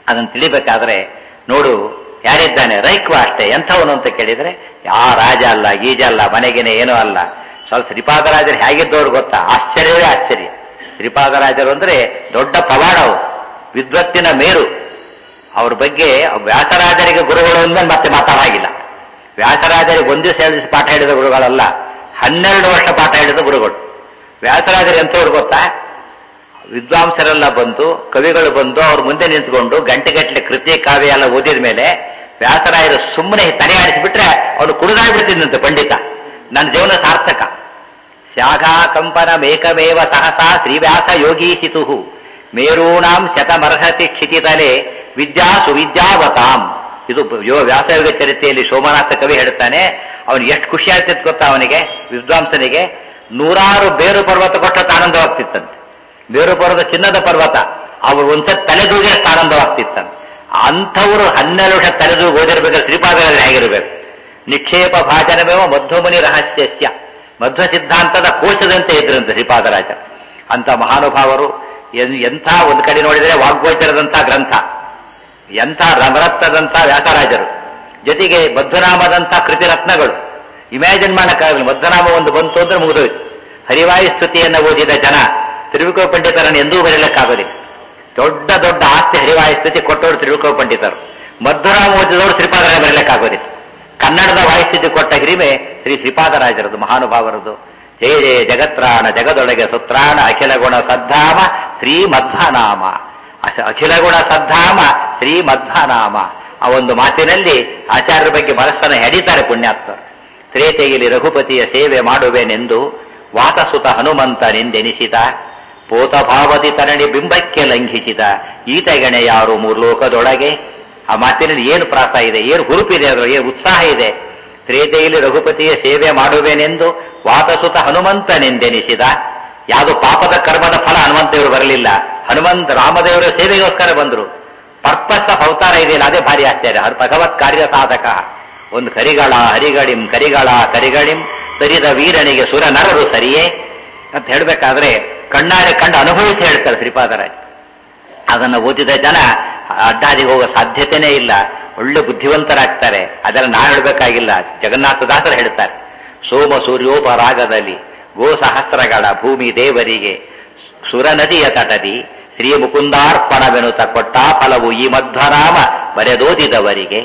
ಅದನ್ನು ತಿಳಿಬೇಕಾದ್ರೆ ನೋಡು ಯಾರಿದ್ದಾನೆ, ರೈಕ್ವ ಅಷ್ಟೇ, ಎಂಥವನು ಅಂತ ಕೇಳಿದ್ರೆ ರಾಜ ಅಲ್ಲ, ಗೀಜ ಅಲ್ಲ, ಮನೆಗೇನೆ ಏನೂ ಅಲ್ಲ. ಸ್ವಲ್ಪ ಶ್ರೀಪಾದರಾಜರು ಹೇಗಿದ್ದವ್ರು ಗೊತ್ತಾ? ಆಶ್ಚರ್ಯವೇ ಆಶ್ಚರ್ಯ. ಶ್ರೀಪಾದರಾಜರು ಅಂದ್ರೆ ದೊಡ್ಡ ಪವಾಡ, ಅವರು ವಿದ್ವತ್ತಿನ ಮೇರು. ಅವ್ರ ಬಗ್ಗೆ ವ್ಯಾಸರಾಜರಿಗೆ ಗುರುಗಳು ಅಂದ್ಮೇಲೆ ಮತ್ತೆ ಮಾತಾಡಾಗಿಲ್ಲ. ವ್ಯಾಸರಾಜರಿಗೆ ಒಂದು ದಿವಸ 2 ದಿವಸ ಪಾಠ ಹೇಳಿದ ಗುರುಗಳಲ್ಲ, 12 ವರ್ಷ ಪಾಠ ಹೇಳಿದ ಗುರುಗಳು. ವ್ಯಾಸರಾಜರು ಎಂಥವ್ರು ಗೊತ್ತಾ? ವಿದ್ವಾಂಸರೆಲ್ಲ ಬಂದು, ಕವಿಗಳು ಬಂದು ಅವ್ರ ಮುಂದೆ ನಿಂತ್ಕೊಂಡು ಗಂಟೆಗಟ್ಟಲೆ ಕೃತಿ ಕಾವ್ಯ ಎಲ್ಲ ಓದಿದ ಮೇಲೆ ವ್ಯಾಸರಾಯರು ಸುಮ್ಮನೆ ತಲೆ ಆಡಿಸಿಬಿಟ್ರೆ ಅವನು ಕುಡಿದಾಗ್ಬಿಡ್ತಿದ್ದಂತೆ ಪಂಡಿತ. ನನ್ನ ಜೀವನ ಸಾರ್ಥಕ. ಶಾಖಾ ಕಂಪನ ಮೇಕಮೇವ ಸಹಸಾ ಶ್ರೀವ್ಯಾಸ ಯೋಗೀಸಿತು ಮೇರೂಣಾಂ ಶತಮರ್ಹತಿ ಕ್ಷಿತಿತಲೆ ವಿದ್ಯಾ ಸುವಿದ್ಯಾವತಾಂ. ಇದು ವ್ಯಾಸಯೋಗ ಚರಿತ್ರೆಯಲ್ಲಿ ಸೋಮನಾಥ ಕವಿ ಹೇಳ್ತಾನೆ. ಅವನಿಗೆ ಎಷ್ಟು ಖುಷಿ ಆಗ್ತಿತ್ತು ಗೊತ್ತಾ? ಅವನಿಗೆ ವಿದ್ವಾಂಸನಿಗೆ 100 ಬೇರು ಪರ್ವತ ಕೊಟ್ಟಷ್ಟು ಆನಂದವಾಗ್ತಿತ್ತಂತೆ. ಬೇರು ಪರ್ವತ ಚಿನ್ನದ ಪರ್ವತ, ಅವರು ಒಂದ್ಸತ್ ತಲೆದೂಗಿರಷ್ಟು ಆನಂದವಾಗ್ತಿತ್ತಂತೆ. ಅಂಥವರು 12 ವರ್ಷ ತಲೆದೂಗಿ ಓದಿರ್ಬೇಕಾದ್ರೆ ಶ್ರೀಪಾದರಾಜರು ಹೇಗಿರಬೇಕು? ನಿಕ್ಷೇಪ ಭಾಜನಮೇವ ಮಧ್ವಮುನಿ ರಹಸ್ಯಸ್ಯ, ಮಧ್ವ ಸಿದ್ಧಾಂತದ ಕೋಶದಂತೆ ಇದ್ರಂತೆ ಶ್ರೀಪಾದರಾಜ. ಅಂತ ಮಹಾನುಭಾವರು. ಎಂಥ ಒಂದು ಕಡೆ ನೋಡಿದರೆ ವಾಗ್ವಜ್ರದಂಥ ಗ್ರಂಥ, ಎಂಥ ರಮರತ್ನದಂಥ ವ್ಯಾಸರಾಜರು, ಜೊತೆಗೆ ಮಧ್ವನಾಮದಂಥ ಕೃತಿರತ್ನಗಳು. ಇಮ್ಯಾಜಿನ್ ಮಾಡಕ್ಕಾಗಲ್ಲ. ಮಧ್ವನಾಮ ಒಂದು ಬಂತು ಅಂದ್ರೆ ಮುಗಿದೋಯ್ತು. ಹರಿವಾಯು ಸ್ತುತಿಯನ್ನು ಓದಿದ ಜನ ತಿರುವಿಕೋ ಪಂಡಿತರನ್ನು ಎಂದೂ ಬರೀಲಿಕ್ಕಾಗೋದಿಲ್ಲ. ದೊಡ್ಡ ದೊಡ್ಡ ಆಸ್ತಿ ಹರಿವಾಯು ಸ್ತುತಿ ಕೊಟ್ಟವರು ತಿರುವಿಕೋ ಪಂಡಿತರು. ಮಧ್ವನಾಮ ಓದಿದವರು ಶ್ರೀಪಾದರಾಜ ಬರೀಲಿಕ್ಕಾಗೋದಿಲ್ಲ. ಕನ್ನಡದ ವಾಯುಸ್ಥಿತಿ ಕೊಟ್ಟ ಹಿರಿಮೆ ಶ್ರೀಪಾದರಾಜರದು, ಮಹಾನುಭಾವರದು. ಜಯ ಜಯ ಜಗತ್ರಾಣ ಜಗದೊಳಗೆ ಸುತ್ರಾಣ ಅಖಿಲ ಗುಣ ಸದ್ಧಾಮ ಶ್ರೀ ಮಧ್ವನಾಮ. ಅಖಿಲ ಗುಣ ಸದ್ಧಾಮ ಶ್ರೀ ಮಧ್ವನಾಮ. ಆ ಒಂದು ಮಾತಿನಲ್ಲಿ ಆಚಾರ್ಯರ ಬಗ್ಗೆ ಮನಸ್ಸನ್ನು ಹೆಡಿತಾರೆ ಪುಣ್ಯಾತ್ಮರು. ತ್ರೇತೆಯಲ್ಲಿ ರಘುಪತಿಯ ಸೇವೆ ಮಾಡುವೆನೆಂದು ವಾತಸುತ ಹನುಮಂತನೆಂದೆನಿಸಿದ, ಪೋತಭಾವದಿ ತರಣಿ ಬಿಂಬಕ್ಕೆ ಲಂಘಿಸಿದ ಈತಗಣೆ ಯಾರು ಮೂರ್ಲೋಕದೊಳಗೆ. ಆ ಮಾತಿನಲ್ಲಿ ಏನು ಪ್ರಾಸ ಇದೆ, ಏನು ಹುರುಪಿದೆ, ಅದರಲ್ಲಿ ಏನು ಉತ್ಸಾಹ ಇದೆ. ತ್ರೇತೆಯಲ್ಲಿ ರಘುಪತಿಯ ಸೇವೆ ಮಾಡುವೆನೆಂದು ವಾತಸುತ ಹನುಮಂತನೆಂದೆನಿಸಿದ. ಯಾವುದು ಪಾಪದ ಕರ್ಮದ ಫಲ ಹನುಮಂತೇವರು ಬರಲಿಲ್ಲ, ರಾಮದೇವರ ಸೇವೆಗೋಸ್ಕರ ಬಂದರು. ಪರ್ಪಸ್ ಆಫ್ ಅವತಾರ ಇದೆಯಲ್ಲ, ಅದೇ ಭಾರಿ ಆಶ್ಚರ್ಯ. ಭಗವತ್ ಕಾರ್ಯ ಸಾಧಕ. ಒಂದು ಕರಿಗಳ ಕರಿಗಳಿಂ ತರಿದ ವೀರನಿಗೆ ಸುರ ನರರು ಸರಿಯೇ ಅಂತ ಹೇಳಬೇಕಾದ್ರೆ ಕಣ್ಣಾರೆ ಕಂಡು ಅನುಭವಿಸಿ ಹೇಳ್ತಾರೆ ಶ್ರೀಪಾದರಾಜ. ಅದನ್ನು ಓದಿದ ಜನ ಅಡ್ಡಾದಿಗೆ ಹೋಗೋ ಸಾಧ್ಯತೆಯೇ ಇಲ್ಲ, ಒಳ್ಳೆ ಬುದ್ಧಿವಂತರಾಗ್ತಾರೆ. ಅದನ್ನು ನಾ ಹೇಳಬೇಕಾಗಿಲ್ಲ, ಜಗನ್ನಾಥದಾಸರು ಹೇಳ್ತಾರೆ. ಸೋಮ ಸೂರ್ಯೋಪರಾಗದಲ್ಲಿ ಗೋ ಸಹಸ್ರಗಳ ಭೂಮಿ ದೇವರಿಗೆ ಸುರ ನದಿಯ ತಟದಿ ಶ್ರೀ ಮುಕುಂದಾರ್ಪಣವೆನುತ ಕೊಟ್ಟ ಫಲವು ಈ ಮಧ್ವನಾಮ ಬರೆದೋದಿದವರಿಗೆ.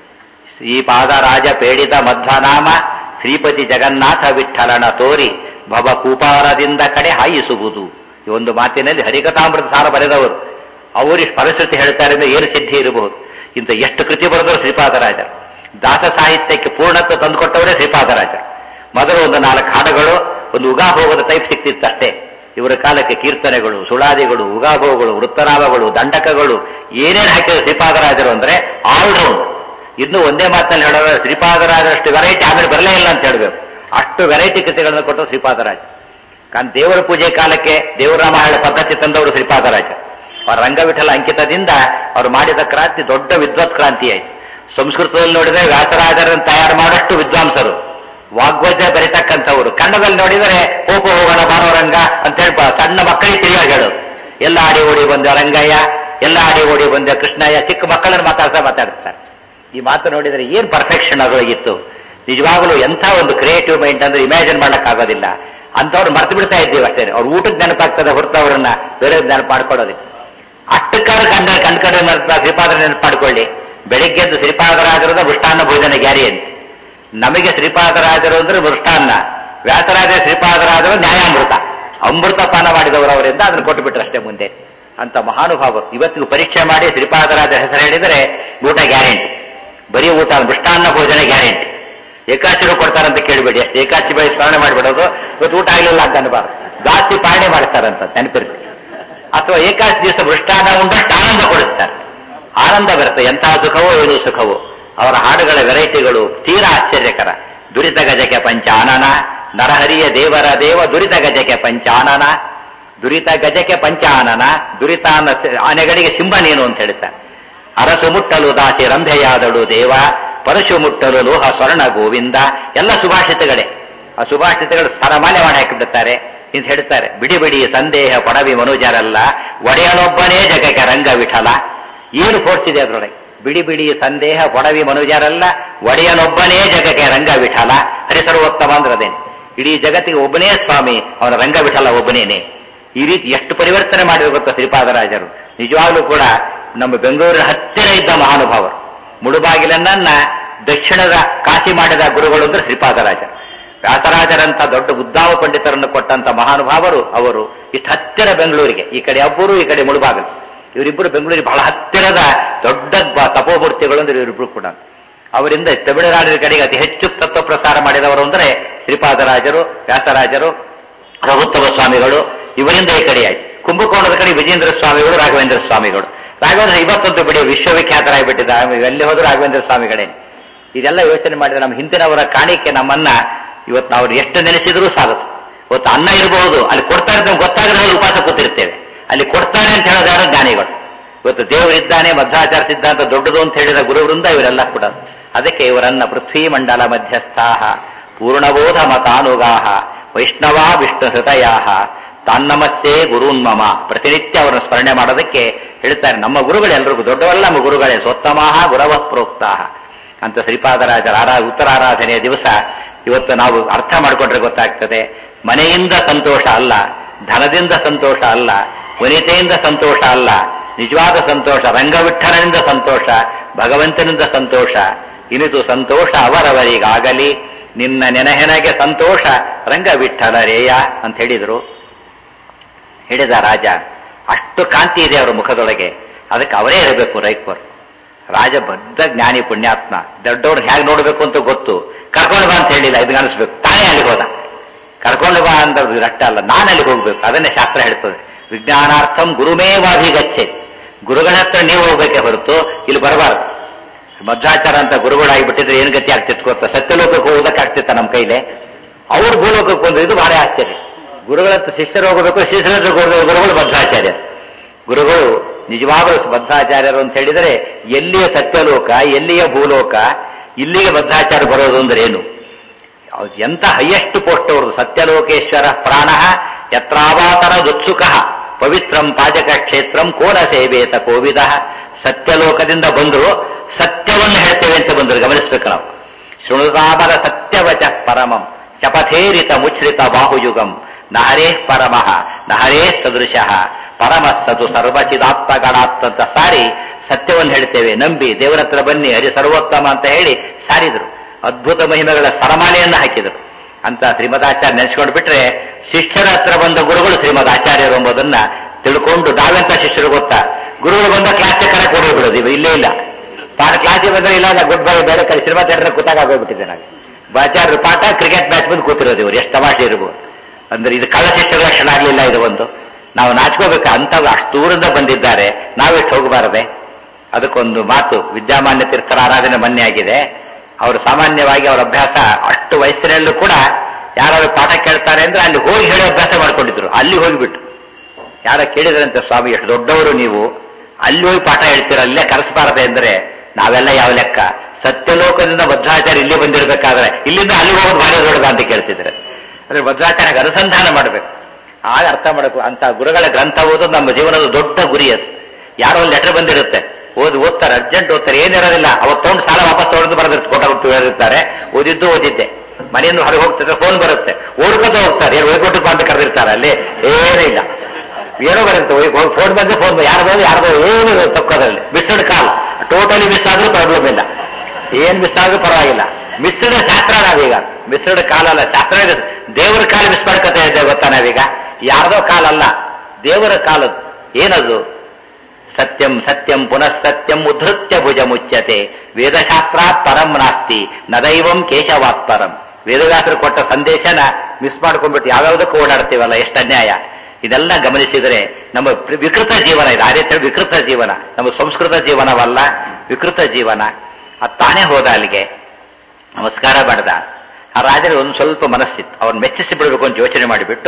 ಶ್ರೀಪಾದರಾಜ ಪೇಡಿದ ಮಧ್ವನಾಮ ಶ್ರೀಪತಿ ಜಗನ್ನಾಥ ವಿಠಲನ ತೋರಿ ಭವ ಕೂಪಾರದಿಂದ ಕಡೆ ಹಾಯಿಸುವುದು. ಈ ಒಂದು ಮಾತಿನಲ್ಲಿ ಹರಿಕಥಾಮೃತ ಸಾರ ಬರೆದವರು. ಅವರಿಷ್ಟು ಪರಿಸ್ಥಿತಿ ಹೇಳ್ತಾರೆ ಅಂದ್ರೆ ಏನು ಸಿದ್ಧಿ ಇರಬಹುದು. ಇಂಥ ಎಷ್ಟು ಕೃತಿ ಬರೆದವರು ಶ್ರೀಪಾದರಾಜರು. ದಾಸ ಸಾಹಿತ್ಯಕ್ಕೆ ಪೂರ್ಣತ್ವ ತಂದುಕೊಟ್ಟವರೇ ಶ್ರೀಪಾದರಾಜರು. ಮೊದಲು ಒಂದು 4 ಹಾಡುಗಳು, ಒಂದು ಉಗಾಭೋಗದ ಟೈಪ್ ಸಿಕ್ತಿತ್ತಷ್ಟೇ. ಇವರ ಕಾಲಕ್ಕೆ ಕೀರ್ತನೆಗಳು, ಸುಳಾದಿಗಳು, ಉಗಾಭೋಗಗಳು, ವೃತ್ತನಾಮಗಳು, ದಂಡಕಗಳು ಏನೇನು ಹಾಕಿದ್ರು ಶ್ರೀಪಾದರಾಜರು ಅಂದ್ರೆ ಆಲ್ರೌಂಡ್. ಇನ್ನು ಒಂದೇ ಮಾತಿನಲ್ಲಿ ಹೇಳೋದು, ಶ್ರೀಪಾದರಾಜರಷ್ಟು ವೆರೈಟಿ ಆಮೇಲೆ ಬರಲೇ ಇಲ್ಲ ಅಂತ ಹೇಳಬೇಕು. ಅಷ್ಟು ವೆರೈಟಿ ಕೃತಿಗಳನ್ನು ಕೊಟ್ಟರು ಶ್ರೀಪಾದರಾಜ. कारण ದೇವರ ಪೂಜೆ ಕಾಲಕ್ಕೆ ದೇವರಾಮ ಹೇಳ ಪದ್ಧತಿ ತಂದವರು ಶ್ರೀಪಾದರಾಜ. ಅವರ ರಂಗವಿಠಲ ಅಂಕಿತದಿಂದ ಅವರು ಮಾಡಿದ ಕ್ರಾಂತಿ ದೊಡ್ಡ ವಿದ್ವತ್ ಕ್ರಾಂತಿ ಆಯಿತು. ಸಂಸ್ಕೃತದಲ್ಲಿ ನೋಡಿದರೆ ವ್ಯಾಸರಾಜರನ್ನು ತಯಾರು ಮಾಡಷ್ಟು ವಿದ್ವಾಂಸರು, ವಾಗ್ವಜ್ರ ಬರೀತಕ್ಕಂಥವ್ರು. ಕನ್ನಡದಲ್ಲಿ ನೋಡಿದರೆ ಹೋಪ ಹೋಗೋಣ ಬಾರೋರಂಗ ಅಂತ ಹೇಳಿ ಸಣ್ಣ ಮಕ್ಕಳಿಗೆ ತಿಳಿಯಾಗಿ ಹೇಳೋದು. ಎಲ್ಲ ಆಡಿ ಓಡಿ ಬಂದ ರಂಗಯ್ಯ, ಎಲ್ಲ ಆಡಿ ಓಡಿ ಬಂದ ಕೃಷ್ಣಯ್ಯ, ಚಿಕ್ಕ ಮಕ್ಕಳನ್ನು ಮಾತಾಡಿಸ್ತಾರೆ. ಈ ಮಾತು ನೋಡಿದರೆ ಏನ್ ಪರ್ಫೆಕ್ಷನ್ ಅದರೊಳಗಿತ್ತು. ನಿಜವಾಗಲೂ ಎಂಥ ಒಂದು ಕ್ರಿಯೇಟಿವ್ ಮೈಂಡ್ ಅಂದ್ರೆ ಇಮ್ಯಾಜಿನ್ ಮಾಡಕ್ಕಾಗೋದಿಲ್ಲ. ಅಂಥವ್ರು ಮರ್ತು ಬಿಡ್ತಾ ಇದ್ದೀವಿ ಅಷ್ಟೇ. ಅವ್ರು ಊಟಕ್ಕೆ ನೆನಪಾಗ್ತದೆ ಹೊರತು ಅವರನ್ನ ಬೇರೆ ನೆನಪು ಮಾಡ್ಕೊಳ್ಳೋದಿಲ್ಲ. ಅಷ್ಟಕ್ಕಾರ ಕಣ್ಕಂಡ ಶ್ರೀಪಾದರ ನೆನಪು ಮಾಡ್ಕೊಳ್ಳಿ. ಬೆಳಿಗ್ಗೆದ್ದು ಶ್ರೀಪಾದರಾಜರದ ಮೃಷ್ಟಾನ್ನ ಭೋಜನ ಗ್ಯಾರಂಟಿ. ನಮಗೆ ಶ್ರೀಪಾದರಾಜರು ಅಂದ್ರೆ ಮೃಷ್ಟಾನ್ನ, ವ್ಯಾಸರಾಜ ಶ್ರೀಪಾದರಾಜರು ನ್ಯಾಯಾಮೃತ, ಅಮೃತ ಪಾನ ಮಾಡಿದವರು ಅವರಿಂದ ಅದನ್ನು ಕೊಟ್ಟು ಬಿಟ್ರಷ್ಟೇ ಮುಂದೆ. ಅಂತ ಮಹಾನುಭಾವರು ಇವತ್ತಿಗೂ ಪರೀಕ್ಷೆ ಮಾಡಿ ಶ್ರೀಪಾದರಾಜ ಹೆಸರು ಹೇಳಿದರೆ ಊಟ ಗ್ಯಾರಂಟಿ. ಬರೀ ಊಟ ಮೃಷ್ಟಾನ್ನ ಭೋಜನ ಗ್ಯಾರಂಟಿ. ಏಕಾಚಿರು ಕೊಡ್ತಾರಂತ ಕೇಳಬೇಡಿ, ಅಷ್ಟು ಏಕಾಚಿ ಬಳಿ ಸ್ಮರಣೆ ಮಾಡಿಬಿಡೋದು. ಇವತ್ತು ಊಟ ಆಗಲಿಲ್ಲ ಅಂತ ಅನ್ಬಾರ್ದು, ಜಾಸ್ತಿ ಪಾಲನೆ ಮಾಡ್ತಾರಂತ ನೆನಪಿರ್ಬೇಕು. ಅಥವಾ ಏಕಾಚಿ ದಿವಸ ಮೃಷ್ಟಾನ್ನ ಉಂಡಷ್ಟು ಆನಂದ ಕೊಡಿಸ್ತಾರೆ, ಆನಂದ ಬರುತ್ತೆ. ಎಂತಹ ಸುಖವೋ ಏನು ಸುಖವೋ. ಅವರ ಹಾಡುಗಳ ವೆರೈಟಿಗಳು ತೀರಾ ಆಶ್ಚರ್ಯಕರ. ದುರಿತ ಗಜಕ್ಕೆ ಪಂಚಾನನ, ನರಹರಿಯ ದೇವರ ದೇವ ದುರಿತ ಗಜಕ್ಕೆ ಪಂಚಾನನ, ದುರಿತ ಗಜಕ್ಕೆ ಪಂಚಾನನ, ದುರಿತ ಆನೆಗಳಿಗೆ ಸಿಂಹ ನೀನು ಅಂತ ಹೇಳ್ತಾರೆ. ಅರಸು ಮುಟ್ಟಲು ದಾಸಿ ರಂಭೆಯಾದಳು ದೇವ, ಪರಶು ಮುಟ್ಟಲು ಲೋಹ ಸ್ವರ್ಣ ಗೋವಿಂದ. ಎಲ್ಲ ಸುಭಾಷಿತಗಳೇ. ಆ ಸುಭಾಷಿತಗಳು ಸರಮಾಲೆ ಮಾಡಿ ಹಾಕಿಬಿಡುತ್ತಾರೆ ಅಂತ ಹೇಳ್ತಾರೆ. ಬಿಡಿ ಬಿಡಿ ಸಂದೇಹ ಪಡವಿ ಮನುಜರಲ್ಲ, ಒಡೆಯನೊಬ್ಬನೇ ಜಗಕ್ಕೆ ರಂಗ ವಿಠಲ. ಏನು ಫೋರ್ಸ್ ಇದೆ ಅದರೊಳಗೆ. ಬಿಡಿ ಬಿಡಿ ಸಂದೇಹ ಒಡವಿ ಮನುಜರಲ್ಲ, ಒಡೆಯನೊಬ್ಬನೇ ಜಗಕ್ಕೆ ರಂಗ ವಿಠಲ ಹರಿಸರ್ವೋತ್ತಮ ಅಂದ್ರದೇನೆ. ಇಡೀ ಜಗತ್ತಿಗೆ ಒಬ್ಬನೇ ಸ್ವಾಮಿ, ಅವನ ರಂಗ ವಿಠಲ ಒಬ್ಬನೇನೆ. ಈ ರೀತಿ ಎಷ್ಟು ಪರಿವರ್ತನೆ ಮಾಡಿದ್ರು ಗೊತ್ತಾ ಶ್ರೀಪಾದರಾಜರು. ನಿಜವಾಗ್ಲೂ ಕೂಡ ನಮ್ಮ ಬೆಂಗಳೂರಿನ ಹತ್ತಿರ ಇದ್ದ ಮಹಾನುಭಾವರು. ಮುಳುಬಾಗಿಲನ್ನ ದಕ್ಷಿಣದ ಕಾಶಿ ಮಾಡಿದ ಗುರುಗಳು ಅಂದ್ರೆ ಶ್ರೀಪಾದರಾಜರು. ವ್ಯಾಸರಾಜರಂತ ದೊಡ್ಡ ಉದ್ದಾಮ ಪಂಡಿತರನ್ನು ಕೊಟ್ಟಂತ ಮಹಾನುಭಾವರು ಅವರು. ಇಷ್ಟು ಹತ್ತಿರ ಬೆಂಗಳೂರಿಗೆ, ಈ ಕಡೆ ಅಬ್ಬೂರು, ಈ ಕಡೆ ಮುಳುಬಾಗಿಲು, ಇವರಿಬ್ಬರು ಬೆಂಗಳೂರಿಗೆ ಬಹಳ ಹತ್ತಿರದ ದೊಡ್ಡ ತಪೋಮೂರ್ತಿಗಳು ಅಂದ್ರೆ ಇವರಿಬ್ಬರು ಕೂಡ. ಅವರಿಂದ ತಮಿಳುನಾಡಿನ ಕಡೆಗೆ ಅತಿ ಹೆಚ್ಚು ತತ್ವ ಪ್ರಸಾರ ಮಾಡಿದವರು ಅಂದರೆ ಶ್ರೀಪಾದರಾಜರು, ವ್ಯಾಸರಾಜರು, ರಘುತ್ತಮ ಸ್ವಾಮಿಗಳು. ಇವರಿಂದ ಈ ಕಡೆ ಆಯ್ತು. ಕುಂಭಕೋಣದ ಕಡೆ ವಿಜೇಂದ್ರ ಸ್ವಾಮಿಗಳು, ರಾಘವೇಂದ್ರ ಸ್ವಾಮಿಗಳು. ರಾಘವೇಂದ್ರ ಇವತ್ತಂತೂ ಬಿಡಿ ವಿಶ್ವವಿಖ್ಯಾತರಾಗಿಬಿಟ್ಟಿದ್ದ, ಎಲ್ಲಿ ಹೋದ್ರು ರಾಘವೇಂದ್ರ ಸ್ವಾಮಿಗಳೇ. ಇದೆಲ್ಲ ಯೋಚನೆ ಮಾಡಿದ್ರೆ ನಮ್ಮ ಹಿಂದಿನವರ ಕಾಣಿಕೆ ನಮ್ಮನ್ನ ಇವತ್ತು ನಾವು ಎಷ್ಟು ನೆನೆಸಿದ್ರೂ ಸಾಗುತ್ತೆ. ಇವತ್ತು ಅನ್ನ ಇರಬಹುದು, ಅಲ್ಲಿ ಕೊಡ್ತಾರೆ ಅಂತ ಗೊತ್ತಾಗದೆ ಉಪವಾಸ ಕೂತಿರ್ತೇವೆ. ಅಲ್ಲಿ ಕೊಡ್ತಾರೆ ಅಂತ ಹೇಳೋದಾರ ಜ್ಞಾನಿಗಳು. ಇವತ್ತು ದೇವರಿದ್ದಾನೆ, ಮಧ್ವಾಚಾರ ಸಿದ್ಧಾಂತ ದೊಡ್ಡದು ಅಂತ ಹೇಳಿದ ಗುರುವೃಂದ ಇವರೆಲ್ಲ ಕೂಡ. ಅದಕ್ಕೆ ಇವರನ್ನ ಪೃಥ್ವಿ ಮಂಡಲ ಮಧ್ಯಸ್ಥಾಹ ಪೂರ್ಣಬೋಧ ಮತಾನುಗಾಹ ವೈಷ್ಣವ ವಿಷ್ಣು ಹೃದಯಾಹ ತಾನ್ನಮಸ್ಸೇ ಗುರುನ್ಮಮ. ಪ್ರತಿನಿತ್ಯ ಅವರನ್ನು ಸ್ಮರಣೆ ಮಾಡೋದಕ್ಕೆ ಹೇಳ್ತಾರೆ. ನಮ್ಮ ಗುರುಗಳು ಎಲ್ರಿಗೂ ದೊಡ್ಡವಲ್ಲ, ನಮ್ಮ ಗುರುಗಳೇ ಸ್ವತ್ತಮಃ ಗುರವ ಪ್ರೋಕ್ತಾಹ ಅಂತ ಶ್ರೀಪಾದರಾಜರ ಉತ್ತರಾರಾಧನೆಯ ದಿವಸ ಇವತ್ತು ನಾವು ಅರ್ಥ ಮಾಡಿಕೊಂಡ್ರೆ ಗೊತ್ತಾಗ್ತದೆ. ಮನೆಯಿಂದ ಸಂತೋಷ ಅಲ್ಲ, ಧನದಿಂದ ಸಂತೋಷ ಅಲ್ಲ, ವನಿತೆಯಿಂದ ಸಂತೋಷ ಅಲ್ಲ. ನಿಜವಾದ ಸಂತೋಷ ರಂಗವಿಠಲನಿಂದ ಸಂತೋಷ, ಭಗವಂತನಿಂದ ಸಂತೋಷ. ಇನಿತು ಸಂತೋಷ ಅವರವರಿಗಾಗಲಿ, ನಿನ್ನ ನೆನಹೆನಗೆ ಸಂತೋಷ ರಂಗವಿಠಲರೇಯ ಅಂತ ಹೇಳಿದರು. ಹೇಳಿದ ರಾಜ. ಅಷ್ಟು ಕಾಂತಿ ಇದೆ ಅವರ ಮುಖದೊಳಗೆ. ಅದಕ್ಕೆ ಅವರೇ ಇರಬೇಕು ರೈಕ್ವರು. ರಾಜ ಬದ್ಧ ಜ್ಞಾನಿ ಪುಣ್ಯಾತ್ಮ. ದೊಡ್ಡವ್ರು ಹೇಗೆ ನೋಡ್ಬೇಕು ಅಂತ ಗೊತ್ತು. ಕರ್ಕೊಂಡು ಬಾ ಅಂತ ಹೇಳಿಲ್ಲ, ಇದನ್ನ ಅನಿಸ್ಬೇಕು. ತಾನೇ ಅಲ್ಲಿಗೆ ಹೋದ. ಕರ್ಕೊಂಡು ಬಾ ಅಂದ್ರೆ ರಟ್ಟ ಅಲ್ಲ, ನಾನು ಅಲ್ಲಿಗೆ ಹೋಗ್ಬೇಕು. ಅದನ್ನೇ ಶಾಸ್ತ್ರ ಹೇಳ್ತದೆ. ವಿಜ್ಞಾನಾರ್ಥಂ ಗುರುಮೇವಾಭಿಗಚ್ಚೆ. ಗುರುಗಳ ಹತ್ರ ನೀವು ಹೋಗ್ಬೇಕೆ ಹೊರತು ಇಲ್ಲಿ ಬರಬಾರ್ದು. ಮಧ್ವಾಚಾರ ಅಂತ ಗುರುಗಳಾಗಿ ಬಿಟ್ಟಿದ್ರೆ ಏನು ಗತಿ ಆಗ್ತಿತ್ತು ಗೊತ್ತಾ? ಸತ್ಯಲೋಕಕ್ಕೆ ಹೋಗೋದಕ್ಕೆ ಆಗ್ತಿತ್ತ ನಮ್ಮ ಕೈಲೇ? ಅವ್ರು ಭೂಲೋಕಕ್ಕೆ ಬಂದ್ರೆ ಇದು ಬಹಳ ಆಶ್ಚರ್ಯ. ಗುರುಗಳ ಹತ್ರ ಶಿಷ್ಯರು ಹೋಗಬೇಕು, ಶಿಷ್ಯರ ಹತ್ರ ಗುರುಗಳು ಮಧ್ವಾಚಾರ್ಯ. ಗುರುಗಳು ನಿಜವಾಗಲೂ ಮಧ್ವಾಚಾರ್ಯರು ಅಂತ ಹೇಳಿದರೆ ಎಲ್ಲಿಯ ಸತ್ಯಲೋಕ, ಎಲ್ಲಿಯ ಭೂಲೋಕ, ಇಲ್ಲಿಗೆ ಮಧ್ವಾಚಾರ್ಯ ಬರೋದು ಅಂದ್ರೆ ಏನು? ಎಂತ ಹೈಯೆಸ್ಟ್ ಪೋಸ್ಟ್ ಅವರು. ಸತ್ಯಲೋಕೇಶ್ವರ ಪ್ರಾಣ ಯತ್ರಾವಾತರ ದುತ್ಸುಕ ಪವಿತ್ರಂ ಪಾಜಕ ಕ್ಷೇತ್ರಂ ಕೋನ ಸೇವೇತ ಕೋವಿದ. ಸತ್ಯಲೋಕದಿಂದ ಬಂದರು, ಸತ್ಯವನ್ನು ಹೇಳ್ತೇವೆ ಅಂತ ಬಂದರು. ಗಮನಿಸ್ಬೇಕು ನಾವು. ಶೃಣುತಾಮರ ಸತ್ಯವಚ ಪರಮಂ ಶಪಥೇರಿತ ಮುಚ್ರಿತ ಬಾಹುಯುಗಂ ನಹರೇ ಪರಮಃ ನಹರೇ ಸದೃಶಃ ಪರಮಸ್ಸದು ಸರ್ವಚಿದಾತ್ಮಗಣಾತ್ ಅಂತ ಸಾರಿ ಸತ್ಯವನ್ನು ಹೇಳ್ತೇವೆ, ನಂಬಿ ದೇವರ ಹತ್ರ ಬನ್ನಿ, ಹರಿ ಸರ್ವೋತ್ತಮ ಅಂತ ಹೇಳಿ ಸಾರಿದ್ರು. ಅದ್ಭುತ ಮಹಿಮೆಗಳ ಸರಮಾಲೆಯನ್ನು ಹಾಕಿದರು ಅಂತ ಶ್ರೀಮದಾಚಾರ್ಯ ನೆನೆಸ್ಕೊಂಡು ಬಿಟ್ರೆ, ಶಿಷ್ಯರ ಹತ್ರ ಬಂದ ಗುರುಗಳು ಶ್ರೀಮದಾಚಾರ್ಯರು ಎಂಬುದನ್ನ ತಿಳ್ಕೊಂಡು ನಾವೆಂತ ಶಿಷ್ಯರು ಗೊತ್ತಾ? ಗುರುಗಳು ಬಂದ ಕ್ಲಾಸ್ಗೆ ಕರೆಕ್ಟ್ ಕೊಡೋದು ಬಿಡೋದು. ಇಲ್ಲ ಇಲ್ಲ, ತಾನು ಕ್ಲಾಸಿಗೆ ಬಂದ್ರೆ ಇಲ್ಲ ಗುಡ್ ಬೈ ಬೇರೆ ಕಡೆ ಶ್ರೀಮದಾಚಾರ್ಯರ ಕೂತಾಗ ಆಗೋಗ್ಬಿಟ್ಟಿದೆ. ನಾವು ಆಚಾರ್ಯರು ಪಾಠ ಕ್ರಿಕೆಟ್ ಮ್ಯಾಚ್ ಬಂದು ಕೂತಿರೋದು. ಇವರು ಎಷ್ಟು ತಮಾಷೆ ಇರ್ಬೋದು ಅಂದ್ರೆ ಇದು ಕಳ್ಳ ಶಿಷ್ಯರ ಲಕ್ಷಣ ಆಗ್ಲಿಲ್ಲ. ಇದು ಒಂದು ನಾವು ನಾಚ್ಕೋಬೇಕು. ಅಂತ ಅಷ್ಟು ದೂರದಿಂದ ಬಂದಿದ್ದಾರೆ, ನಾವೆಷ್ಟು ಹೋಗಬಾರದೆ? ಅದಕ್ಕೊಂದು ಮಾತು. ವಿದ್ಯಾಮಾನ್ಯ ತೀರ್ಥರ ಆರಾಧನೆ ಮೊನ್ನೆ ಆಗಿದೆ. ಅವರು ಸಾಮಾನ್ಯವಾಗಿ ಅವರ ಅಭ್ಯಾಸ ಅಷ್ಟು ವಯಸ್ಸಿನಲ್ಲೂ ಕೂಡ ಯಾರಾದ್ರು ಪಾಠ ಕೇಳ್ತಾರೆ ಅಂದ್ರೆ ಅಲ್ಲಿ ಹೋಗಿ ಹೇಳೋ ಅಭ್ಯಾಸ ಮಾಡ್ಕೊಂಡಿದ್ರು. ಅಲ್ಲಿ ಹೋಗಿಬಿಟ್ಟು ಯಾರ ಕೇಳಿದ್ರಂತೆ, ಸ್ವಾಮಿ ಎಷ್ಟು ದೊಡ್ಡವರು ನೀವು, ಅಲ್ಲಿ ಹೋಗಿ ಪಾಠ ಹೇಳ್ತೀರ, ಅಲ್ಲೇ ಕರೆಸಬಾರದೆ ಅಂದ್ರೆ ನಾವೆಲ್ಲ ಯಾವ ಲೆಕ್ಕ? ಸತ್ಯಲೋಕದಿಂದ ಮಧ್ವಾಚಾರ್ಯ ಇಲ್ಲಿ ಬಂದಿರಬೇಕಾದ್ರೆ ಇಲ್ಲಿಂದ ಅಲ್ಲಿ ಹೋಗೋದು ಭಾರಿ ದೊಡ್ಡದ ಅಂತ ಕೇಳ್ತಿದ್ರೆ, ಅಂದ್ರೆ ಮಧ್ವಾಚಾರ್ಯಗೆ ಅನುಸಂಧಾನ ಮಾಡಬೇಕು. ಆಗ ಅರ್ಥ ಮಾಡಬೇಕು. ಅಂತ ಗುರುಗಳ ಗ್ರಂಥ ಓದೋದು ನಮ್ಮ ಜೀವನದ ದೊಡ್ಡ ಗುರಿ. ಅದು ಯಾರೋ ಒಂದು ಲೆಟರ್ ಬಂದಿರುತ್ತೆ, ಓದ್ತಾರೆ, ಅರ್ಜೆಂಟ್ ಓದ್ತಾರೆ, ಏನಿರೋದಿಲ್ಲ. ಅವತ್ತು ತಗೊಂಡು ಸಾಲ ವಾಪಸ್ ತಗೊಂಡು ಬರೋದಿರುತ್ತೆ, ಕೊಟ್ಟು ಹೇಳಿರ್ತಾರೆ. ಓದಿದ್ದೆ ಮನೆಯನ್ನು ಹೊರಗೆ ಹೋಗ್ತಿದ್ರೆ ಫೋನ್ ಬರುತ್ತೆ, ಓಡ್ಕೊತ ಹೋಗ್ತಾರೆ. ಏನು ಒಯ್ಕೊಟ್ಟು ಅಂತ ಕರೆದಿರ್ತಾರೆ, ಅಲ್ಲಿ ಏನೂ ಇಲ್ಲ, ಏನೋ ಬರುತ್ತೆ. ಫೋನ್ ಬಂದ್ರೆ ಫೋನ್ ಯಾರ್ದೋ ಏನು ತಕ್ಕೋದ್ರಲ್ಲಿ ಮಿಸ್ಡ್ ಕಾಲ್. ಟೋಟಲಿ ಮಿಸ್ ಆದ್ರೂ ಪ್ರಾಬ್ಲಮ್ ಇಲ್ಲ, ಏನ್ ಮಿಸ್ ಆದ್ರೂ ಪರವಾಗಿಲ್ಲ. ಮಿಸ್ಡ್ ಶಾಸ್ತ್ರ ನಾವೀಗ, ಮಿಸ್ಡ್ ಕಾಲ್ ಅಲ್ಲ ಶಾಸ್ತ್ರ. ದೇವರ ಕಾಲ ಮಿಸ್ ಮಾಡ್ಕೊತಾ ಇದ್ದೇವೆ ಗೊತ್ತಾ ನಾವೀಗ? ಯಾರ್ದೋ ಕಾಲಲ್ಲ, ದೇವರ ಕಾಲದ್ದು. ಏನದು? ಸತ್ಯಂ ಸತ್ಯಂ ಪುನಃ ಸತ್ಯಂ ಉದ್ಧತ್ಯ ಭುಜ ಮುಚ್ಯತೆ ವೇದಶಾಸ್ತ್ರಾತ್ ಪರಂ ನಾಸ್ತಿ ನದೈವಂ ಕೇಶವಾತ್ ಪರಂ. ವೇದವ್ಯಾಸರು ಕೊಟ್ಟ ಸಂದೇಶನ ಮಿಸ್ ಮಾಡ್ಕೊಂಡ್ಬಿಟ್ಟು ಯಾವ್ಯಾವುದಕ್ಕೂ ಓಡಾಡ್ತೀವಲ್ಲ, ಎಷ್ಟು ಅನ್ಯಾಯ. ಇದೆಲ್ಲ ಗಮನಿಸಿದರೆ ನಮ್ಮ ವಿಕೃತ ಜೀವನ ಇದೆ. ಅದೇ ವಿಕೃತ ಜೀವನ, ನಮ್ಮ ಸಂಸ್ಕೃತ ಜೀವನವಲ್ಲ, ವಿಕೃತ ಜೀವನ. ಅದು ತಾನೇ ಹೋದ ಅಲ್ಲಿಗೆ, ನಮಸ್ಕಾರ ಮಾಡಿದ. ಆ ರಾಜನಿಗೆ ಒಂದು ಸ್ವಲ್ಪ ಮನಸ್ಸಿತ್ತು, ಅವನು ಮೆಚ್ಚಿಸಿ ಬಿಡಬೇಕು ಅಂತ ಯೋಚನೆ ಮಾಡಿಬಿಟ್ಟು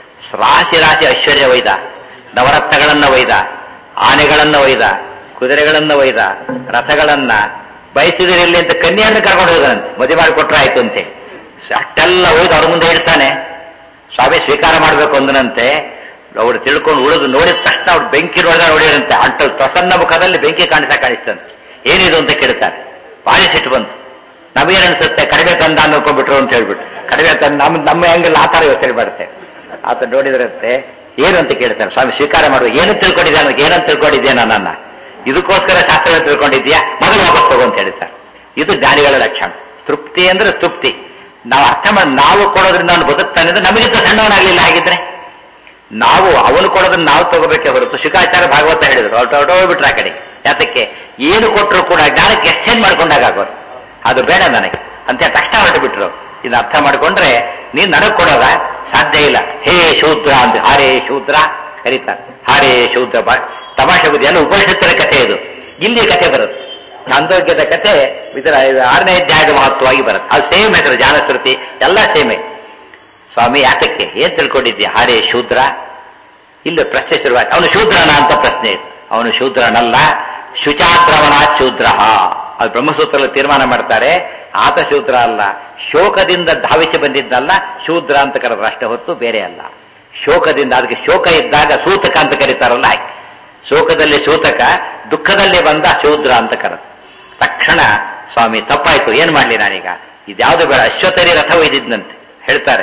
ರಾಶಿ ರಾಶಿ ಐಶ್ವರ್ಯ ಒಯ್ದ, ನವರತ್ನಗಳನ್ನ ಒಯ್ದ, ಆನೆಗಳನ್ನ ಒಯ್ದ, ಕುದುರೆಗಳನ್ನ ಒಯ್ದ, ರಥಗಳನ್ನ ಬಯಸಿದಿರಲಿ ಅಂತ ಕನ್ಯೆಯನ್ನು ಕರ್ಕೊಂಡು ಹೋದನಂತೆ. ಮದುವೆ ಮಾಡಿಕೊಟ್ರೆ ಆಯ್ತು ಅಂತೆ. ಅಷ್ಟೆಲ್ಲ ಒಯ್ದು ಅವ್ರ ಮುಂದೆ ಇಡ್ತಾನೆ. ಸ್ವಾಮಿ ಸ್ವೀಕಾರ ಮಾಡಬೇಕು ಅಂದನಂತೆ. ಅವ್ರು ತಿಳ್ಕೊಂಡು ಉಳಿದು ನೋಡಿದ ತಕ್ಷಣ ಅವ್ರು ಬೆಂಕಿ ನೋಡಿರಂತೆ ಅಂಟು ಪ್ರಸನ್ನ ಮುಖದಲ್ಲಿ ಬೆಂಕಿ ಕಾಣಿಸ್ತಂತೆ. ಏನಿದು ಅಂತ ಕೇಳ್ತಾರೆ. ಭಾರಿ ಸಿಟ್ಟು ಬಂತು. ನಮಗೇನು ಅನ್ಸುತ್ತೆ, ಕಡಿಮೆ ತಂದ ಅನ್ಕೊಂಡ್ಬಿಟ್ರು ಅಂತ ಹೇಳ್ಬಿಟ್ಟು, ಕಡಿಮೆ ತಂದ ನಮ್ಮ ಹೆಂಗಲ್ಲ ಆ ಥರ ಯೋಚನೆ ಮಾಡುತ್ತೆ. ಆತ ನೋಡಿದ್ರಂತೆ. ಏನು ಅಂತ ಕೇಳ್ತಾನೆ. ಸ್ವಾಮಿ ಸ್ವೀಕಾರ ಮಾಡುವ. ಏನು ತಿಳ್ಕೊಂಡಿದ್ದೆ ನನಗೆ, ಏನಂತ ತಿಳ್ಕೊಂಡಿದ್ದೆ ನನ್ನ, ಇದಕ್ಕೋಸ್ಕರ ಶಾಸ್ತ್ರ ತಿಳ್ಕೊಂಡಿದ್ಯಾ, ಮೊದಲು ವಾಪಸ್ ತಗೋ ಅಂತ ಹೇಳ್ತಾರೆ. ಇದು ಜ್ಞಾನಿಗಳ ಲಕ್ಷಣ. ತೃಪ್ತಿ ಅಂದ್ರೆ ತೃಪ್ತಿ. ನಾವು ಅರ್ಥ ಮಾಡಿ ನಾವು ಕೊಡೋದ್ರಿಂದ ನಾನು ಬದುಕ್ತಾನೆ ಅಂದ್ರೆ ನಮಗಿಂತ ಸಣ್ಣವನಾಗ್ಲಿಲ್ಲ. ಹಾಗಿದ್ರೆ ನಾವು ಅವನು ಕೊಡೋದನ್ನ ನಾವು ತಗೋಬೇಕೇ ಹೊರತು, ಶುಕಾಚಾರ ಭಾಗವತ ಹೇಳಿದ್ರು ಹೊರಟೋಗ್ಬಿಟ್ರೆ ಆ ಕಡೆ. ಯಾತಕ್ಕೆ? ಏನು ಕೊಟ್ಟರು ಕೂಡ ಜ್ಞಾನಕ್ಕೆ ಎಕ್ಸ್ಚೇಂಜ್ ಮಾಡ್ಕೊಂಡಾಗ ಆಗೋದು. ಅದು ಬೇಡ ನನಗೆ ಅಂತ ತಕ್ಷಣ ಹೊರಟು ಬಿಟ್ರು. ಇದು ಅರ್ಥ ಮಾಡ್ಕೊಂಡ್ರೆ ನೀನ್ ನನಗ್ ಕೊಡೋದ ಸಾಧ್ಯ ಇಲ್ಲ. ಹೇ ಶೂದ್ರ ಅಂತ ಹಾರೇ ಶೂದ್ರ ಕರೀತಾರೆ. ಹಾರೇ ಶೂದ್ರ ತಮಾಷೆ ಬುದ್ಧಿ ಎಲ್ಲ ಉಪನಿಷತ್ತರ ಕಥೆ ಇದು. ಇಲ್ಲಿ ಕಥೆ ಬರುತ್ತೆ. ಛಾಂದೋಗ್ಯದ ಕಥೆ ಇದರ 6ನೇ ಅಧ್ಯಾಯದ ಮಹತ್ವವಾಗಿ ಬರುತ್ತೆ. ಅದು ಸೇಮ್ ಹೆಸರು, ಜಾನಶ್ರುತಿ ಎಲ್ಲ ಸೇಮೆ. ಸ್ವಾಮಿ ಯಾತಕ್ಕೆ, ಏನ್ ತಿಳ್ಕೊಂಡಿದ್ಯಾ? ಹಾರೇ ಶೂದ್ರ. ಇಲ್ಲ ಪ್ರಶ್ನೆ ಶುರುವಾಯ್ತು. ಅವನು ಶೂದ್ರನ ಅಂತ ಪ್ರಶ್ನೆ ಇತ್ತು. ಅವನು ಶೂದ್ರನಲ್ಲ, ಶುಚಾದ್ರವಣಾತ್ ಶೂದ್ರ. ಅದು ಬ್ರಹ್ಮಸೂತ್ರದಲ್ಲಿ ತೀರ್ಮಾನ ಮಾಡ್ತಾರೆ. ಆತ ಶೂದ್ರ ಅಲ್ಲ, ಶೋಕದಿಂದ ಧಾವಿಸಿ ಬಂದಿದ್ದಲ್ಲ, ಶೂದ್ರ ಅಂತ ಕರೆದ್ರೆ ಅಷ್ಟೇ ಹೊತ್ತು ಬೇರೆ ಅಲ್ಲ. ಶೋಕದಿಂದ, ಅದಕ್ಕೆ ಶೋಕ ಇದ್ದಾಗ ಸೂತಕ ಅಂತ ಕರೀತಾರಲ್ಲ, ಶೋಕದಲ್ಲಿ ಸೂತಕ, ದುಃಖದಲ್ಲಿ ಬಂದ ಶೂದ್ರ ಅಂತ ಕರೆದು. ತಕ್ಷಣ ಸ್ವಾಮಿ ತಪ್ಪಾಯ್ತು, ಏನ್ ಮಾಡ್ಲಿ ನಾನೀಗ, ಇದ್ಯಾವುದು ಬೇಡ. ಅಶ್ವತರಿ ರಥ ಒಯ್ದಿದ್ದಂತೆ ಹೇಳ್ತಾರೆ.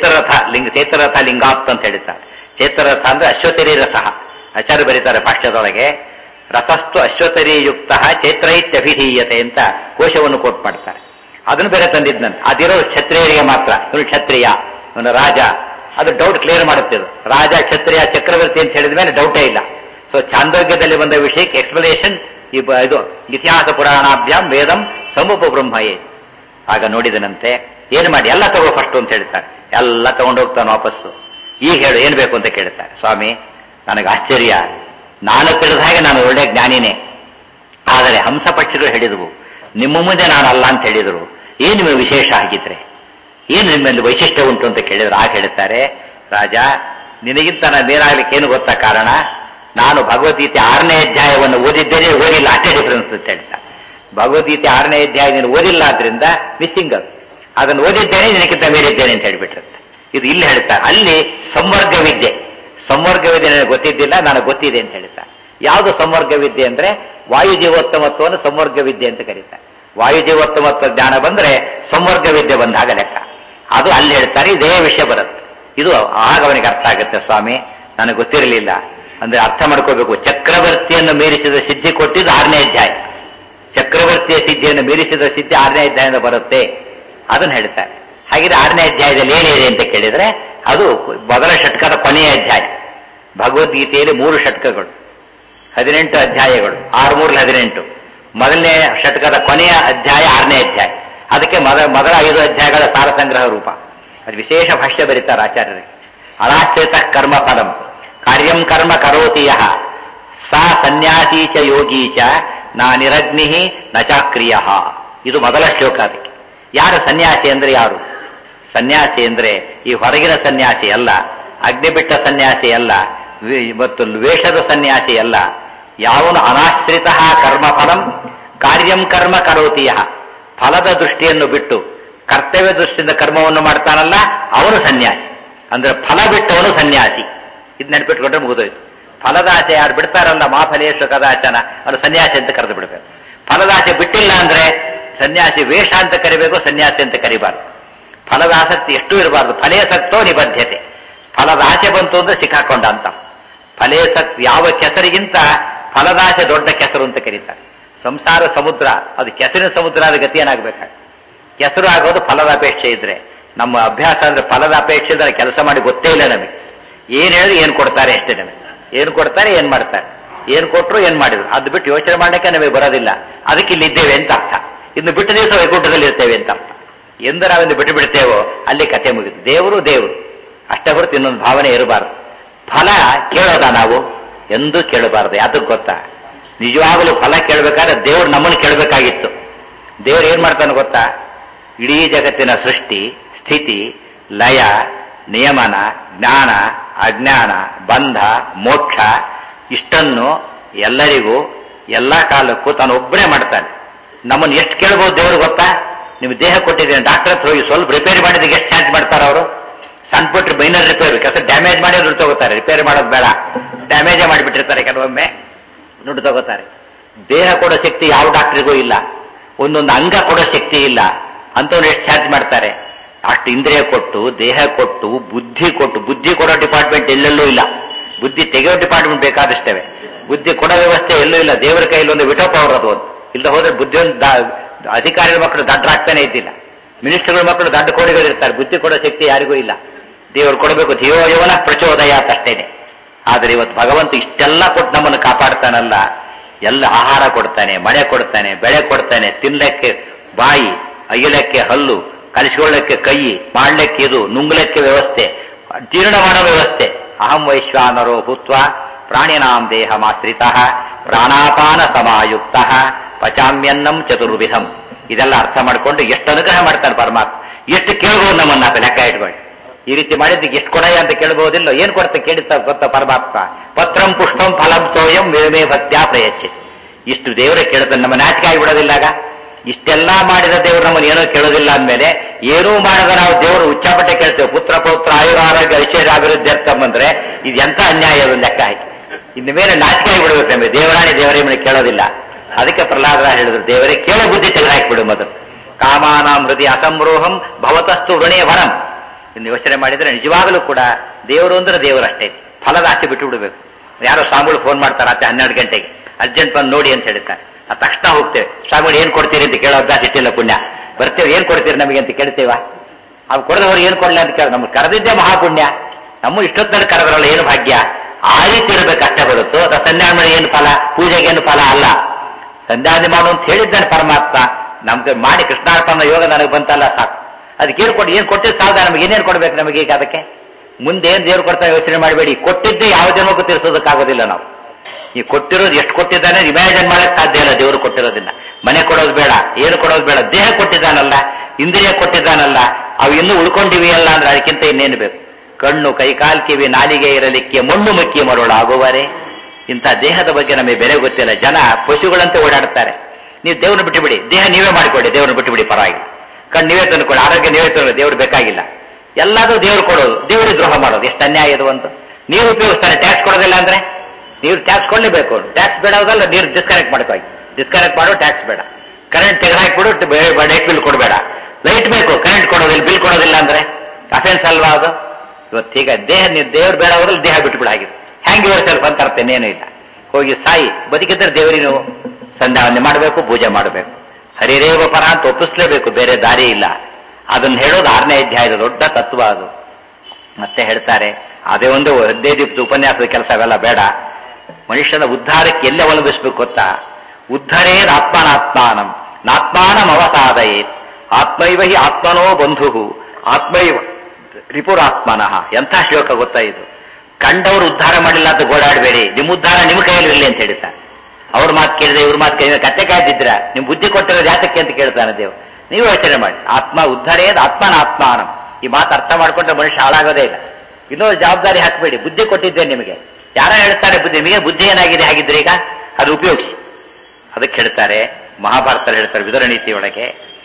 ಚೇತರಥ ಲಿಂಗಾತ್ ಅಂತ ಹೇಳ್ತಾರೆ. ಚೇತರಥ ಅಂದ್ರೆ ಅಶ್ವತರಿ ರಥ. ಆಚಾರ್ಯ ಬರೀತಾರೆ ಭಾಷ್ಯದೊಳಗೆ, ರಥಸ್ತು ಅಶ್ವತರಿಯುಕ್ತ ಚೈತ್ರೈತ್ಯಭಿಧೀಯತೆ ಅಂತ ಕೋಶವನ್ನು ಕೋಟ್ ಮಾಡ್ತಾರೆ. ಅದನ್ನು ಬೇರೆ ತಂದಿದ್ದಂತೆ. ಅದಿರೋ ಕ್ಷತ್ರಿಯರಿಗೆ ಮಾತ್ರ. ಇವನು ಕ್ಷತ್ರಿಯ, ಇವನು ರಾಜ. ಅದು ಡೌಟ್ ಕ್ಲಿಯರ್ ಮಾಡುತ್ತೆ. ರಾಜ, ಕ್ಷತ್ರಿಯ, ಚಕ್ರವರ್ತಿ ಅಂತ ಹೇಳಿದ ಮೇಲೆ ಡೌಟೇ ಇಲ್ಲ. ಸೊ ಛಾಂದೋಗ್ಯದಲ್ಲಿ ಬಂದ ವಿಷಯಕ್ಕೆ ಎಕ್ಸ್ಪ್ಲನೇಷನ್ ಇದು ಇತಿಹಾಸ ಪುರಾಣಾಭ್ಯಾಂ ವೇದಂ ಸಮೂಪ ಬ್ರಹ್ಮಯೇ. ಆಗ ನೋಡಿದನಂತೆ, ಏನು ಮಾಡಿ, ಎಲ್ಲ ತಗೋ ಫಸ್ಟ್ ಅಂತ ಹೇಳ್ತಾರೆ. ಎಲ್ಲ ತಗೊಂಡೋಗ್ತಾನೆ ವಾಪಸ್ಸು. ಈಗ ಹೇಳು ಏನ್ ಬೇಕು ಅಂತ ಕೇಳ್ತಾರೆ. ಸ್ವಾಮಿ ನನಗೆ ಆಶ್ಚರ್ಯ, ನಾನು ತಿಳಿದ ಹಾಗೆ ನಾನು ಒಳ್ಳೆ ಜ್ಞಾನಿನೇ, ಆದರೆ ಹಂಸ ಪಕ್ಷಿಗಳು ಹೇಳಿದವು, ನಿಮ್ಮ ಮುಂದೆ ನಾನು ಅಲ್ಲ ಅಂತ ಹೇಳಿದರು. ಏನು ನಿಮ್ಮ ವಿಶೇಷ ಆಗಿದ್ರೆ, ಏನು ನಿಮ್ಮಲ್ಲಿ ವೈಶಿಷ್ಟ್ಯ ಉಂಟು ಅಂತ ಕೇಳಿದ್ರು. ಆಗ ಹೇಳ್ತಾರೆ, ರಾಜ ನಿನಗಿಂತ ನಾನು ಬೇರಾಗ್ಲಿಕ್ಕೆ ಏನು ಗೊತ್ತಾ ಕಾರಣ, ನಾನು ಭಗವದ್ಗೀತೆ 6ನೇ ಅಧ್ಯಾಯವನ್ನು ಓದಿದ್ದೇನೆ, ಓದಿಲ್ಲ, ಅಷ್ಟೇ ಡಿಫರೆನ್ಸ್ ಅಂತ ಹೇಳ್ತಾರೆ. ಭಗವದ್ಗೀತೆ 6ನೇ ಅಧ್ಯಾಯ ನೀನು ಓದಿಲ್ಲ, ಆದ್ರಿಂದ ಮಿಸ್ಸಿಂಗ್ ಅದು. ಅದನ್ನು ಓದಿದ್ದೇನೆ, ನಿನಗಿಂತ ಬೇರಿದ್ದೇನೆ ಅಂತ ಹೇಳ್ಬಿಟ್ಟಿರುತ್ತೆ. ಇದು ಇಲ್ಲಿ ಹೇಳ್ತಾರೆ. ಅಲ್ಲಿ ಸಂವರ್ಗ ವಿದ್ಯೆ, ಸಂವರ್ಗ ವಿದ್ಯೆ ನನಗೆ ಗೊತ್ತಿದ್ದಿಲ್ಲ, ನನಗೆ ಗೊತ್ತಿದೆ ಅಂತ ಹೇಳ್ತಾರೆ. ಯಾವುದು ಸಂವರ್ಗ ವಿದ್ಯೆ ಅಂದ್ರೆ ವಾಯುಜೀವೋತ್ತಮತ್ವವನ್ನು ಸಂವರ್ಗ ವಿದ್ಯೆ ಅಂತ ಕರೀತಾರೆ. ವಾಯುಜೀವೋತ್ತಮತ್ವ ಜ್ಞಾನ ಬಂದ್ರೆ ಸಂವರ್ಗ ವಿದ್ಯೆ ಬಂದಾಗ ಲೆಕ್ಕ. ಅದು ಅಲ್ಲಿ ಹೇಳ್ತಾರೆ. ಇದೇ ವಿಷಯ ಬರುತ್ತೆ. ಇದು ಆಗ ಅವನಿಗೆ ಅರ್ಥ ಆಗುತ್ತೆ. ಸ್ವಾಮಿ ನನಗೆ ಗೊತ್ತಿರಲಿಲ್ಲ ಅಂದ್ರೆ ಅರ್ಥ ಮಾಡ್ಕೋಬೇಕು. ಚಕ್ರವರ್ತಿಯನ್ನು ಮೀರಿಸಿದ ಸಿದ್ಧಿ ಕೊಟ್ಟಿದ್ದು 6ನೇ ಅಧ್ಯಾಯ. ಚಕ್ರವರ್ತಿಯ ಸಿದ್ಧಿಯನ್ನು ಮೀರಿಸಿದ ಸಿದ್ಧಿ 6ನೇ ಅಧ್ಯಾಯದಿಂದ ಬರುತ್ತೆ. ಅದನ್ನು ಹೇಳ್ತಾರೆ. ಹಾಗಿದ್ರೆ 6ನೇ ಅಧ್ಯಾಯದಲ್ಲಿ ಏನಿದೆ ಅಂತ ಕೇಳಿದ್ರೆ, ಅದು ಮೊದಲ ಷಟ್ಕದ ಕೊನೆಯ ಅಧ್ಯಾಯ. ಭಗವದ್ಗೀತೆಯಲ್ಲಿ 3 ಷಟ್ಕಗಳು, 18 ಅಧ್ಯಾಯಗಳು, 6 3 18. ಮೊದಲನೇ ಷಟ್ಕದ ಕೊನೆಯ ಅಧ್ಯಾಯ 6ನೇ ಅಧ್ಯಾಯ. ಅದಕ್ಕೆ ಮೊದಲ 5 ಅಧ್ಯಾಯಗಳ ಸಾರ ಸಂಗ್ರಹ ರೂಪ. ಅದು ವಿಶೇಷ ಭಾಷ್ಯ ಬರೀತಾರೆ ಆಚಾರ್ಯರಿಗೆ. ಅನಾಶ್ರಿತ ಕರ್ಮ ಫಲಂ ಕಾರ್ಯಂ ಕರ್ಮ ಕರೋತಿ ಯಃ ಸಾ ಸನ್ಯಾಸಿ ಚ ಯೋಗಿ ಚ ನಾ ನಿರಗ್ನಿ ನ ಚಾಕ್ರಿಯ. ಇದು ಮೊದಲ ಶ್ಲೋಕ. ಅದಕ್ಕೆ ಯಾರು ಸನ್ಯಾಸಿ ಅಂದ್ರೆ ಯಾರು? ಸನ್ಯಾಸಿ ಅಂದ್ರೆ ಈ ಹೊರಗಿನ ಸನ್ಯಾಸಿ ಅಲ್ಲ, ಅಗ್ನಿಬಿಟ್ಟ ಸನ್ಯಾಸಿ ಅಲ್ಲ, ಮತ್ತು ವೇಷದ ಸನ್ಯಾಸಿ ಅಲ್ಲ. ಯಾವನು ಅನಾಶ್ರಿತ ಕರ್ಮಫಲಂ ಕಾರ್ಯಂ ಕರ್ಮ ಕರೋತಿಯ, ಫಲದ ದೃಷ್ಟಿಯನ್ನು ಬಿಟ್ಟು ಕರ್ತವ್ಯ ದೃಷ್ಟಿಯಿಂದ ಕರ್ಮವನ್ನು ಮಾಡ್ತಾನಲ್ಲ, ಅವನು ಸನ್ಯಾಸಿ. ಅಂದ್ರೆ ಫಲ ಬಿಟ್ಟವನು ಸನ್ಯಾಸಿ. ಇದು ನೆನಪಿಟ್ಕೊಂಡ್ರೆ ಮುಗಿದೋಯ್ತು. ಫಲದಾಸೆ ಯಾರು ಬಿಡ್ತಾರಲ್ಲ, ಮಾಫಲೇಶು ಕದಾಚನ, ಅವನು ಸನ್ಯಾಸಿ ಅಂತ ಕರೆದು ಬಿಡಬೇಕು. ಫಲದಾಸೆ ಬಿಟ್ಟಿಲ್ಲ ಅಂದ್ರೆ ಸನ್ಯಾಸಿ ವೇಷ ಅಂತ ಕರಿಬೇಕು, ಸನ್ಯಾಸಿ ಅಂತ ಕರಿಬಾರ್ದು. ಫಲದ ಆಸಕ್ತಿ ಎಷ್ಟು ಇರಬಾರ್ದು. ಫಲೇಸಕ್ತೋ ನಿಬದ್ಧತೆ. ಫಲದ ಆಸೆ ಬಂತು ಅಂದ್ರೆ ಸಿಕ್ಕಾಕೊಂಡ ಅಂತ. ಯಾವ ಕೆಸರಿಗಿಂತ ಫಲದಾಸೆ ದೊಡ್ಡ ಕೆಸರು ಅಂತ ಕರೀತಾರೆ. ಸಂಸಾರ ಸಮುದ್ರ, ಅದು ಕೆಸರಿನ ಸಮುದ್ರ, ಆದ ಗತಿ ಏನಾಗಬೇಕಾಗ ಕೆಸರು ಆಗೋದು ಫಲದ ಅಪೇಕ್ಷೆ ಇದ್ರೆ. ನಮ್ಮ ಅಭ್ಯಾಸ ಅಂದ್ರೆ ಫಲದ ಅಪೇಕ್ಷೆ ಇದ್ರೆ ಕೆಲಸ ಮಾಡಿ ಗೊತ್ತೇ ಇಲ್ಲ ನಮಗೆ. ಏನ್ ಹೇಳಿದ್ರೆ ಏನ್ ಕೊಡ್ತಾರೆ ಅಷ್ಟೇ ನಮಗೆ. ಏನ್ ಕೊಡ್ತಾರೆ, ಏನ್ ಮಾಡ್ತಾರೆ, ಏನ್ ಕೊಟ್ರು ಏನ್ ಮಾಡಿದ್ರು, ಅದು ಬಿಟ್ಟು ಯೋಚನೆ ಮಾಡಲಿಕ್ಕೆ ನಮಗೆ ಬರೋದಿಲ್ಲ. ಅದಕ್ಕೆ ಇಲ್ಲಿದ್ದೇವೆ ಅಂತ ಅರ್ಥ. ಇನ್ನು ಬಿಟ್ಟ ದಿವಸ ವೈಕುಂಠದಲ್ಲಿ ಇರ್ತೇವೆ ಅಂತ ಅರ್ಥ. ಎಂದು ನಾವಿಂದು ಬಿಟ್ಟು ಬಿಡ್ತೇವೋ ಅಲ್ಲಿ ಕತೆ ಮುಗಿತು. ದೇವರು ದೇವರು ಅಷ್ಟೇ ಹೊರತು ಇನ್ನೊಂದು ಭಾವನೆ ಇರಬಾರ್ದು. ಫಲ ಕೇಳೋದ ನಾವು ಎಂದೂ ಕೇಳಬಾರ್ದು. ಯಾತಕ್ಕೆ ಗೊತ್ತಾ? ನಿಜವಾಗಲೂ ಫಲ ಕೇಳಬೇಕಾದ್ರೆ ದೇವ್ರು ನಮ್ಮನ್ನು ಕೇಳಬೇಕಾಗಿತ್ತು. ದೇವ್ರು ಏನ್ ಮಾಡ್ತಾನೆ ಗೊತ್ತಾ? ಇಡೀ ಜಗತ್ತಿನ ಸೃಷ್ಟಿ, ಸ್ಥಿತಿ, ಲಯ, ನಿಯಮನ, ಜ್ಞಾನ, ಅಜ್ಞಾನ, ಬಂಧ, ಮೋಕ್ಷ ಇಷ್ಟನ್ನು ಎಲ್ಲರಿಗೂ ಎಲ್ಲ ಕಾಲಕ್ಕೂ ತಾನೊಬ್ಬನೇ ಮಾಡ್ತಾನೆ. ನಮ್ಮನ್ನು ಎಷ್ಟು ಕೇಳ್ಬೋದು ದೇವ್ರು ಗೊತ್ತಾ? ನಿಮ್ಗೆ ದೇಹ ಕೊಟ್ಟಿದ್ದೇನೆ, ಡಾಕ್ಟರ್ ಹತ್ರ ಹೋಗಿ ಸ್ವಲ್ಪ ರಿಪೇರಿ ಮಾಡಿದ್ರೆ ಎಷ್ಟು ಚಾರ್ಜ್ ಮಾಡ್ತಾರೆ ಅವರು? ಸಣ್ಣ ಪುಟ್ಟ ಮೈನರ್ ರಿಪೇರ್ ಕೆಲಸ ಡ್ಯಾಮೇಜ್ ಮಾಡಿ ದುಡ್ಡು ತಗೋತಾರೆ. ರಿಪೇರ್ ಮಾಡೋದು ಬೇಡ, ಡ್ಯಾಮೇಜೇ ಮಾಡಿಬಿಟ್ಟಿರ್ತಾರೆ ಕೆಲವೊಮ್ಮೆ, ದುಡ್ಡು ತಗೋತಾರೆ. ದೇಹ ಕೊಡೋ ಶಕ್ತಿ ಯಾವ ಡಾಕ್ಟರಿಗೂ ಇಲ್ಲ, ಒಂದೊಂದು ಅಂಗ ಕೊಡೋ ಶಕ್ತಿ ಇಲ್ಲ, ಅಂತವ್ರು ಎಷ್ಟು ಚಾರ್ಜ್ ಮಾಡ್ತಾರೆ. ಅಷ್ಟು ಇಂದ್ರಿಯ ಕೊಟ್ಟು, ದೇಹ ಕೊಟ್ಟು, ಬುದ್ಧಿ ಕೊಟ್ಟು, ಬುದ್ಧಿ ಕೊಡೋ ಡಿಪಾರ್ಟ್ಮೆಂಟ್ ಎಲ್ಲೆಲ್ಲೂ ಇಲ್ಲ, ಬುದ್ಧಿ ತೆಗೆಯೋ ಡಿಪಾರ್ಟ್ಮೆಂಟ್ ಬೇಕಾದಷ್ಟೇ, ಬುದ್ಧಿ ಕೊಡೋ ವ್ಯವಸ್ಥೆ ಎಲ್ಲೂ ಇಲ್ಲ. ದೇವರ ಕೈಯಲ್ಲಿ ಒಂದು ವಿಟೋ ಪವರ್ ಅದು, ಇಲ್ಲ ಹೋದ್ರೆ ಬುದ್ಧಿಯೊಂದು ಅಧಿಕಾರಿಗಳ ಮಕ್ಕಳು ದಡ್ಡರಾಗ್ತಾನೆ ಇದ್ದಿಲ್ಲ, ಮಿನಿಸ್ಟರ್ಗಳ ಮಕ್ಕಳು ದಡ್ಡ ಕೋಡಿಗಳಿರ್ತಾರೆ, ಬುದ್ಧಿ ಕೊಡೋ ಶಕ್ತಿ ಯಾರಿಗೂ ಇಲ್ಲ. ದೇವರು ಕೊಡಬೇಕು, ಧಿಯೋ ಯವನ ಪ್ರಚೋದಯ ಅಷ್ಟೇನೆ. ಆದರೆ ಇವತ್ತು ಭಗವಂತ ಇಷ್ಟೆಲ್ಲ ಕೊಟ್ಟು ನಮ್ಮನ್ನು ಕಾಪಾಡ್ತಾನಲ್ಲ, ಎಲ್ಲ ಆಹಾರ ಕೊಡ್ತಾನೆ, ಮಳೆ ಕೊಡ್ತಾನೆ, ಬೆಳೆ ಕೊಡ್ತಾನೆ, ತಿನ್ಲಕ್ಕೆ ಬಾಯಿ, ಅಯ್ಯಲಕ್ಕೆ ಹಲ್ಲು, ಕಲಿಸ್ಕೊಳ್ಳಕ್ಕೆ ಕೈ, ಮಾಡ್ಲಿಕ್ಕೆ ಇದು, ನುಂಗ್ಲಕ್ಕೆ ವ್ಯವಸ್ಥೆ, ಜೀರ್ಣ ಮಾಡೋ ವ್ಯವಸ್ಥೆ. ಅಹಂ ವೈಶ್ವಾನರೋ ಭೂತ್ವ ಪ್ರಾಣಿನಾಂ ದೇಹಮಾಶ್ರಿತ ಪ್ರಾಣಾಪಾನ ಸಮಾಯುಕ್ತ ಪಚಾಮ್ಯನ್ನಂ ಚತುರ್ವಿಧಂ. ಇದೆಲ್ಲ ಅರ್ಥ ಮಾಡಿಕೊಂಡು ಎಷ್ಟು ಅನುಗ್ರಹ ಮಾಡ್ತಾನೆ ಪರಮಾತ್ಮ. ಎಷ್ಟು ಕೇಳ್ಬೋದು ನಮ್ಮನ್ನ ಲೆಕ್ಕ ಇಟ್ಕೊಳ್ಳಿ. ಈ ರೀತಿ ಮಾಡಿದ್ದಕ್ಕೆ ಎಷ್ಟು ಕೊಡಯ ಅಂತ ಕೇಳ್ಬೋದಿಲ್ಲ. ಏನ್ ಕೊಡ್ತಾ ಕೇಳುತ್ತಾ ಗೊತ್ತಾ ಪರಮಾತ್ಮ? ಪತ್ರಂ ಪುಷ್ಪಂ ಫಲಂ ತೋಯಂ ಮೇಮೇ ಭಕ್ತ್ಯಾ ಪ್ರಯಚ್ಛೆ. ಇಷ್ಟು ದೇವರೇ ಕೇಳ್ತಾನೆ, ನಮ್ಮ ನಾಚಿಕೆ ಆಗಿಬಿಡೋದಿಲ್ಲಾಗ. ಇಷ್ಟೆಲ್ಲ ಮಾಡಿದ ದೇವರು ನಮ್ಮನ್ನು ಏನೋ ಕೇಳೋದಿಲ್ಲ ಅಂದಮೇಲೆ ಏನೂ ಮಾಡದ ನಾವು ದೇವರು ಉಚ್ಚಾಪಟ್ಟೆ ಕೇಳ್ತೇವೆ. ಪುತ್ರ ಪೌತ್ರ ಆಯುರ ಆರೋಗ್ಯ ಐಶ್ವರ್ಯ ಅಭಿವೃದ್ಧಿ ಅಂತ ಬಂದ್ರೆ ಇದು ಎಂತ ಅನ್ಯಾಯ, ಒಂದು ಲೆಕ್ಕ ಹಾಕಿ. ಇನ್ನು ಮೇಲೆ ನಾಚಿಕೆ ಆಗಿಬಿಡ್ಬೇಕು ನಮಗೆ, ದೇವರಾಣಿ ದೇವರೇ ಮೇಲೆ ಕೇಳೋದಿಲ್ಲ. ಅದಕ್ಕೆ ಪ್ರಹ್ಲಾದ ಹೇಳಿದ್ರು, ದೇವರೇ ಕೇಳೋ ಬುದ್ಧಿ ತೆಗೆದುಹಾಕಿಬಿಡು ಮೊದಲು. ಕಾಮಾನಾಂ ಹೃದಯ ಅಸಂರೋಹಂ ಭವತಸ್ತು ವೃಣೇ ವರಂ. ಇನ್ನು ಯೋಚನೆ ಮಾಡಿದ್ರೆ ನಿಜವಾಗಲೂ ಕೂಡ ದೇವರು ಅಂದ್ರೆ ದೇವರಷ್ಟೇ, ಫಲದ ಆಸೆ ಬಿಟ್ಟು ಬಿಡಬೇಕು. ಯಾರೋ ಸ್ವಾಮಿಗಳು ಫೋನ್ ಮಾಡ್ತಾರೆ ರಾತ್ರಿ 12 ಗಂಟೆಗೆ, ಅರ್ಜೆಂಟ್ ಬಂದು ನೋಡಿ ಅಂತ ಹೇಳ್ತಾರೆ. ಆ ತಕ್ಷಣ ಹೋಗ್ತೇವೆ. ಸ್ವಾಮಿಗಳು ಏನ್ ಕೊಡ್ತೀರಿ ಅಂತ ಕೇಳೋ ಅಭ್ಯಾಸ ಇಟ್ಟಿಲ್ಲ, ಪುಣ್ಯ. ಬರ್ತೇವೆ, ಏನ್ ಕೊಡ್ತೀರಿ ನಮಗೆ ಅಂತ ಕೇಳ್ತೇವ? ಅವ್ರು ಕೊಡದವ್ರು ಏನ್ ಕೊಡ್ಲಿ ಅಂತ ಕೇಳ, ನಮ್ಗೆ ಕರೆದಿದ್ದೇ ಮಹಾಪುಣ್ಯ. ನಮ್ಮ ಇಷ್ಟೊತ್ತಲ್ಲಿ ಕರೆದ್ರಲ್ಲ, ಏನು ಭಾಗ್ಯ. ಆ ರೀತಿ ಇರಬೇಕು ಅಷ್ಟೇ ಹೊರತು ಸಂಧ್ಯಾವಣೆ ಏನು ಫಲ, ಪೂಜೆಗೆ ಏನು ಫಲ ಅಲ್ಲ. ಸಂಧ್ಯಾವಣೆ ಮಾಡು ಅಂತ ಹೇಳಿದ್ದಾನೆ ಪರಮಾತ್ಮ. ನಮ್ಗೆ ಮಾಡಿ ಕೃಷ್ಣಾರ್ಪಣ ಯೋಗ ನನಗೆ ಬಂತಲ್ಲ ಸಾಕು. ಅದಕ್ಕೆ ಏನು ಕೊಟ್ಟು, ಏನ್ ಕೊಟ್ಟಿದ್ದು ಸಾಲ, ನಮಗೆ ಏನೇನು ಕೊಡ್ಬೇಕು ನಮಗೆ ಈಗ? ಅದಕ್ಕೆ ಮುಂದೆ ಏನ್ ದೇವ್ರು ಕೊಡ್ತಾ ಯೋಚನೆ ಮಾಡಬೇಡಿ. ಕೊಟ್ಟಿದ್ದೆ ಯಾವ ಜನ್ಮಕ್ಕೂ ತೀರಿಸೋದಕ್ಕಾಗೋದಿಲ್ಲ ನಾವು. ಈ ಕೊಟ್ಟಿರೋದು ಎಷ್ಟು ಕೊಟ್ಟಿದ್ದಾನೆ ಇಮ್ಯಾಜಿನ್ ಮಾಡಕ್ ಸಾಧ್ಯ ಇಲ್ಲ. ದೇವರು ಕೊಟ್ಟಿರೋದಿಲ್ಲ. ಮನೆ ಕೊಡೋದು ಬೇಡ, ಏನು ಕೊಡೋದು ಬೇಡ, ದೇಹ ಕೊಟ್ಟಿದ್ದಾನಲ್ಲ, ಇಂದ್ರಿಯ ಕೊಟ್ಟಿದ್ದಾನಲ್ಲ, ಅವು ಇನ್ನೂ ಉಳ್ಕೊಂಡಿವೆಯಲ್ಲ ಅಂದ್ರೆ ಅದಕ್ಕಿಂತ ಇನ್ನೇನು ಬೇಕು? ಕಣ್ಣು, ಕೈಕಾಲ್, ಕಿವಿ, ನಾಲಿಗೆ ಇರಲಿಕ್ಕೆ ಮಣ್ಣು ಮುಕ್ಕಿ ಮರಳಾಗುವರೆ. ಇಂಥ ದೇಹದ ಬಗ್ಗೆ ನಮಗೆ ಬೆಲೆ ಗೊತ್ತಿಲ್ಲ. ಜನ ಪಶುಗಳಂತೆ ಓಡಾಡ್ತಾರೆ. ನೀವು ದೇವ್ರನ್ನ ಬಿಟ್ಟು ಬಿಡಿ, ದೇಹ ನೀವೇ ಮಾಡಿಕೊಳ್ಳಿ, ದೇವ್ರನ್ನ ಬಿಟ್ಟು ಬಿಡಿ, ಪರವಾಗಿಲ್ಲ. ಕಣ್ಣು ನೀವೇ ತಂದುಕೊಳ್ಳಿ, ಆರೋಗ್ಯ ನೀವೇ ತಂದು, ದೇವ್ರು ಬೇಕಾಗಿಲ್ಲ. ಎಲ್ಲಾದ್ರೂ ದೇವ್ರು ಕೊಡೋದು, ದೇವರಿಗೆ ದ್ರೋಹ ಮಾಡೋದು, ಎಷ್ಟು ಅನ್ಯಾಯ ಇದು ಒಂದು. ನೀರು ಉಪಯೋಗಿಸ್ತಾನೆ, ಟ್ಯಾಕ್ಸ್ ಕೊಡೋದಿಲ್ಲ ಅಂದ್ರೆ ನೀರು ಟ್ಯಾಕ್ಸ್ ಕೊಡಲೇಬೇಕು. ಟ್ಯಾಕ್ಸ್ ಬೇಡವಲ್ಲ, ನೀರು ಡಿಸ್ಕನೆಕ್ಟ್ ಮಾಡ್ಕೊಳ್ಳಿ, ಡಿಸ್ಕನೆಕ್ಟ್ ಮಾಡೋ ಟ್ಯಾಕ್ಸ್ ಬೇಡ. ಕರೆಂಟ್ ತೆಗೆದಾಕ್ಬಿಡು, ಲೈಟ್ ಬಿಲ್ ಕೊಡಬೇಡ. ಲೈಟ್ ಬೇಕು, ಕರೆಂಟ್ ಕೊಡೋದಿಲ್ಲ, ಬಿಲ್ ಕೊಡೋದಿಲ್ಲ ಅಂದ್ರೆ ಅಫೆನ್ಸ್ ಅಲ್ವಾ ಅದು? ಇವತ್ತೀಗ ದೇವ್ರು ಬೇಡ ಹೋದ್ರೆ ದೇಹ ಬಿಟ್ಬಿಡ ಆಗಿದೆ. ಹ್ಯಾಂಗ್ ಯುವರ್ ಸೆಲ್ಫ್ ಅಂತ ಅರ್ಥ ಇನ್ನೇನು ಇಲ್ಲ. ಹೋಗಿ ಸಾಯಿ, ಬದುಕಿದ್ರೆ ದೇವರಿಗೆ ನೀವು ಸಂಧ್ಯಾವಂದನೆ ಮಾಡಬೇಕು, ಪೂಜೆ ಮಾಡಬೇಕು. ಹರಿರೇವ ಪರ ಅಂತ ಒಪ್ಪಿಸ್ಲೇಬೇಕು, ಬೇರೆ ದಾರಿ ಇಲ್ಲ. ಅದನ್ನ ಹೇಳೋದು 6ನೇ ಅಧ್ಯಾಯದ ದೊಡ್ಡ ತತ್ವ ಅದು. ಮತ್ತೆ ಹೇಳ್ತಾರೆ, ಅದೇ ಒಂದು 15 ಉಪನ್ಯಾಸದ ಕೆಲಸ ಅವೆಲ್ಲ ಬೇಡ. ಮನುಷ್ಯನ ಉದ್ಧಾರಕ್ಕೆ ಎಲ್ಲೇ ಅವಲಂಬಿಸ್ಬೇಕು ಗೊತ್ತಾ? ಉದ್ಧರೇದ್ ಆತ್ಮನಾತ್ಮಾನಂ ನಾತ್ಮಾನಂ ಅವಸಾದಯೇತ್ ಆತ್ಮೈವ ಹಿ ಆತ್ಮನೋ ಬಂಧು ಆತ್ಮೈವ ರಿಪುರಾತ್ಮನಃ. ಎಂಥ ಶ್ಲೋಕ ಗೊತ್ತಾ ಇದು? ಕಂಡವರು ಉದ್ಧಾರ ಮಾಡಿಲ್ಲ ಅಂತ ಗೋಡಾಡಬೇಡಿ, ನಿಮ್ಮ ಉದ್ಧಾರ ನಿಮ್ಮ ಕೈಯಲ್ಲಿ ಇರಲಿ ಅಂತ ಹೇಳ್ತಾನೆ. ಅವ್ರ ಮಾತು ಕೇಳಿದ್ರೆ, ಇವ್ರ ಮಾತು ಕೇಳಿದ್ರೆ ಕತ್ತೆ ಕಾಯ್ದಿದ್ರ ನಿಮ್ ಬುದ್ಧಿ ಕೊಟ್ಟಿರೋದು ಯಾತಕ್ಕೆ ಅಂತ ಕೇಳ್ತಾನೆ ದೇವ್. ನೀವು ಯೋಚನೆ ಮಾಡಿ. ಆತ್ಮ ಉದ್ಧಾರೇದ್ ಆತ್ಮನಾತ್ಮಾನಂ. ಈ ಮಾತು ಅರ್ಥ ಮಾಡ್ಕೊಂಡ್ರೆ ಮನುಷ್ಯ ಹಾಳಾಗೋದೇ ಇಲ್ಲ. ಇನ್ನೊಂದು ಜವಾಬ್ದಾರಿ ಹಾಕಬೇಡಿ, ಬುದ್ಧಿ ಕೊಟ್ಟಿದ್ದೇನೆ ನಿಮಗೆ. ಯಾರ ಹೇಳ್ತಾರೆ ಬುದ್ಧಿ? ನಿಮಗೆ ಬುದ್ಧಿ ಏನಾಗಿದೆ ಹಾಗಿದ್ರೆ ಈಗ ಅದು ಉಪಯೋಗಿಸಿ. ಅದಕ್ಕೆ ಹೇಳ್ತಾರೆ, ಮಹಾಭಾರತ ಹೇಳ್ತಾರೆ ವಿದುರ ನೀತಿಯೊಳಗೆ,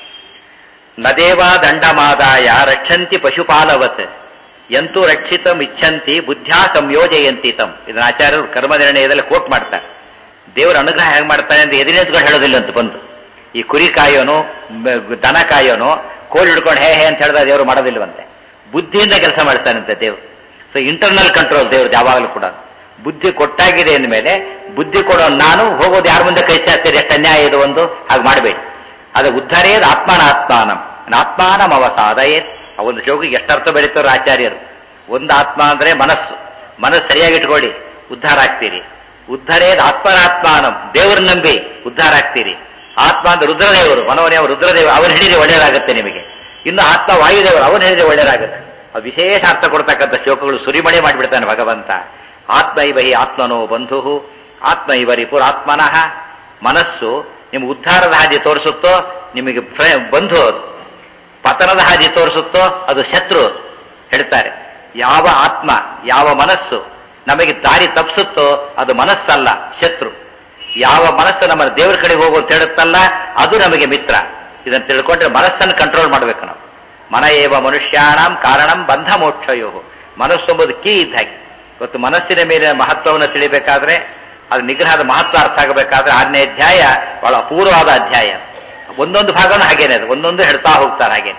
ನದೇವ ದಂಡಮಾದಾಯ ರಕ್ಷಂತಿ ಪಶುಪಾಲವತ್ ಎಂತೂ ರಕ್ಷಿತಂ ಇಚ್ಛಂತಿ ಬುದ್ಧ್ಯಾ ಸಂಯೋಜಯಂತಿ ತಂ. ಇದನ್ನ ಆಚಾರ್ಯರು ಕರ್ಮ ನಿರ್ಣಯದಲ್ಲಿ ಕೋಟ್ ಮಾಡ್ತಾರೆ. ದೇವರ ಅನುಗ್ರಹ ಹೇಗೆ ಮಾಡ್ತಾನೆ ಅಂತ ಎದುರಿನಿಂತ್ಕೊಂಡು ಹೇಳೋದಿಲ್ಲ ಅಂತ ಬಂತು. ಈ ಕುರಿ ಕಾಯೋನು, ದನ ಕಾಯೋನು, ಕೋಲ್ ಹಿಡ್ಕೊಂಡು ಹೇ ಹೇ ಅಂತ ಹೇಳಿದ ದೇವರು ಮಾಡೋದಿಲ್ವಂತೆ. ಬುದ್ಧಿಯಿಂದ ಕೆಲಸ ಮಾಡ್ತಾನಂತೆ ದೇವರು. ಸೊ ಇಂಟರ್ನಲ್ ಕಂಟ್ರೋಲ್ ದೇವ್ರದ್ದು ಯಾವಾಗಲೂ ಕೂಡ. ಬುದ್ಧಿ ಕೊಟ್ಟಾಗಿದೆ ಅಂದಮೇಲೆ ಬುದ್ಧಿ ಕೊಡೋ ನಾನು ಹೋಗೋದು ಯಾರ ಮುಂದೆ ಕೈ ಚಾಚ್ತೀರಿ? ಎಷ್ಟು ಅನ್ಯಾಯ ಇದು ಒಂದು. ಹಾಗೆ ಮಾಡಬೇಡಿ. ಅದು ಉದ್ಧಾರೇದ್ ಆತ್ಮನಾತ್ಮಾನಂ ನಾತ್ಮಾನಂ ಅವಸಾದಯೇತ್. ಆ ಒಂದು ಶ್ಲೋಕಿಗೆ ಎಷ್ಟರ್ಥ ಬೆಳೀತಾರೋ ಆಚಾರ್ಯರು. ಒಂದು ಆತ್ಮ ಅಂದ್ರೆ ಮನಸ್ಸು. ಮನಸ್ಸು ಸರಿಯಾಗಿ ಇಟ್ಕೊಳ್ಳಿ, ಉದ್ಧಾರ ಆಗ್ತೀರಿ. ಉದ್ಧಾರೇದ್ ಆತ್ಮನಾತ್ಮಾನಂ, ದೇವರು ನಂಬಿ ಉದ್ಧಾರ ಆಗ್ತೀರಿ. ಆತ್ಮ ಅಂದ್ರೆ ರುದ್ರದೇವರು, ಮನೋನೇವ ರುದ್ರದೇವ, ಅವನು ಹಿಡಿದ್ರೆ ಒಳ್ಳೆಯದಾಗುತ್ತೆ ನಿಮಗೆ. ಇನ್ನು ಆತ್ಮ ವಾಯುದೇವರು, ಅವನು ಹಿಡಿದ್ರೆ ಒಳ್ಳೆಯದಾಗುತ್ತೆ. ಅದು ವಿಶೇಷ ಅರ್ಥ ಕೊಡ್ತಕ್ಕಂಥ ಶ್ಲೋಕಗಳು ಸುರಿಮಳೆ ಮಾಡಿಬಿಡ್ತಾನೆ ಭಗವಂತ. ಆತ್ಮೈವ ಹಿ ಆತ್ಮನೋ ಬಂಧು ಆತ್ಮೈವ ರಿಪುರಾತ್ಮನಃ. ಮನಸ್ಸು ನಿಮ್ಗೆ ಉದ್ಧಾರದ ಹಾದಿ ತೋರಿಸುತ್ತೋ ನಿಮಗೆ ಬಂಧು, ಅದು ಪತನದ ಹಾದಿ ತೋರಿಸುತ್ತೋ ಅದು ಶತ್ರು. ಹೇಳ್ತಾರೆ, ಯಾವ ಆತ್ಮ ಯಾವ ಮನಸ್ಸು ನಮಗೆ ದಾರಿ ತಪ್ಪಿಸುತ್ತೋ ಅದು ಮನಸ್ಸಲ್ಲ, ಶತ್ರು. ಯಾವ ಮನಸ್ಸು ನಮ್ಮ ದೇವರ ಕಡೆಗೆ ಹೋಗು ಅಂತ ಹೇಳುತ್ತಲ್ಲ ಅದು ನಮಗೆ ಮಿತ್ರ. ಇದನ್ನು ತಿಳ್ಕೊಂಡ್ರೆ ಮನಸ್ಸನ್ನು ಕಂಟ್ರೋಲ್ ಮಾಡ್ಬೇಕು ನಾವು. ಮನ ಏವ ಮನುಷ್ಯಾಣಂ ಕಾರಣಂ ಬಂಧ ಮೋಕ್ಷಯೋ. ಮನಸ್ಸು ಎಂಬುದು ಕೀ ಇದ್ದ ಹಾಗೆ. ಇವತ್ತು ಮನಸ್ಸಿನ ಮೇಲೆ ಮಹತ್ವವನ್ನು ತಿಳಿಬೇಕಾದ್ರೆ, ಅದು ನಿಗ್ರಹದ ಮಹತ್ವ ಅರ್ಥ ಆಗಬೇಕಾದ್ರೆ 6ನೇ ಅಧ್ಯಾಯ ಬಹಳ ಅಪೂರ್ವವಾದ ಅಧ್ಯಾಯ. ಒಂದೊಂದು ಭಾಗನೂ ಹಾಗೇನೆ, ಅದು ಒಂದೊಂದು ಹೇಳ್ತಾ ಹೋಗ್ತಾರೆ. ಹಾಗೇನೆ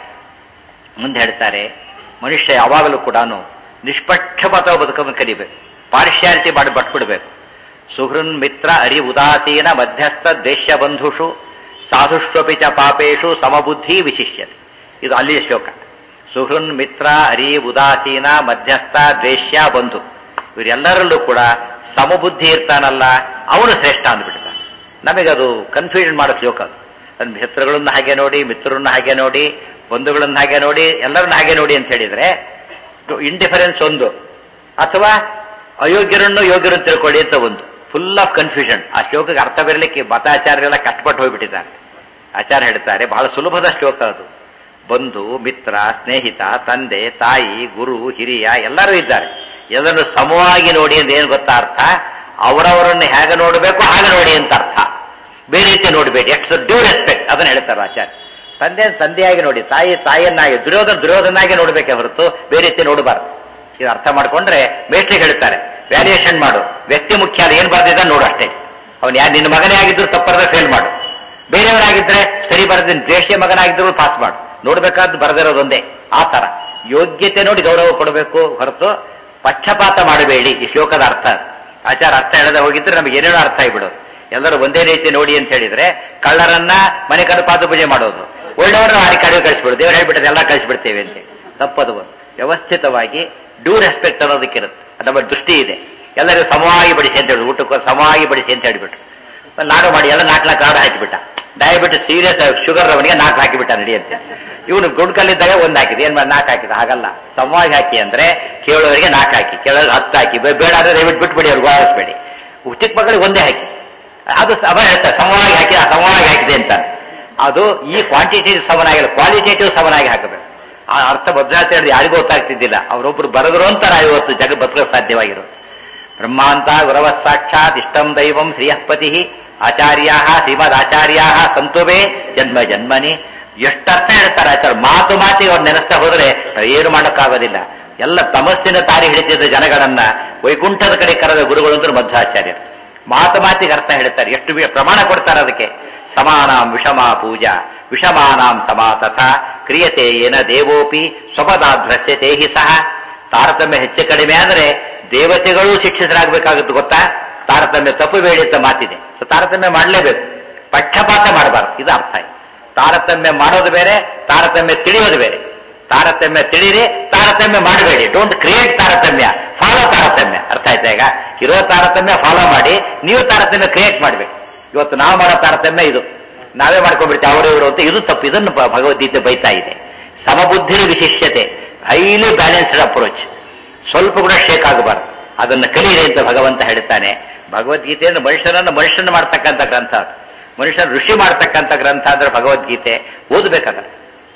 ಮುಂದೆ ಹೇಳ್ತಾರೆ, ಮನುಷ್ಯ ಯಾವಾಗಲೂ ಕೂಡ ನಿಷ್ಪಕ್ಷಪಾತ ಬದುಕನ್ನು ಕಲಿಬೇಕು, ಪಾರ್ಶಿಯಾಲಿಟಿ ಮಾಡಿ ಬಟ್ಬಿಡ್ಬೇಕು. ಸುಹೃನ್ ಮಿತ್ರ ಅರಿ ಉದಾಸೀನ ಮಧ್ಯಸ್ಥ ದ್ವೇಷ್ಯ ಬಂಧುಷು ಸಾಧುಷ್ವಪಿ ಚ ಪಾಪೇಶು ಸಮಬುದ್ಧಿ ವಿಶಿಷ್ಯತೆ. ಇದು ಅಲ್ಲಿಯ ಶ್ಲೋಕ. ಸುಹೃನ್ ಮಿತ್ರ ಅರಿ ಉದಾಸೀನ ಮಧ್ಯಸ್ಥ ದ್ವೇಷ್ಯ ಬಂಧು, ಇವರೆಲ್ಲರಲ್ಲೂ ಕೂಡ ಸಮಬುದ್ಧಿ ಇರ್ತಾನಲ್ಲ ಅವನು ಶ್ರೇಷ್ಠ ಅಂದ್ಬಿಡ್ತಾನೆ. ನಮಗದು ಕನ್ಫ್ಯೂಷನ್ ಮಾಡೋ ಶ್ಲೋಕ ಅದು. ನನ್ನ ಶತ್ರುಗಳನ್ನ ಹಾಗೆ ನೋಡಿ, ಮಿತ್ರರನ್ನ ಹಾಗೆ ನೋಡಿ, ಬಂಧುಗಳನ್ನ ಹಾಗೆ ನೋಡಿ, ಎಲ್ಲರನ್ನ ಹಾಗೆ ನೋಡಿ ಅಂತ ಹೇಳಿದ್ರೆ ಇಂಡಿಫರೆನ್ಸ್ ಒಂದು, ಅಥವಾ ಅಯೋಗ್ಯರನ್ನು ಯೋಗ್ಯರನ್ನು ತಿಳ್ಕೊಳ್ಳಿ ಅಂತ ಒಂದು. Full of confusion. ಆ ಶ್ಲೋಕಕ್ಕೆ ಅರ್ಥ ಬರಲಿಕ್ಕೆ ಮತಾಚಾರ್ಯರೆಲ್ಲ ಕಷ್ಟಪಟ್ಟು ಹೋಗ್ಬಿಟ್ಟಿದ್ದಾರೆ. ಆಚಾರ್ಯ ಹೇಳ್ತಾರೆ, ಬಹಳ ಸುಲಭದ ಶ್ಲೋಕ ಅದು. ಬಂಧು ಮಿತ್ರ ಸ್ನೇಹಿತ ತಂದೆ ತಾಯಿ ಗುರು ಹಿರಿಯ ಎಲ್ಲರೂ ಇದ್ದಾರೆ. ಎಲ್ಲರನ್ನು ಸಮವಾಗಿ ನೋಡಿ ಅಂತ ಏನು ಗೊತ್ತಾ ಅರ್ಥ? ಅವರವರನ್ನು ಹೇಗೆ ನೋಡಬೇಕು ಹಾಗೆ ನೋಡಿ ಅಂತ ಅರ್ಥ. ಬೇರೆ ರೀತಿ ನೋಡಬೇಡಿ. ಎಷ್ಟು ಡ್ಯೂ ರೆಸ್ಪೆಕ್ಟ್ ಅದನ್ನು ಹೇಳ್ತಾರೆ ಆಚಾರ್ಯ. ತಂದೆಯಾಗಿ ನೋಡಿ, ತಾಯಿಯನ್ನಾಗಿ, ದುರ್ಯೋಧನಾಗಿ ನೋಡ್ಬೇಕೆ ಹೊರತು ಬೇರೆ ರೀತಿ ನೋಡಬಾರ್ದು. ಇದು ಅರ್ಥ ಮಾಡ್ಕೊಂಡ್ರೆ ಮೇಷ್ಟ್ರಿಗೆ ಹೇಳ್ತಾರೆ, ವ್ಯಾಲ್ಯೂಯೇಷನ್ ಮಾಡು, ವ್ಯಕ್ತಿ ಮುಖ್ಯ ಅಲ್ಲ, ಏನ್ ಬರ್ದಿದ್ದ ನೋಡು ಅಷ್ಟೇ. ಅವನು ನಿನ್ನ ಮಗನೇ ಆಗಿದ್ರು ತಪ್ಪರದ ಫೇಲ್ ಮಾಡು, ಬೇರೆಯವರಾಗಿದ್ರೆ ಸರಿ ಬರೆದ ದ್ವೇಷ ಮಗನಾಗಿದ್ರು ಪಾಸ್ ಮಾಡು. ನೋಡ್ಬೇಕಾದ್ದು ಬರೆದಿರೋದೊಂದೇ. ಆ ತರ ಯೋಗ್ಯತೆ ನೋಡಿ ಗೌರವ ಕೊಡಬೇಕು ಹೊರತು ಪಕ್ಷಪಾತ ಮಾಡಬೇಡಿ. ಈ ಶ್ಲೋಕದ ಅರ್ಥ. ಆಚಾರ ಅರ್ಥ ಹೇಳದೆ ಹೋಗಿದ್ರೆ ನಮಗೆ ಏನೇನೋ ಅರ್ಥ ಆಗಿಬಿಡೋದು. ಎಲ್ಲರೂ ಒಂದೇ ರೀತಿ ನೋಡಿ ಅಂತ ಹೇಳಿದ್ರೆ ಕಳ್ಳರನ್ನ ಮನೆ ಕಡೆ ಪಾದ ಪೂಜೆ ಮಾಡೋದು, ಒಳ್ಳೆಯವ್ರನ್ನ ಆಡಿ ಕಡೆ ಕಳಿಸ್ಬಿಡೋದು, ದೇವ್ರು ಹೇಳ್ಬಿಟ್ಟದೆ ಎಲ್ಲ ಕಳಿಸ್ಬಿಡ್ತೇವೆ ಅಂತ ತಪ್ಪದು. ವ್ಯವಸ್ಥಿತವಾಗಿ ಡ್ಯೂ ರೆಸ್ಪೆಕ್ಟ್ ಅನ್ನೋದಕ್ಕಿರುತ್ತೆ. ನಮ್ಮ ದೃಷ್ಟಿ ಇದೆ. ಎಲ್ಲರಿಗೂ ಸಮವಾಗಿ ಬಡಿಸಿ ಅಂತ ಹೇಳಿ, ಊಟಕ್ಕೆ ಸಮವಾಗಿ ಬಡಿಸಿ ಅಂತ ಹೇಳಿಬಿಟ್ರು. ನಾಡು ಮಾಡಿ ಎಲ್ಲ 4 ಕಾಡು ಹಾಕಿಬಿಟ್ಟ. ಡಯಾಬಿಟಿಸ್ ಸೀರಿಯಸ್ ಶುಗರ್ ಅವನಿಗೆ 4 ಹಾಕಿಬಿಟ್ಟ ನಡೆಯುತ್ತೆ. ಇವನು ಗುಡ್ಕಲ್ಲಿದ್ದಾಗ 1 ಹಾಕಿದ, ಏನ್ ಮಾಡಿ 4 ಹಾಕಿದ. ಹಾಗಲ್ಲ, ಸಮವಾಗಿ ಹಾಕಿ ಅಂದ್ರೆ ಕೇಳೋರಿಗೆ 4 ಹಾಕಿ, ಕೇಳೋರಿಗೆ 10 ಹಾಕಿ, ಬೇಡ ಅಂದ್ರೆ ದಯವಿಟ್ಟು ಬಿಟ್ಬಿಡಿ, ಅವ್ರಿಗೆ ವಾದಿಸ್ಬೇಡಿ. ಚಿಕ್ಕ ಮಕ್ಕಳಿಗೆ 1 ಹಾಕಿ. ಅದು ಅವ ಹೇಳ್ತಾರೆ ಸಮವಾಗಿ ಹಾಕಿ, ಸಮವಾಗಿ ಹಾಕಿದೆ ಅಂತ. ಅದು ಈ ಕ್ವಾಂಟಿಟೇಟಿವ್ ಸಮನಾಗಿಲ್ಲ, ಕ್ವಾಲಿಟೇಟಿವ್ ಸಮನಾಗಿ ಹಾಕಬೇಕು. ಆ ಅರ್ಥ ಭದ್ರಾಚಾರ್ಯ ಯಾರಿಗೂ ಗೊತ್ತಾಗ್ತಿದ್ದಿಲ್ಲ. ಅವರೊಬ್ರು ಬರೆದ್ರು ಅಂತ ನಾವು ಇವತ್ತು ಜಗ ಬದುಕಲು ಸಾಧ್ಯವಾಗಿರೋದು. ಬ್ರಹ್ಮಾಂತ ಗುರವ ಸಾಕ್ಷಾತ್ ಇಷ್ಟಂ ದೈವಂ ಶ್ರೀಯಃಪತಿ ಆಚಾರ್ಯಾ ಶ್ರೀಮದ್ ಆಚಾರ್ಯಾ ಸಂತುವೇ ಜನ್ಮ ಜನ್ಮನಿ. ಎಷ್ಟರ್ಥ ಹೇಳ್ತಾರೆ ಆಚಾರ್ಯ. ಮಾತಿಗೆ ಅವ್ರು ನೆನೆಸ್ತಾ ಹೋದ್ರೆ ಏನು ಮಾಡೋಕ್ಕಾಗೋದಿಲ್ಲ. ಎಲ್ಲ ತಮಸ್ಸಿನ ತಾರಿ ಹಿಡಿತಿದ್ದ ಜನಗಳನ್ನ ವೈಕುಂಠದ ಕಡೆ ಕರೆದ ಗುರುಗಳು ಅಂದ್ರೆ ಮಧ್ವಾಚಾರ್ಯರು. ಮಾತಿಗೆ ಅರ್ಥ ಹೇಳ್ತಾರೆ. ಎಷ್ಟು ಪ್ರಮಾಣ ಕೊಡ್ತಾರೆ ಅದಕ್ಕೆ. ಸಮಾನಾಂ ವಿಷಮ ಪೂಜಾ ವಿಷಮಾನಾಂ ಸಮಾ ತಥಾ ಕ್ರಿಯತೆ ಏನ ದೇವೋಪಿ ಸ್ವಪದಾಧ್ರಸ್ಯತೆ ಹಿ ಸಹ. ತಾರತಮ್ಯ ಹೆಚ್ಚು ಕಡಿಮೆ ಅಂದ್ರೆ ದೇವತೆಗಳು ಶಿಕ್ಷಿತರಾಗಬೇಕಾಗುತ್ತೆ ಗೊತ್ತಾ. ತಾರತಮ್ಯ ತಪ್ಪು ಬೇಡಿ ಅಂತ ಮಾತಿದೆ. ತಾರತಮ್ಯ ಮಾಡಲೇಬೇಕು, ಪಕ್ಷಪಾತ ಮಾಡಬಾರ್ದು. ಇದು ಅರ್ಥ. ತಾರತಮ್ಯ ಮಾಡೋದು ಬೇರೆ, ತಾರತಮ್ಯ ತಿಳಿಯೋದು ಬೇರೆ. ತಾರತಮ್ಯ ತಿಳಿರಿ, ತಾರತಮ್ಯ ಮಾಡಬೇಡಿ. ಡೋಂಟ್ ಕ್ರಿಯೇಟ್ ತಾರತಮ್ಯ, ಫಾಲೋ ತಾರತಮ್ಯ. ಅರ್ಥ ಆಯ್ತಾ? ಈಗ ಇರೋ ತಾರತಮ್ಯ ಫಾಲೋ ಮಾಡಿ, ನೀವು ತಾರತಮ್ಯ ಕ್ರಿಯೇಟ್ ಮಾಡಬೇಕು. ಇವತ್ತು ನಾವು ಮಾಡೋ ತಾರತಮ್ಯ ಇದು, ನಾವೇ ಮಾಡ್ಕೊಂಡ್ಬಿಡ್ತೀವಿ ಅವರು ಇವರು ಅಂತ. ಇದು ತಪ್ಪು. ಇದನ್ನು ಭಗವದ್ಗೀತೆ ಬೈತಾ ಇದೆ. ಸಮಬುದ್ಧಿ ವಿಶಿಷ್ಯತೆ, ಹೈಲಿ ಬ್ಯಾಲೆನ್ಸ್ಡ್ ಅಪ್ರೋಚ್. ಸ್ವಲ್ಪ ಕೂಡ ಶೇಕ್ ಆಗಬಾರ್ದು. ಅದನ್ನು ಕಲಿಯಿರಿ ಅಂತ ಭಗವಂತ ಹೇಳ್ತಾನೆ. ಭಗವದ್ಗೀತೆಯನ್ನು ಮನುಷ್ಯನ ಮಾಡ್ತಕ್ಕಂಥ ಗ್ರಂಥ, ಮನುಷ್ಯನ ಋಷಿ ಮಾಡ್ತಕ್ಕಂಥ ಗ್ರಂಥ ಅಂದ್ರೆ ಭಗವದ್ಗೀತೆ. ಓದಬೇಕಾದ್ರೆ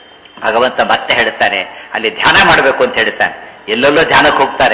ಭಗವಂತ ಮತ್ತೆ ಹೇಳ್ತಾನೆ, ಅಲ್ಲಿ ಧ್ಯಾನ ಮಾಡಬೇಕು ಅಂತ ಹೇಳ್ತಾನೆ. ಎಲ್ಲೆಲ್ಲೋ ಧ್ಯಾನಕ್ಕೆ ಹೋಗ್ತಾರೆ.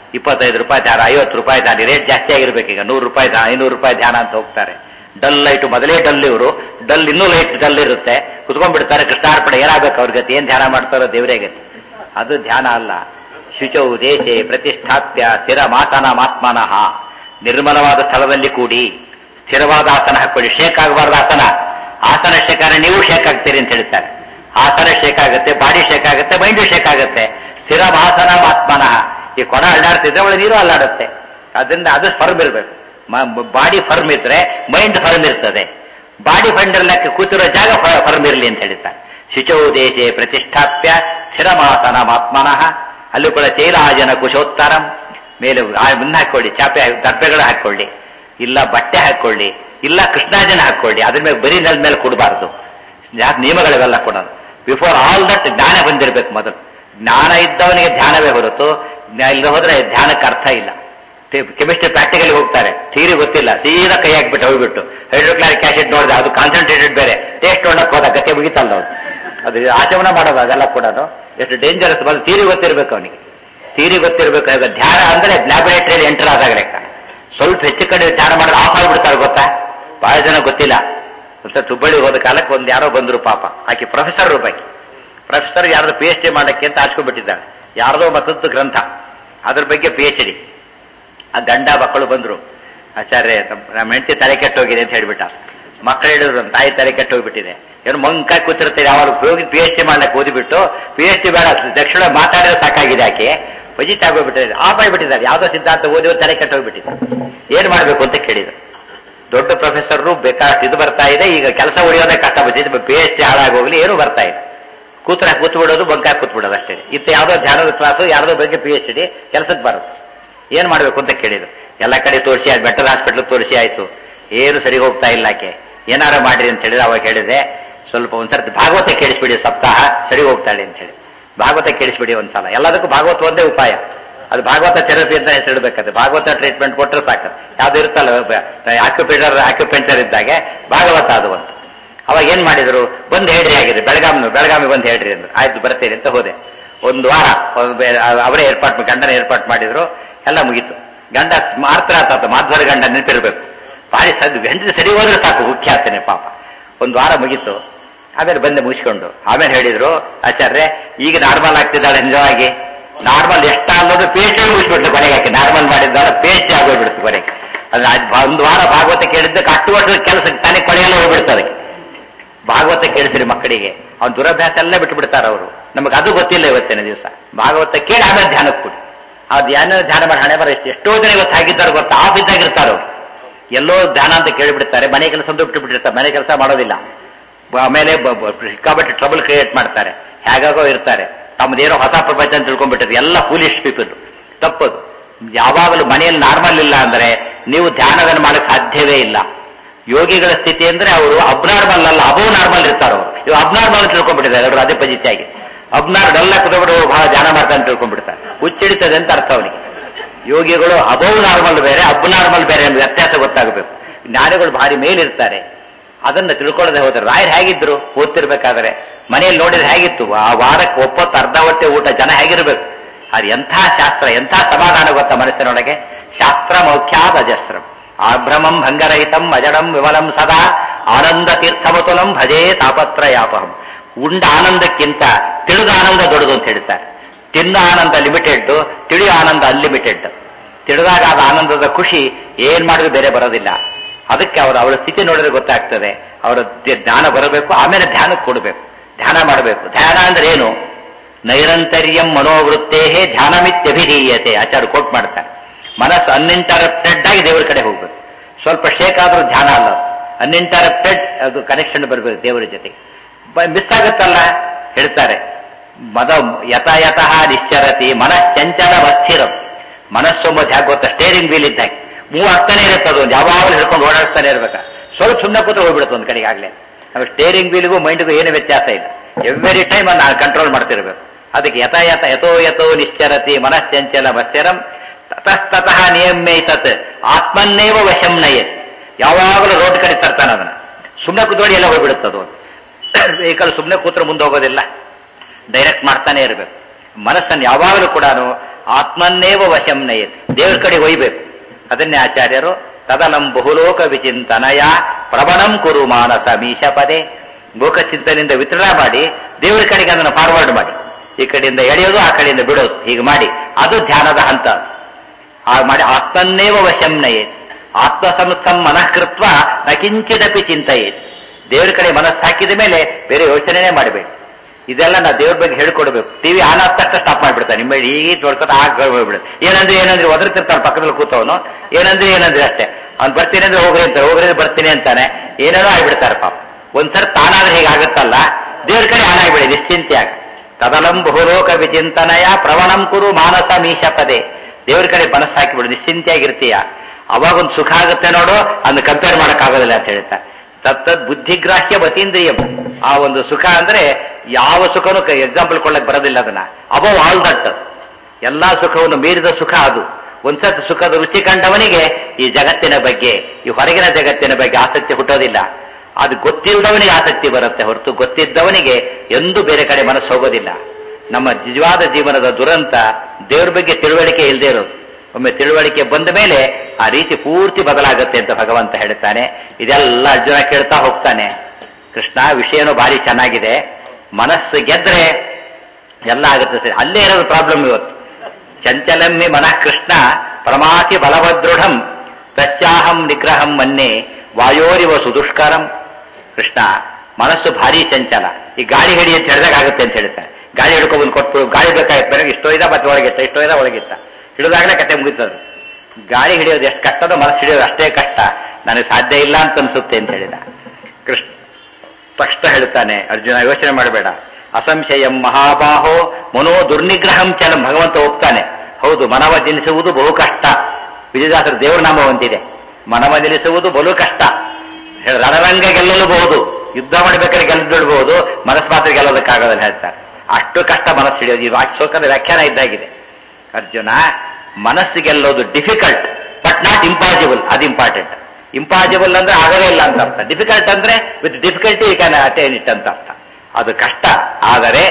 25 ರೂಪಾಯಿ ಧ್ಯಾನ, 50 ರೂಪಾಯಿ ಧ್ಯಾನ, ರೇಟ್ ಜಾಸ್ತಿ ಆಗಿರ್ಬೇಕು. ಈಗ 100 ರೂಪಾಯಿ ಧ್ಯಾನ, 500 ರೂಪಾಯಿ ಧ್ಯಾನ ಅಂತ ಹೋಗ್ತಾರೆ. ಡಲ್ ಲೈಟು ಮೊದಲೇ ಡಲ್, ಇವರು ಡಲ್ ಇನ್ನೂ ಲೈಟ್ ಡಲ್ ಇರುತ್ತೆ. ಕುತ್ಕೊಂಡ್ಬಿಡ್ತಾರೆ. ಕೃಷ್ಣಾರ್ಪಣೆ ಏನಾಗಬೇಕು ಅವ್ರ ಗತಿ? ಏನ್ ಧ್ಯಾನ ಮಾಡ್ತಾರೋ ದೇವರೇ ಗತಿ. ಅದು ಧ್ಯಾನ ಅಲ್ಲ. ಶುಚೌ ದೇಶೆ ಪ್ರತಿಷ್ಠಾಪ್ಯ ಸ್ಥಿರ ಮಾಸನ ಮಾತ್ಮನಃ. ನಿರ್ಮಲವಾದ ಸ್ಥಳದಲ್ಲಿ ಕೂಡಿ ಸ್ಥಿರವಾದ ಆಸನ ಹಾಕೊಳ್ಳಿ. ಶೇಕ್ ಆಗಬಾರ್ದು ಆಸನ. ಆಸನ ಶೇಖಾನೆ ನೀವು ಶೇಕ್ ಆಗ್ತೀರಿ ಅಂತ ಹೇಳ್ತಾರೆ. ಆಸನ ಶೇಕ್ ಆಗುತ್ತೆ, ಬಾಡಿ ಶೇಕ್ ಆಗುತ್ತೆ, ಮೈಂಡು ಶೇಕ್ ಆಗುತ್ತೆ. ಸ್ಥಿರ ಮಾಸನ ಮಾತ್ಮನಃ. ಈ ಕೊಡ ಅಲ್ಲಾಡ್ತಿದ್ರೆ ಒಳ್ಳೆ ನೀರು ಅಲ್ಲಾಡುತ್ತೆ. ಅದರಿಂದ ಅದು ಫರ್ಮ್ ಇರಬೇಕು. ಬಾಡಿ ಫರ್ಮ್ ಇದ್ರೆ ಮೈಂಡ್ ಫರ್ಮ್ ಇರ್ತದೆ. ಬಾಡಿ ಫಂಡ್ ಇರ್ಲಕ್ಕೆ ಕೂತಿರೋ ಜಾಗ ಫರ್ಮ್ ಇರಲಿ ಅಂತ ಹೇಳ್ತಾರೆ. ಶುಚೌ ದೇಶೆ ಪ್ರತಿಷ್ಠಾಪ್ಯ ಸ್ಥಿರಮಾಸನ ಮಾತ್ಮನಃ. ಅಲ್ಲೂ ಕೂಡ ಚೈಲಾಜನ ಕುಶೋತ್ತರಂ. ಮೇಲೆ ಮುನ್ನ ಹಾಕೊಳ್ಳಿ, ಚಾಪೆ ದರ್ಪೆಗಳು ಹಾಕೊಳ್ಳಿ, ಇಲ್ಲ ಬಟ್ಟೆ ಹಾಕೊಳ್ಳಿ, ಇಲ್ಲ ಕೃಷ್ಣಾಜನ ಹಾಕೊಳ್ಳಿ. ಅದ್ರ ಮೇಲೆ ಬರೀ ನೆಲದ ಮೇಲೆ ಕೊಡಬಾರ್ದು. ನಿಯಮಗಳಿವೆಲ್ಲ ಕೊಡೋದು. ಬಿಫೋರ್ ಆಲ್ ದಟ್ ಜ್ಞಾನ ಬಂದಿರಬೇಕು ಮೊದಲು. ಜ್ಞಾನ ಇದ್ದವನಿಗೆ ಧ್ಯಾನವೇ ಹೊರತು ಇಲ್ಲಿ ಹೋದ್ರೆ ಧ್ಯಾನಕ್ಕೆ ಅರ್ಥ ಇಲ್ಲ. ಕೆಮಿಸ್ಟ್ರಿ ಪ್ರಾಕ್ಟಿಕಲ್ ಹೋಗ್ತಾರೆ, ಥಿಯರಿ ಗೊತ್ತಿಲ್ಲ, ಸೀದಾ ಕೈ ಹಾಕ್ಬಿಟ್ಟು ಹೋಗ್ಬಿಟ್ಟು ಹೈಡ್ರೋಕ್ಲಾರಿಕ್ ಆಸಿಡ್ ನೋಡಿದೆ, ಅದು ಕಾನ್ಸಂಟ್ರೇಟೆಡ್ ಬೇರೆ, ಟೇಸ್ಟ್ ನೋಡಕ್ ಹೋದ ಗತಿ ಮುಗಿತಲ್ಲ ಅವ್ರು. ಅದು ಆಚಮನ ಮಾಡೋದು ಅದೆಲ್ಲ ಕೂಡ ಎಷ್ಟು ಡೇಂಜರಸ್. ಬಂದು ಥಿಯರಿ ಗೊತ್ತಿರ್ಬೇಕು ಅವನಿಗೆ, ಥಿಯರಿ ಗೊತ್ತಿರ್ಬೇಕು. ಈಗ ಧ್ಯಾನ ಅಂದ್ರೆ ಲ್ಯಾಬೊರೇಟರಿಯಲ್ಲಿ ಎಂಟರ್ ಆದಾಗ ಲೆಕ್ಕ. ಸ್ವಲ್ಪ ಹೆಚ್ಚು ಕಡೆ ಧ್ಯಾನ ಮಾಡೋದು ಆಫ್ ಆಗ್ಬಿಡ್ತಾರೆ ಗೊತ್ತಾ. ಬಹಳ ಜನ ಗೊತ್ತಿಲ್ಲ. ಹುಬ್ಬಳ್ಳಿ ಹೋದ ಕಾಲಕ್ಕೆ ಯಾರೋ ಬಂದ್ರು ಪಾಪ, ಆಕೆ ಪ್ರೊಫೆಸರ್ ಪ್ರೊಫೆಸರ್ ಯಾರ್ದು PhD ಮಾಡಕ್ಕೆ ಅಂತ ಹಾಸ್ಕೊಂಡ್ಬಿಟ್ಟಿದ್ದಾಳೆ. ಯಾರ್ದೋ ಮತ್ತೊಂದು ಗ್ರಂಥ ಅದ್ರ ಬಗ್ಗೆ PhD. ಆ ಗಂಡ ಮಕ್ಕಳು ಬಂದ್ರು, ಆಚಾರ್ಯ ನಮ್ಮ ಹೆಂಡತಿ ತಲೆ ಕೆಟ್ಟೋಗಿದೆ ಅಂತ ಹೇಳ್ಬಿಟ್ಟ. ಮಕ್ಕಳು ಹೇಳಿದ್ರು ತಾಯಿ ತಲೆ ಕೆಟ್ಟೋಗ್ಬಿಟ್ಟಿದೆ, ಏನು ಮಂಕಾಯಿ ಕೂತಿರ್ತೀರಿ, ಅವ್ರು ಹೋಗಿ PhD ಮಾಡ್ಲಿಕ್ಕೆ ಓದಿಬಿಟ್ಟು PhD ಬೇಡ ದಕ್ಷಿಣ ಮಾತಾಡಿದ್ರೆ ಸಾಕಾಗಿದೆ, ಆಕೆ ವಜಿತ್ ಆಗೋಗ್ಬಿಟ್ಟಿದೆ, ಆಫ್ ಆಗಿಬಿಟ್ಟಿದ್ದಾರೆ. ಯಾವ್ದೋ ಸಿದ್ಧಾಂತ ಓದಿ ತಲೆ ಕೆಟ್ಟೋಗ್ಬಿಟ್ಟಿದೆ. ಏನ್ ಮಾಡ್ಬೇಕು ಅಂತ ಕೇಳಿದ್ರು. ದೊಡ್ಡ ಪ್ರೊಫೆಸರ್ ಬೇಕಾಷ್ಟು ಇದು ಬರ್ತಾ ಇದೆ, ಈಗ ಕೆಲಸ ಉಳಿಯೋದೇ ಕಷ್ಟ ಬಂದಿದೆ, PhD ಹಾಳಾಗೋಗ್ಲಿ, ಏನೂ ಬರ್ತಾ ಇದೆ. ಕೂತು ಬಿಡೋದು, ಬಂಕಾಯಿ ಕೂತ್ಬಿಡೋದು ಅಷ್ಟೇ. ಇತ್ತು ಯಾವ್ದೋ ಧ್ಯಾನದ ಕ್ಲಾಸು, ಯಾರ್ದೋ ಬಗ್ಗೆ PhD, ಕೆಲಸಕ್ಕೆ ಬರೋದು. ಏನ್ ಮಾಡ್ಬೇಕು ಅಂತ ಕೇಳಿದ್ರು. ಎಲ್ಲ ಕಡೆ ತೋರಿಸಿ ಆಯ್ತು, ಮೆಂಟಲ್ ಹಾಸ್ಪಿಟಲ್ ತೋರಿಸಿ ಆಯ್ತು, ಏನು ಸರಿ ಹೋಗ್ತಾ ಇಲ್ಲ ಆಕೆ. ಏನಾರ ಮಾಡ್ರಿ ಅಂತ ಹೇಳಿದ್ರೆ ಅವಾಗ ಹೇಳಿದೆ, ಸ್ವಲ್ಪ ಒಂದ್ಸರ್ತಿ ಭಾಗವತ ಕೇಳಿಸ್ಬಿಡಿ, ಸಪ್ತಾಹ ಸರಿ ಹೋಗ್ತಾಳೆ ಅಂತ ಹೇಳಿ. ಭಾಗವತ ಕೇಳಿಸ್ಬಿಡಿ ಒಂದ್ಸಲ. ಎಲ್ಲದಕ್ಕೂ ಭಾಗವತ ಒಂದೇ ಉಪಾಯ. ಅದು ಭಾಗವತ ಥೆರಪಿ ಅಂತ ಹೆಸರಿಡ್ಬೇಕಾದ್ರೆ ಭಾಗವತ ಟ್ರೀಟ್ಮೆಂಟ್ ಕೊಟ್ಟರೆ ಸಾಕು. ಯಾವ್ದು ಇರುತ್ತಲ್ಲ ಆಕ್ಯುಪೆಂಚರ್ ಇದ್ದಾಗೆ ಭಾಗವತ ಅದು ಅಂತ. ಅವಾಗ ಏನ್ ಮಾಡಿದ್ರು, ಬಂದು ಹೇಳ್ರಿ ಆಗಿದೆ, ಬೆಳಗಾವಿ ಬಂದು ಹೇಳ್ರಿ ಅಂದ್ರು. ಆಯ್ತು ಬರ್ತೇನೆ ಅಂತ ಹೋದೆ. ಒಂದು ವಾರ ಅವರೇ ಗಂಡನ ಏರ್ಪಾಟ್ ಮಾಡಿದ್ರು, ಎಲ್ಲ ಮುಗೀತು. ಗಂಡ ಮಾತ್ರ ಆತ, ಮಾಧ್ವರ ಗಂಡ ನೆನಪಿರ್ಬೇಕು, ಭಾರಿ ಹೆಂಡತಿ ಸರಿ ಹೋದ್ರೆ ಸಾಕು, ಮುಖ್ಯ ಆಗ್ತಾನೆ ಪಾಪ. ಒಂದು ವಾರ ಮುಗೀತು. ಆಮೇಲೆ ಬಂದೆ ಮುಗಿಸ್ಕೊಂಡು ಆಮೇಲೆ ಹೇಳಿದ್ರು, ಆಚಾರ್ಯ ಈಗ ನಾರ್ಮಲ್ ಆಗ್ತಿದ್ದಾಳೆ ನಿಜವಾಗಿ. ನಾರ್ಮಲ್ ಎಷ್ಟ ಅನ್ನೋದು PhD ಮುಗಿಸ್ಬಿಡ್ತು ಕೊನೆಗೆ. ಆಕೆ ನಾರ್ಮಲ್ ಮಾಡಿದ್ದಾಳೆ, PhD ಆಗೋಗ್ಬಿಡ್ತು ಕೊನೆಗೆ. ಅದ್ರ ಒಂದು ವಾರ ಭಾಗವತ ಕೇಳಿದ್ದಕ್ಕೆ 10 ವರ್ಷದ ಕೆಲಸಕ್ಕೆ ತಾನೇ ಕೊನೆಯಲ್ಲ ಹೋಗ್ಬಿಡ್ತು ಅದಕ್ಕೆ. ಭಾಗವತ ಕೇಳಿಸ್ರಿ ಮಕ್ಕಳಿಗೆ, ಅವ್ನ ದುರಭ್ಯಾಸ ಎಲ್ಲ ಬಿಟ್ಟು ಬಿಡ್ತಾರೆ ಅವರು. ನಮಗೆ ಅದು ಗೊತ್ತಿಲ್ಲ ಇವತ್ತಿನ ದಿವಸ. ಭಾಗವತ ಕೇಳಿ ಆಮೇಲೆ ಧ್ಯಾನಕ್ಕೆ ಕೊಡಿ. ಆ ಧ್ಯಾನ ಮಾಡಿ ಹಣೆ ಬರ ಎಷ್ಟೋ ಜನ ಇವತ್ತು ಆಗಿದ್ದಾರೆ ಗೊತ್ತಾ, ಆಫ್ ಇದ್ದಾಗಿರ್ತಾರೆ ಅವರು. ಎಲ್ಲೋ ಧ್ಯಾನ ಅಂತ ಕೇಳಿಬಿಡ್ತಾರೆ, ಮನೆ ಕೆಲಸ ಅಂತ ಬಿಟ್ಟು ಬಿಟ್ಟಿರ್ತಾರೆ, ಮನೆ ಕೆಲಸ ಮಾಡೋದಿಲ್ಲ. ಆಮೇಲೆ ಸಿಕ್ಕಾಬಟ್ಟೆ ಟ್ರಬಲ್ ಕ್ರಿಯೇಟ್ ಮಾಡ್ತಾರೆ, ಹೇಗಾಗೋ ಇರ್ತಾರೆ. ತಮ್ಮದೇನೋ ಹೊಸ ಪ್ರಪಂಚ ಅಂತ ತಿಳ್ಕೊಂಡ್ಬಿಟ್ಟಿರ್ತಾರೆ. ಎಲ್ಲ ಫೂಲಿಶ್ ಪೀಪಲ್. ತಪ್ಪದು. ಯಾವಾಗಲೂ ಮನೆಯಲ್ಲಿ ನಾರ್ಮಲ್ ಇಲ್ಲ ಅಂದ್ರೆ ನೀವು ಧ್ಯಾನವನ್ನು ಮಾಡಕ್ಕೆ ಸಾಧ್ಯವೇ ಇಲ್ಲ. ಯೋಗಿಗಳ ಸ್ಥಿತಿ ಅಂದ್ರೆ ಅವರು ಅಬ್ನಾರ್ಮಲ್ ಅಲ್ಲ, ಅಬೋ ನಾರ್ಮಲ್ ಇರ್ತಾರೆ ಅವರು. ಇವು ಅಬ್ನಾರ್ಮಲ್ ಅಂತ ತಿಳ್ಕೊಂಡ್ಬಿಟ್ಟಿದ್ದಾರೆ ಎಲ್ಲರೂ ಅದೇ ಪಜಿತಿಯಾಗಿ. ಅಬ್ನಾರ್ಮಲ್ ಕುತ್ಕೊಂಡು ಬಹಳ ಧ್ಯಾನ ಮಾಡ್ತಾರೆ ಅಂತ ತಿಳ್ಕೊಂಡ್ಬಿಡ್ತಾರೆ. ಹುಚ್ಚಿಡಿತದೆ ಅಂತ ಅರ್ಥ ಅವನಿಗೆ. ಯೋಗಿಗಳು ಅಬೌವ್ ನಾರ್ಮಲ್ ಬೇರೆ, ಅಬ್ನಾರ್ಮಲ್ ಬೇರೆ ಎಂಬ ವ್ಯತ್ಯಾಸ ಗೊತ್ತಾಗಬೇಕು. ಜ್ಞಾನಿಗಳು ಭಾರಿ ಮೇಲಿರ್ತಾರೆ, ಅದನ್ನು ತಿಳ್ಕೊಳ್ಳದೆ ಹೋದ್ರೆ. ರಾಯರು ಹೇಗಿದ್ರು ಓದ್ತಿರ್ಬೇಕಾದ್ರೆ, ಮನೆಯಲ್ಲಿ ನೋಡಿದ್ರೆ ಹೇಗಿತ್ತು, ಆ ವಾರಕ್ಕೆ ಒಪ್ಪತ್ತು ಅರ್ಧ ಹೊಟ್ಟೆ ಊಟ, ಜನ ಹೇಗಿರ್ಬೇಕು. ಅದು ಎಂಥ ಶಾಸ್ತ್ರ, ಎಂಥ ಸಮಾಧಾನ ಗೊತ್ತಾ ಮನಸ್ಸಿನೊಳಗೆ. ಶಾಸ್ತ್ರ ಮೌಖ್ಯಾದ ಅಜಸ್ರಂ ಆಭ್ರಮಂ ಭಂಗರಹಿತಂ ಅಜಡಂ ವಿಮಲಂ ಸದಾ ಆನಂದ ತೀರ್ಥಮತುಲಂ ಭಜೇ ತಾಪತ್ರಯಾಪಹಂ. ಉಂಡ ಆನಂದಕ್ಕಿಂತ ತಿಳಿದ ಆನಂದ ದೊಡ್ಡದು ಅಂತ ಹೇಳ್ತಾರೆ. ತಿಂದ ಆನಂದ ಲಿಮಿಟೆಡ್, ತಿಳಿಯೋ ಆನಂದ ಅನ್ಲಿಮಿಟೆಡ್. ತಿಳಿದಾಗ ಆದ ಆನಂದದ ಖುಷಿ ಏನ್ ಮಾಡಿದ್ರು ಬೇರೆ ಬರೋದಿಲ್ಲ. ಅದಕ್ಕೆ ಅವರ ಸ್ಥಿತಿ ನೋಡಿದ್ರೆ ಗೊತ್ತಾಗ್ತದೆ. ಅವರ ಜ್ಞಾನ ಬರಬೇಕು, ಆಮೇಲೆ ಧ್ಯಾನಕ್ಕೆ ಕೊಡಬೇಕು, ಧ್ಯಾನ ಮಾಡಬೇಕು. ಧ್ಯಾನ ಅಂದ್ರೆ ಏನು? ನೈರಂತರ್ಯಂ ಮನೋವೃತ್ತೇ ಧ್ಯಾನಮಿತ್ಯಭಿಧೀಯತೆ. ಆಚಾರ್ಯ ಕೋಟ್ ಮಾಡ್ತಾರೆ. ಮನಸ್ಸು ಅನ್ಇಂಟರಪ್ಟೆಡ್ ಆಗಿ ದೇವರ ಕಡೆ ಹೋಗ್ಬೇಕು. ಸ್ವಲ್ಪ ಶೇಕ್ ಆದ್ರೂ ಧ್ಯಾನ ಅಲ್ಲ, ಅನ್ಇಂಟರಪ್ಟೆಡ್ ಅದು ಕನೆಕ್ಷನ್ ಬರಬೇಕು ದೇವರ ಜೊತೆಗೆ. ಮಿಸ್ ಆಗುತ್ತಲ್ಲ ಹೇಳ್ತಾರೆ, ಯತಃ ನಿಶ್ಚರತಿ ಮನಶ್ಚಂಚಲ ಅಸ್ಥಿರಂ. ಮನಸ್ಸೊಂಬತ್ತು ಹೇಗೆ ಗೊತ್ತಾ, ಸ್ಟೇರಿಂಗ್ ವೀಲ್ ಇದ್ದಾಗೆ ಮೂವ್ ಆಗ್ತಾನೆ ಇರುತ್ತೆ. ಅದು ಯಾವಾಗಲೂ ಹಿಡ್ಕೊಂಡು ಓಡಾಡ್ತಾನೆ ಇರ್ಬೇಕಾ. ಸ್ವಲ್ಪ ಸುಮ್ಮನೆ ಕೂತ್ರೆ ಹೋಗ್ಬಿಡುತ್ತೆ ಒಂದು ಕಡೆಗೆ. ಆಗ್ಲೇ ನಾವು ಸ್ಟೇರಿಂಗ್ ವೀಲ್ಗೂ ಮೈಂಡ್ಗೂ ಏನು ವ್ಯತ್ಯಾಸ ಇಲ್ಲ. ಎವ್ರಿ ಟೈಮ್ ನಾನು ಕಂಟ್ರೋಲ್ ಮಾಡ್ತಿರ್ಬೇಕು. ಅದಕ್ಕೆ ಯಥೋ ನಿಶ್ಚರತಿ ಮನಶ್ಚಂಚಲ ಅಸ್ಥಿರಂ ತತಸ್ತತಃ ನಿಯಮ್ಯೈತತ್ ಆತ್ಮನ್ನೇವ ವಶಂ ನಯೇತ್. ಯಾವಾಗಲೂ ರೋಡ್ ಕಡೆ ತರ್ತಾನೆ ಅದನ್ನ. ಸುಮ್ಮನೆ ಕೂತ್ಕೊಂಡು ಎಲ್ಲ ಹೋಗ್ಬಿಡುತ್ತದು. ವೆಹಿಕಲ್ ಸುಮ್ಮನೆ ಕೂತ್ರೆ ಮುಂದೆ ಹೋಗೋದಿಲ್ಲ, ಡೈರೆಕ್ಟ್ ಮಾಡ್ತಾನೆ ಇರಬೇಕು. ಮನಸ್ಸನ್ನು ಯಾವಾಗಲೂ ಕೂಡ ಆತ್ಮನ್ನೇವ ವಶಂ ನಯೇತ್, ದೇವ್ರ ಕಡೆ ಒಯ್ಬೇಕು. ಅದನ್ನೇ ಆಚಾರ್ಯರು ತದಲಂ ಬಹುಲೋಕ ವಿಚಿಂತನಯ ಪ್ರಬಣಂ ಕುರು ಮಾನಸ ಮೀಶ ಪದೇ. ಲೋಕಚಿಂತನೆಯಿಂದ ವಿತರಣೆ ಮಾಡಿ ದೇವರ ಕಡೆಗೆ ಅದನ್ನು ಫಾರ್ವರ್ಡ್ ಮಾಡಿ, ಈ ಕಡೆಯಿಂದ ಎಳೆಯೋದು ಆ ಕಡೆಯಿಂದ ಬಿಡೋದು, ಹೀಗೆ ಮಾಡಿ ಅದು ಧ್ಯಾನದ ಹಂತ. ಹಾಗೆ ಮಾಡಿ ಆತ್ಮನ್ನೇವ ವಶಂ ನಯೇತ್ ಆತ್ಮ ಸಂಸ್ಥಂ ಮನಃಕೃತ್ವ ನ ಕಿಂಚಿದಪಿ ಚಿಂತೆಯೇತ್. ದೇವರ ಕಡೆ ಮನಸ್ಸು ಹಾಕಿದ ಮೇಲೆ ಬೇರೆ ಯೋಚನೆನೇ ಮಾಡಬೇಕು. ಇದೆಲ್ಲ ನಾವು ದೇವ್ರ ಬಗ್ಗೆ ಹೇಳ್ಕೊಡ್ಬೇಕು. ಟಿವಿ ಆನ್ ಆದ ತಕ್ಷಣ ಸ್ಟಾಪ್ ಮಾಡ್ಬಿಡ್ತಾರೆ. ನಿಮ್ಮ ಈಗ ತೊಡ್ಕೊತ ಹೋಗ್ಬಿಡುತ್ತೆ. ಏನಂದ್ರೆ ಒದರ್ತಿರ್ತಾರೆ ಪಕ್ಕದಲ್ಲಿ ಕೂತವನು. ಏನಂದ್ರೆ ಅಷ್ಟೇ. ಅವ್ನು ಬರ್ತೀನಿ ಅಂದ್ರೆ ಹೋಗ್ರಿ ಬರ್ತೀನಿ ಅಂತಾನೆ. ಏನೇನೋ ಆಗ್ಬಿಡ್ತಾರೆ ಪಾಪ. ಒಂದ್ಸರಿ ತಾನಾದ್ರೆ ಹೇಗಾಗುತ್ತಲ್ಲ, ದೇವ್ರ ಕಡೆ ಆನ್ ಆಗ್ಬಿಡಿ ನಿಶ್ಚಿಂತೆಯಾಗ. ತದಲಂ ಬಹುಲೋಕ ವಿಚಿಂತನಯ ಪ್ರವಣಂ ಕುರು ಮಾನಸ ಮೀಶ ಪದೇ. ದೇವ್ರ ಕಡೆ ಮನಸ್ಸು ಹಾಕಿಬಿಡು, ನಿಶ್ಚಿಂತೆಯಾಗಿರ್ತೀಯ. ಅವಾಗೊಂದು ಸುಖ ಆಗುತ್ತೆ ನೋಡು, ಅದನ್ನ ಕಂಪೇರ್ ಮಾಡೋಕ್ಕಾಗೋದಿಲ್ಲ ಅಂತ ಹೇಳ್ತಾರೆ. ತತ್ತದ್ ಬುದ್ಧಿಗ್ರಾಹ್ಯ ಮತೀಂದ್ರಿಯಂ. ಆ ಒಂದು ಸುಖ ಅಂದ್ರೆ ಯಾವ ಸುಖನೂ ಎಕ್ಸಾಂಪಲ್ ಕೊಳ್ಳಕ್ ಬರೋದಿಲ್ಲ. ಅದನ್ನ ಅಬೌವ್ ಆಲ್ ದಟ್, ಎಲ್ಲಾ ಸುಖವನ್ನು ಮೀರಿದ ಸುಖ ಅದು. ಒಂದ್ಸತ್ ಸುಖದ ರುಚಿ ಕಂಡವನಿಗೆ ಈ ಜಗತ್ತಿನ ಬಗ್ಗೆ, ಈ ಹೊರಗಿನ ಜಗತ್ತಿನ ಬಗ್ಗೆ ಆಸಕ್ತಿ ಹುಟ್ಟೋದಿಲ್ಲ. ಅದು ಗೊತ್ತಿಲ್ಲದವನಿಗೆ ಆಸಕ್ತಿ ಬರುತ್ತೆ ಹೊರತು ಗೊತ್ತಿದ್ದವನಿಗೆ ಎಂದೂ ಬೇರೆ ಕಡೆ ಮನಸ್ಸು ಹೋಗೋದಿಲ್ಲ. ನಮ್ಮ ನಿಜವಾದ ಜೀವನದ ದುರಂತ ದೇವ್ರ ಬಗ್ಗೆ ತಿಳುವಳಿಕೆ ಇಲ್ಲದೆ ಇರೋದು. ಒಮ್ಮೆ ತಿಳುವಳಿಕೆ ಬಂದ ಮೇಲೆ ಆ ರೀತಿ ಪೂರ್ತಿ ಬದಲಾಗುತ್ತೆ ಅಂತ ಭಗವಂತ ಹೇಳ್ತಾನೆ. ಇದೆಲ್ಲ ಅರ್ಜುನ ಕೇಳ್ತಾ ಹೋಗ್ತಾನೆ. ಕೃಷ್ಣ, ವಿಷಯನೂ ಭಾರಿ ಚೆನ್ನಾಗಿದೆ, ಮನಸ್ಸು ಗೆದ್ರೆ ಎಲ್ಲ ಆಗುತ್ತೆ ಸರಿ. ಅಲ್ಲೇ ಇರೋದು ಪ್ರಾಬ್ಲಮ್ ಇವತ್ತು. ಚಂಚಲಮ್ಮಿ ಮನಃ ಕೃಷ್ಣ ಪ್ರಮಾತಿ ಬಲವದೃಢಂ ತಸ್ಯಾಹಂ ನಿಗ್ರಹಂ ಮನ್ನೆ ವಾಯೋರಿವ ಸುದುಷ್ಕರಂ. ಕೃಷ್ಣ ಮನಸ್ಸು ಭಾರಿ ಚಂಚಲ. ಈ ಗಾಳಿ ಹಿಡಿ ಅಂತ ಹೇಳಿದಾಗ ಆಗುತ್ತೆ ಅಂತ ಹೇಳ್ತಾರೆ. ಗಾಳಿ ಹಿಡ್ಕೊಂಡ್ಬಂದು ಕೊಟ್ಬಿಡು, ಗಾಳಿ ಬೇಕಾಗಿತ್ತು ಬೇರೆ ಇಷ್ಟೋ ಇದ ಮತ್ತೆ ಒಳಗಿತ್ತ, ಇಷ್ಟೋ ಇದ ಒಳಗಿತ್ತ, ಹಿಡಿದಾಗಲೇ ಕತೆ ಮುಗಿತದ್ರು. ಗಾಳಿ ಹಿಡಿಯೋದು ಎಷ್ಟು ಕಷ್ಟದೋ ಮನಸ್ಸು ಹಿಡಿಯೋದು ಅಷ್ಟೇ ಕಷ್ಟ, ನನಗೆ ಸಾಧ್ಯ ಇಲ್ಲ ಅಂತ ಅನ್ಸುತ್ತೆ ಅಂತ ಹೇಳಿದ ಕೃಷ್ಣ. ತಕ್ಷಣ ಹೇಳ್ತಾನೆ, ಅರ್ಜುನ ಯೋಚನೆ ಮಾಡಬೇಡ, ಅಸಂಶಯಂ ಮಹಾಬಾಹೋ ಮನೋ ದುರ್ನಿಗ್ರಹಂ ಚಲಂ. ಭಗವಂತ ಹೋಗ್ತಾನೆ, ಹೌದು ಮನವ ನಿಲ್ಲಿಸುವುದು ಬಹು ಕಷ್ಟ. ವಿಜಯದಾಸರ ದೇವರ ನಾಮ ಒಂದಿದೆ, ಮನವ ನಿಲ್ಲಿಸುವುದು ಬಲು ಕಷ್ಟ. ರಣರಂಗ ಗೆಲ್ಲಲೂಬಹುದು, ಯುದ್ಧ ಮಾಡಬೇಕಾದ್ರೆ ಗೆಲ್ಲಬಿಡ್ಬಹುದು, ಮನಸ್ಸು ಮಾತ್ರ ಗೆಲ್ಲೋದಕ್ಕಾಗೋದಲ್ಲ ಹೇಳ್ತಾರೆ. ಅಷ್ಟು ಕಷ್ಟ ಮನಸ್ಸು ಹಿಡಿಯೋದು. ಈ ವಾಕ್ಯದ ವ್ಯಾಖ್ಯಾನ ಇದ್ದಾಗಿದೆ. ಅರ್ಜುನ ಮನಸ್ಸು ಗೆಲ್ಲೋದು ಡಿಫಿಕಲ್ಟ್ ಬಟ್ ನಾಟ್ ಇಂಪಾಸಿಬಲ್, ಅದು ಇಂಪಾರ್ಟೆಂಟ್. ಇಂಪಾಸಿಬಲ್ ಅಂದ್ರೆ ಆಗಲೇ ಇಲ್ಲ ಅಂತ ಅರ್ಥ. ಡಿಫಿಕಲ್ಟ್ ಅಂದ್ರೆ with difficulty you can attain it ಅಂತ ಅರ್ಥ. ಅದು ಕಷ್ಟ. ಆದರೆ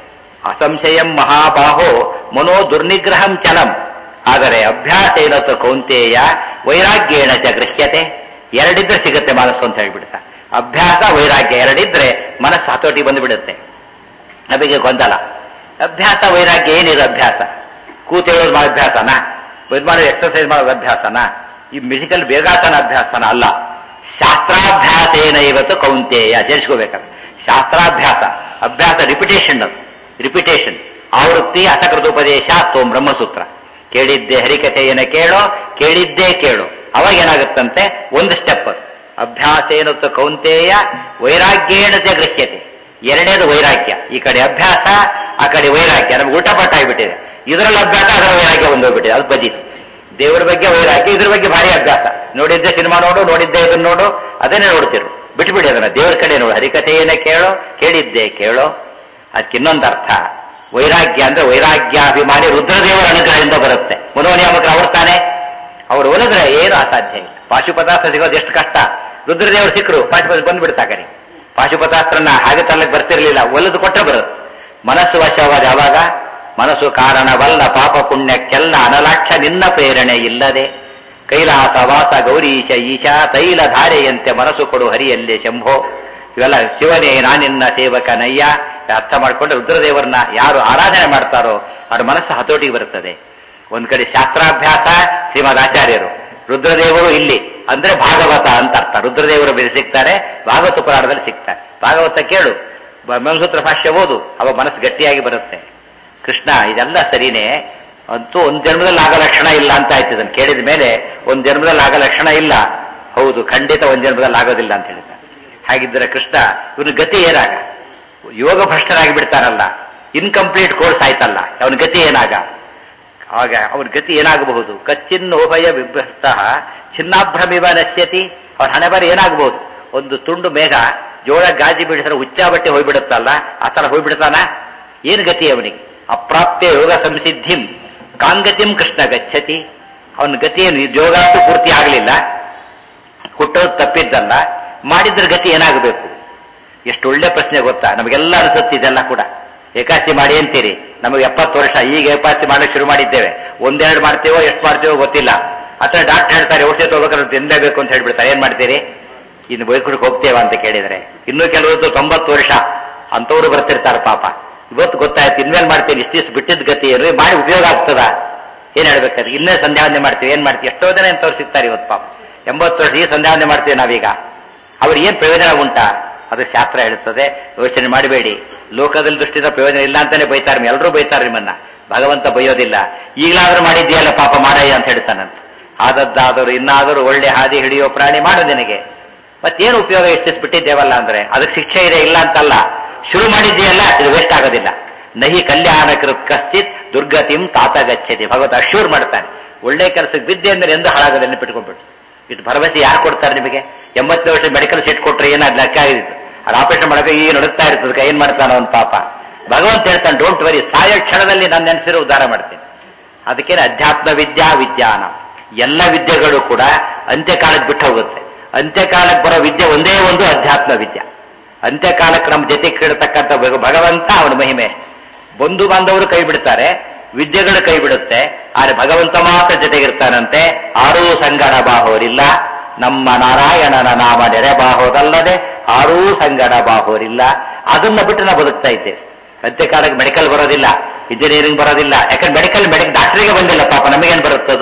ಅಸಂಶಯಂ ಮಹಾಬಾಹೋ ಮನೋ ದುರ್ನಿಗ್ರಹಂ ಚಲಂ. ಆದರೆ ಅಭ್ಯಾಸ ಏನತ್ತು ಕೌಂತೆಯ ವೈರಾಗ್ಯೇಣ ಚ ಗೃಹ್ಯತೆ. ಎರಡಿದ್ರೆ ಸಿಗುತ್ತೆ ಮನಸ್ಸು ಅಂತ ಹೇಳ್ಬಿಡ್ತಾ. ಅಭ್ಯಾಸ ವೈರಾಗ್ಯ ಎರಡಿದ್ರೆ ಮನಸ್ಸು ಹತೋಟಿ ಬಂದುಬಿಡುತ್ತೆ. ನಮಗೆ ಗೊಂದಲ. ಅಭ್ಯಾಸ ವೈರಾಗ್ಯ ಏನಿದೆ? ಅಭ್ಯಾಸ ಕೂತೇಳೋದು ಮಾಡೋ ಅಭ್ಯಾಸನ, ಇದು ಮಾಡೋದು ಎಕ್ಸರ್ಸೈಸ್ ಮಾಡೋದು ಅಭ್ಯಾಸನ, ಈ ಮೆಡಿಕಲ್ ಬೇಗಾತನ ಅಭ್ಯಾಸನ ಅಲ್ಲ. ಶಾಸ್ತ್ರಾಭ್ಯಾಸ ಏನ ಇವತ್ತು ಕೌಂತೆಯ ಸೇರಿಸ್ಕೋಬೇಕಾದ್ರೆ ಶಾಸ್ತ್ರಾಭ್ಯಾಸ. ಅಭ್ಯಾಸ ರಿಪಿಟೇಷನ್, ಅದು ರಿಪಿಟೇಷನ್. ಆವೃತ್ತಿ ಅಸಕೃತೋಪದೇಶ ತೋಂ ಬ್ರಹ್ಮಸೂತ್ರ. ಕೇಳಿದ್ದೆ ಹರಿಕಥೆಯನ್ನ ಕೇಳೋ, ಕೇಳಿದ್ದೇ ಕೇಳು. ಅವಾಗ ಏನಾಗುತ್ತಂತೆ, ಒಂದು ಸ್ಟೆಪ್ ಅದು. ಅಭ್ಯಾಸ ಏನತ್ತು ಕೌಂತೆಯ ವೈರಾಗ್ಯೇಣತೆ ಗೃಹ್ಯತೆ. ಎರಡನೇದು ವೈರಾಗ್ಯ. ಈ ಕಡೆ ಅಭ್ಯಾಸ, ಆ ಕಡೆ ವೈರಾಗ್ಯ. ನಮ್ಗೆ ಊಟಪಟ್ಟ ಆಗಿಬಿಟ್ಟಿದೆ. ಇದರಲ್ಲಿ ಅಭ್ಯಾಸ, ಅದರ ವೈರಾಗ್ಯ ಒಂದೋಗ್ಬಿಟ್ಟಿದೆ. ಅದು ಬದಿ. ದೇವರ ಬಗ್ಗೆ ವೈರಾಗ್ಯ, ಇದ್ರ ಬಗ್ಗೆ ಭಾರಿ ಅಭ್ಯಾಸ. ನೋಡಿದ್ದೆ ಸಿನಿಮಾ ನೋಡು, ನೋಡಿದ್ದೆ ಇದನ್ನ ನೋಡು, ಅದನ್ನೇ ನೋಡ್ತಿರು. ಬಿಟ್ಬಿಡಿ ಅದನ್ನ. ದೇವರ ಕಡೆ ನೋಡು, ಹರಿಕಥೆಯನ್ನ ಕೇಳೋ, ಕೇಳಿದ್ದೆ ಕೇಳೋ. ಅದಕ್ಕಿನ್ನೊಂದು ಅರ್ಥ, ವೈರಾಗ್ಯ ಅಂದ್ರೆ ವೈರಾಗ್ಯಾಭಿಮಾನಿ ರುದ್ರದೇವರ ಅನುಗ್ರಹದಿಂದ ಬರುತ್ತೆ. ಮನೋನಿಯಾಮಕರು ಅವ್ರು ತಾನೆ, ಅವರು ಒಲಿದ್ರೆ ಏನು ಅಸಾಧ್ಯ ಇಲ್ಲ. ಪಾಶುಪದಾಸ್ತ್ರ ಸಿಗೋದು ಎಷ್ಟು ಕಷ್ಟ. ರುದ್ರದೇವರು ಸಿಕ್ಕರು, ಪಾಶುಪದ ಬಂದ್ಬಿಡ್ತಾಕರಿ. ಪಾಶುಪತಾಸ್ತ್ರನ ಹಾಗೆ ತಲ್ಲಕ್ಕೆ ಬರ್ತಿರ್ಲಿಲ್ಲ, ಒಲಿದು ಕೊಟ್ಟರೆ ಬರುತ್ತೆ. ಮನಸ್ಸು ವಶವಾದ ಯಾವಾಗ? ಮನಸ್ಸು ಕಾರಣವಲ್ಲ ಪಾಪ ಪುಣ್ಯಕ್ಕೆಲ್ಲ ಅನಲಾಕ್ಷ ನಿನ್ನ ಪ್ರೇರಣೆ ಇಲ್ಲದೆ. ಕೈಲಾಸ ವಾಸ ಗೌರೀಶ ಈಶಾ ತೈಲ ಧಾರೆಯಂತೆ ಮನಸ್ಸು ಕೊಡು ಹರಿಯಲ್ಲೇ ಶಂಭೋ. ಇವೆಲ್ಲ ಶಿವನೇ ನಾನಿನ್ನ ಸೇವಕನಯ್ಯ. ಅರ್ಥ ಮಾಡಿಕೊಂಡು ರುದ್ರದೇವರನ್ನ ಯಾರು ಆರಾಧನೆ ಮಾಡ್ತಾರೋ ಅವ್ರ ಮನಸ್ಸು ಹತೋಟಿಗೆ ಬರುತ್ತದೆ. ಒಂದ್ ಕಡೆ ಶಾಸ್ತ್ರಾಭ್ಯಾಸ ಶ್ರೀಮದ್ ಆಚಾರ್ಯರು, ರುದ್ರದೇವರು ಇಲ್ಲಿ ಅಂದ್ರೆ ಭಾಗವತ ಅಂತ ಅರ್ಥ. ರುದ್ರದೇವರು ಬೇರೆ ಸಿಗ್ತಾರೆ, ಭಾಗವತ ಪುರಾಣದಲ್ಲಿ ಸಿಗ್ತಾರೆ. ಭಾಗವತ ಕೇಳು, ಬ್ರಹ್ಮಸೂತ್ರ ಭಾಷ್ಯ ಓದು, ಅವ ಮನಸ್ಸು ಗಟ್ಟಿಯಾಗಿ ಬರುತ್ತೆ. ಕೃಷ್ಣ ಇದೆಲ್ಲ ಸರಿನೇ, ಅಂತೂ ಒಂದ್ ಜನ್ಮದಲ್ಲಿ ಆಗ ಲಕ್ಷಣ ಇಲ್ಲ ಅಂತ ಆಯ್ತು. ಇದನ್ನು ಕೇಳಿದ ಮೇಲೆ ಒಂದ್ ಜನ್ಮದಲ್ಲಿ ಆಗ ಲಕ್ಷಣ ಇಲ್ಲ. ಹೌದು, ಖಂಡಿತ ಒಂದ್ ಜನ್ಮದಲ್ಲಿ ಆಗೋದಿಲ್ಲ ಅಂತ ಹೇಳಿದ. ಹಾಗಿದ್ದರೆ ಕೃಷ್ಣ ಇವನ ಗತಿ ಏನಾಗ? ಯೋಗ ಭ್ರಷ್ಟರಾಗಿ ಬಿಡ್ತಾನಲ್ಲ, ಇನ್ಕಂಪ್ಲೀಟ್ ಕೋರ್ಸ್ ಆಯ್ತಲ್ಲ, ಅವನ ಗತಿ ಏನಾಗ? ಆಗ ಅವನ ಗತಿ ಏನಾಗಬಹುದು? ಕಚ್ಚಿನ್ನೋಭಯ ವಿಭ್ರಷ್ಟ ಚಿನ್ನಾಭ್ರಮಿವ ನಶ್ಯತಿ. ಅವನ ಹಣೆ ಬರ ಏನಾಗಬಹುದು? ಒಂದು ತುಂಡು ಮೇಘ ಜೋಳ ಗಾಜಿ ಬಿಡಿಸಿದ್ರೆ ಹುಚ್ಚಾ ಬಟ್ಟೆ ಹೋಗ್ಬಿಡುತ್ತಲ್ಲ, ಆ ತರ ಹೋಗ್ಬಿಡ್ತಾನ. ಏನ್ ಗತಿ ಅವನಿಗೆ? ಅಪ್ರಾಪ್ಯ ಯೋಗ ಸಂಸಿದ್ಧಿಂ ಕಾಂಗತಿಂ ಕೃಷ್ಣ ಗಚ್ಚತಿ. ಅವನ ಗತಿ ಏನು? ಯೋಗ ಅಂತೂ ಪೂರ್ತಿ ಆಗಲಿಲ್ಲ, ಹುಟ್ಟೋದು ತಪ್ಪಿದ್ದಲ್ಲ, ಮಾಡಿದ್ರ ಗತಿ ಏನಾಗಬೇಕು? ಎಷ್ಟು ಒಳ್ಳೆ ಪ್ರಶ್ನೆ ಗೊತ್ತಾ? ನಮಗೆಲ್ಲ ಅನಿಸುತ್ತೆ ಇದೆಲ್ಲ ಕೂಡ. ಏಕಾದಶಿ ಮಾಡಿ ಅಂತೀರಿ, ನಮಗೆ 70 ವರ್ಷ, ಈಗ ಏಕಾದಶಿ ಮಾಡಕ್ಕೆ ಶುರು ಮಾಡಿದ್ದೇವೆ. ಒಂದೆರಡು ಮಾಡ್ತೀವೋ ಎಷ್ಟು ಮಾಡ್ತೀವೋ ಗೊತ್ತಿಲ್ಲ. ಅಥವಾ ಡಾಕ್ಟರ್ ಹೇಳ್ತಾರೆ ಔಷಧಿ ತಗೋಬೇಕಾದ್ರೆ ತಿನ್ನಲೇಬೇಕು ಅಂತ ಹೇಳ್ಬಿಡ್ತಾರೆ. ಏನ್ ಮಾಡ್ತೀರಿ? ಇನ್ನು ಬೈಕುಡಿಗೆ ಹೋಗ್ತೇವ ಅಂತ ಕೇಳಿದ್ರೆ, ಇನ್ನೂ ಕೆಲವತ್ತು 90 ವರ್ಷ ಅಂತವ್ರು ಬರ್ತಿರ್ತಾರೆ ಪಾಪ. ಇವತ್ತು ಗೊತ್ತಾಯ್ತು, ಇನ್ಮೇಲೆ ಮಾಡ್ತೀನಿ, ಇಷ್ಟಿಷ್ಟು ಬಿಟ್ಟಿದ್ದ ಗತಿ ಏನು ಮಾಡಿ ಉಪಯೋಗ ಆಗ್ತದ? ಏನ್ ಹೇಳ್ಬೇಕಾದ್ರೆ ಇನ್ನೇ ಸಂಧ್ಯಾವಂದನೆ ಮಾಡ್ತೀವಿ, ಏನ್ ಮಾಡ್ತೀವಿ? ಎಷ್ಟೋ ಜನ ಎಂತವ್ರು ಸಿಗ್ತಾರೆ ಇವತ್ತು ಪಾಪ. 80 ವರ್ಷ ಈ ಸಂಧ್ಯಾವಂದನೆ ಮಾಡ್ತೀವಿ ನಾವೀಗ. ಅವ್ರಿಗೆ ಏನ್ ಪ್ರಯೋಜನ ಉಂಟಾ? ಅದು ಶಾಸ್ತ್ರ ಹೇಳುತ್ತದೆ. ಯೋಚನೆ ಮಾಡಬೇಡಿ. ಲೋಕದಲ್ಲಿ ದೃಷ್ಟಿಯಿಂದ ಪ್ರಯೋಜನ ಇಲ್ಲ ಅಂತಾನೆ ಬೈತಾರೆ, ಎಲ್ಲರೂ ಬೈತಾರೆ ನಿಮ್ಮನ್ನ. ಭಗವಂತ ಬೈಯೋದಿಲ್ಲ. ಈಗಲಾದ್ರೂ ಮಾಡಿದ್ಯಲ್ಲ ಪಾಪ ಮಾಡಯ್ಯ ಅಂತ ಹೇಳ್ತಾನಂತ. ಆದದ್ದಾದರೂ ಇನ್ನಾದರೂ ಒಳ್ಳೆ ಹಾದಿ ಹಿಡಿಯೋ ಪ್ರಾಣಿ ಮಾಡು ನಿನಗೆ. ಮತ್ತೇನು ಉಪಯೋಗ? ಎಷ್ಟು ಬಿಟ್ಟಿದ್ದೇವಲ್ಲ ಅಂದ್ರೆ ಅದಕ್ಕೆ ಶಿಕ್ಷೆ ಇದೆ, ಇಲ್ಲ ಅಂತಲ್ಲ. ಶುರು ಮಾಡಿದ್ದೀಯಲ್ಲ, ಇದು ವೇಸ್ಟ್ ಆಗೋದಿಲ್ಲ. ನಹಿ ಕಲ್ಯಾಣ ಕೃತ್ ಕಶ್ಚಿತ್ ದುರ್ಗತಿಂ ತಾತ ಗಚ್ಚತಿ. ಭಗವಂತ ಅಶ್ಯೂರ್ ಮಾಡ್ತಾನೆ. ಒಳ್ಳೆ ಕೆಲಸಕ್ಕೆ ಬಿದ್ದೆ ಅಂದ್ರೆ ಎಂದು ಹಾಳಾಗೋದು ನೆನಪಿಟ್ಕೊಂಡ್ಬಿಟ್ಟು. ಇದು ಭರವಸೆ ಯಾರು ಕೊಡ್ತಾರೆ ನಿಮಗೆ? 80 ವರ್ಷ ಮೆಡಿಕಲ್ ಸೀಟ್ ಕೊಟ್ರೆ ಏನಾದ್ ಲೆಕ್ಕ ಆಗಿತ್ತು. ಅದು ಆಪರೇಷನ್ ಮಾಡಕ್ಕೆ ಈಗ ನಡುತ್ತಾ ಇರ್ತದಕ್ಕೆ ಏನ್ ಮಾಡ್ತಾನೋ ಒಂದು ಪಾಪ. ಭಗವಂತ ಹೇಳ್ತಾನೆ, ಡೋಂಟ್ ವರಿ, ಸಾಯೋ ಕ್ಷಣದಲ್ಲಿ ನಾನು ನೆನೆಸಿರೋ ಉದ್ಧಾರ ಮಾಡ್ತೇನೆ. ಅದಕ್ಕೇನೆ ಅಧ್ಯಾತ್ಮ ವಿದ್ಯಾ ವಿಜ್ಞಾನ. ಎಲ್ಲ ವಿದ್ಯೆಗಳು ಕೂಡ ಅಂತ್ಯಕಾಲಕ್ಕೆ ಬಿಟ್ಟು ಹೋಗುತ್ತೆ. ಅಂತ್ಯಕಾಲಕ್ಕೆ ಬರೋ ವಿದ್ಯೆ ಒಂದೇ ಒಂದು ಅಧ್ಯಾತ್ಮ ವಿದ್ಯೆ. ಅಂತ್ಯಕಾಲಕ್ಕೆ ನಮ್ಮ ಜೊತೆ ಕೇಳತಕ್ಕಂಥ ಭಗವಂತ, ಅವನ ಮಹಿಮೆ. ಬಂಧು ಬಾಂಧವರು ಕೈ ಬಿಡ್ತಾರೆ, ವಿದ್ಯೆಗಳು ಕೈ ಬಿಡುತ್ತೆ, ಆದರೆ ಭಗವಂತ ಮಾತ್ರ ಜೊತೆಗಿರ್ತಾನಂತೆ. ಆರೂ ಸಂಗಡ ಬಾಹೋರಿಲ್ಲ, ನಮ್ಮ ನಾರಾಯಣನ ನಾಮ ನೆರೆ ಬಾಹೋದಲ್ಲದೆ ಆರೂ ಸಂಗಡ ಬಾಹೋರಿಲ್ಲ. ಅದನ್ನ ಬಿಟ್ಟು ನಾವು ಬದುಕ್ತಾ ಇದ್ದೇವೆ. ಅಂತ್ಯಕಾಲಕ್ಕೆ ಮೆಡಿಕಲ್ ಬರೋದಿಲ್ಲ, ಇಂಜಿನಿಯರಿಂಗ್ ಬರೋದಿಲ್ಲ. ಯಾಕಂದ್ರೆ ಮೆಡಿಕಲ್ ಡಾಕ್ಟರಿಗೆ ಬಂದಿಲ್ಲ ಪಾಪ, ನಮಗೇನು ಬರುತ್ತದು?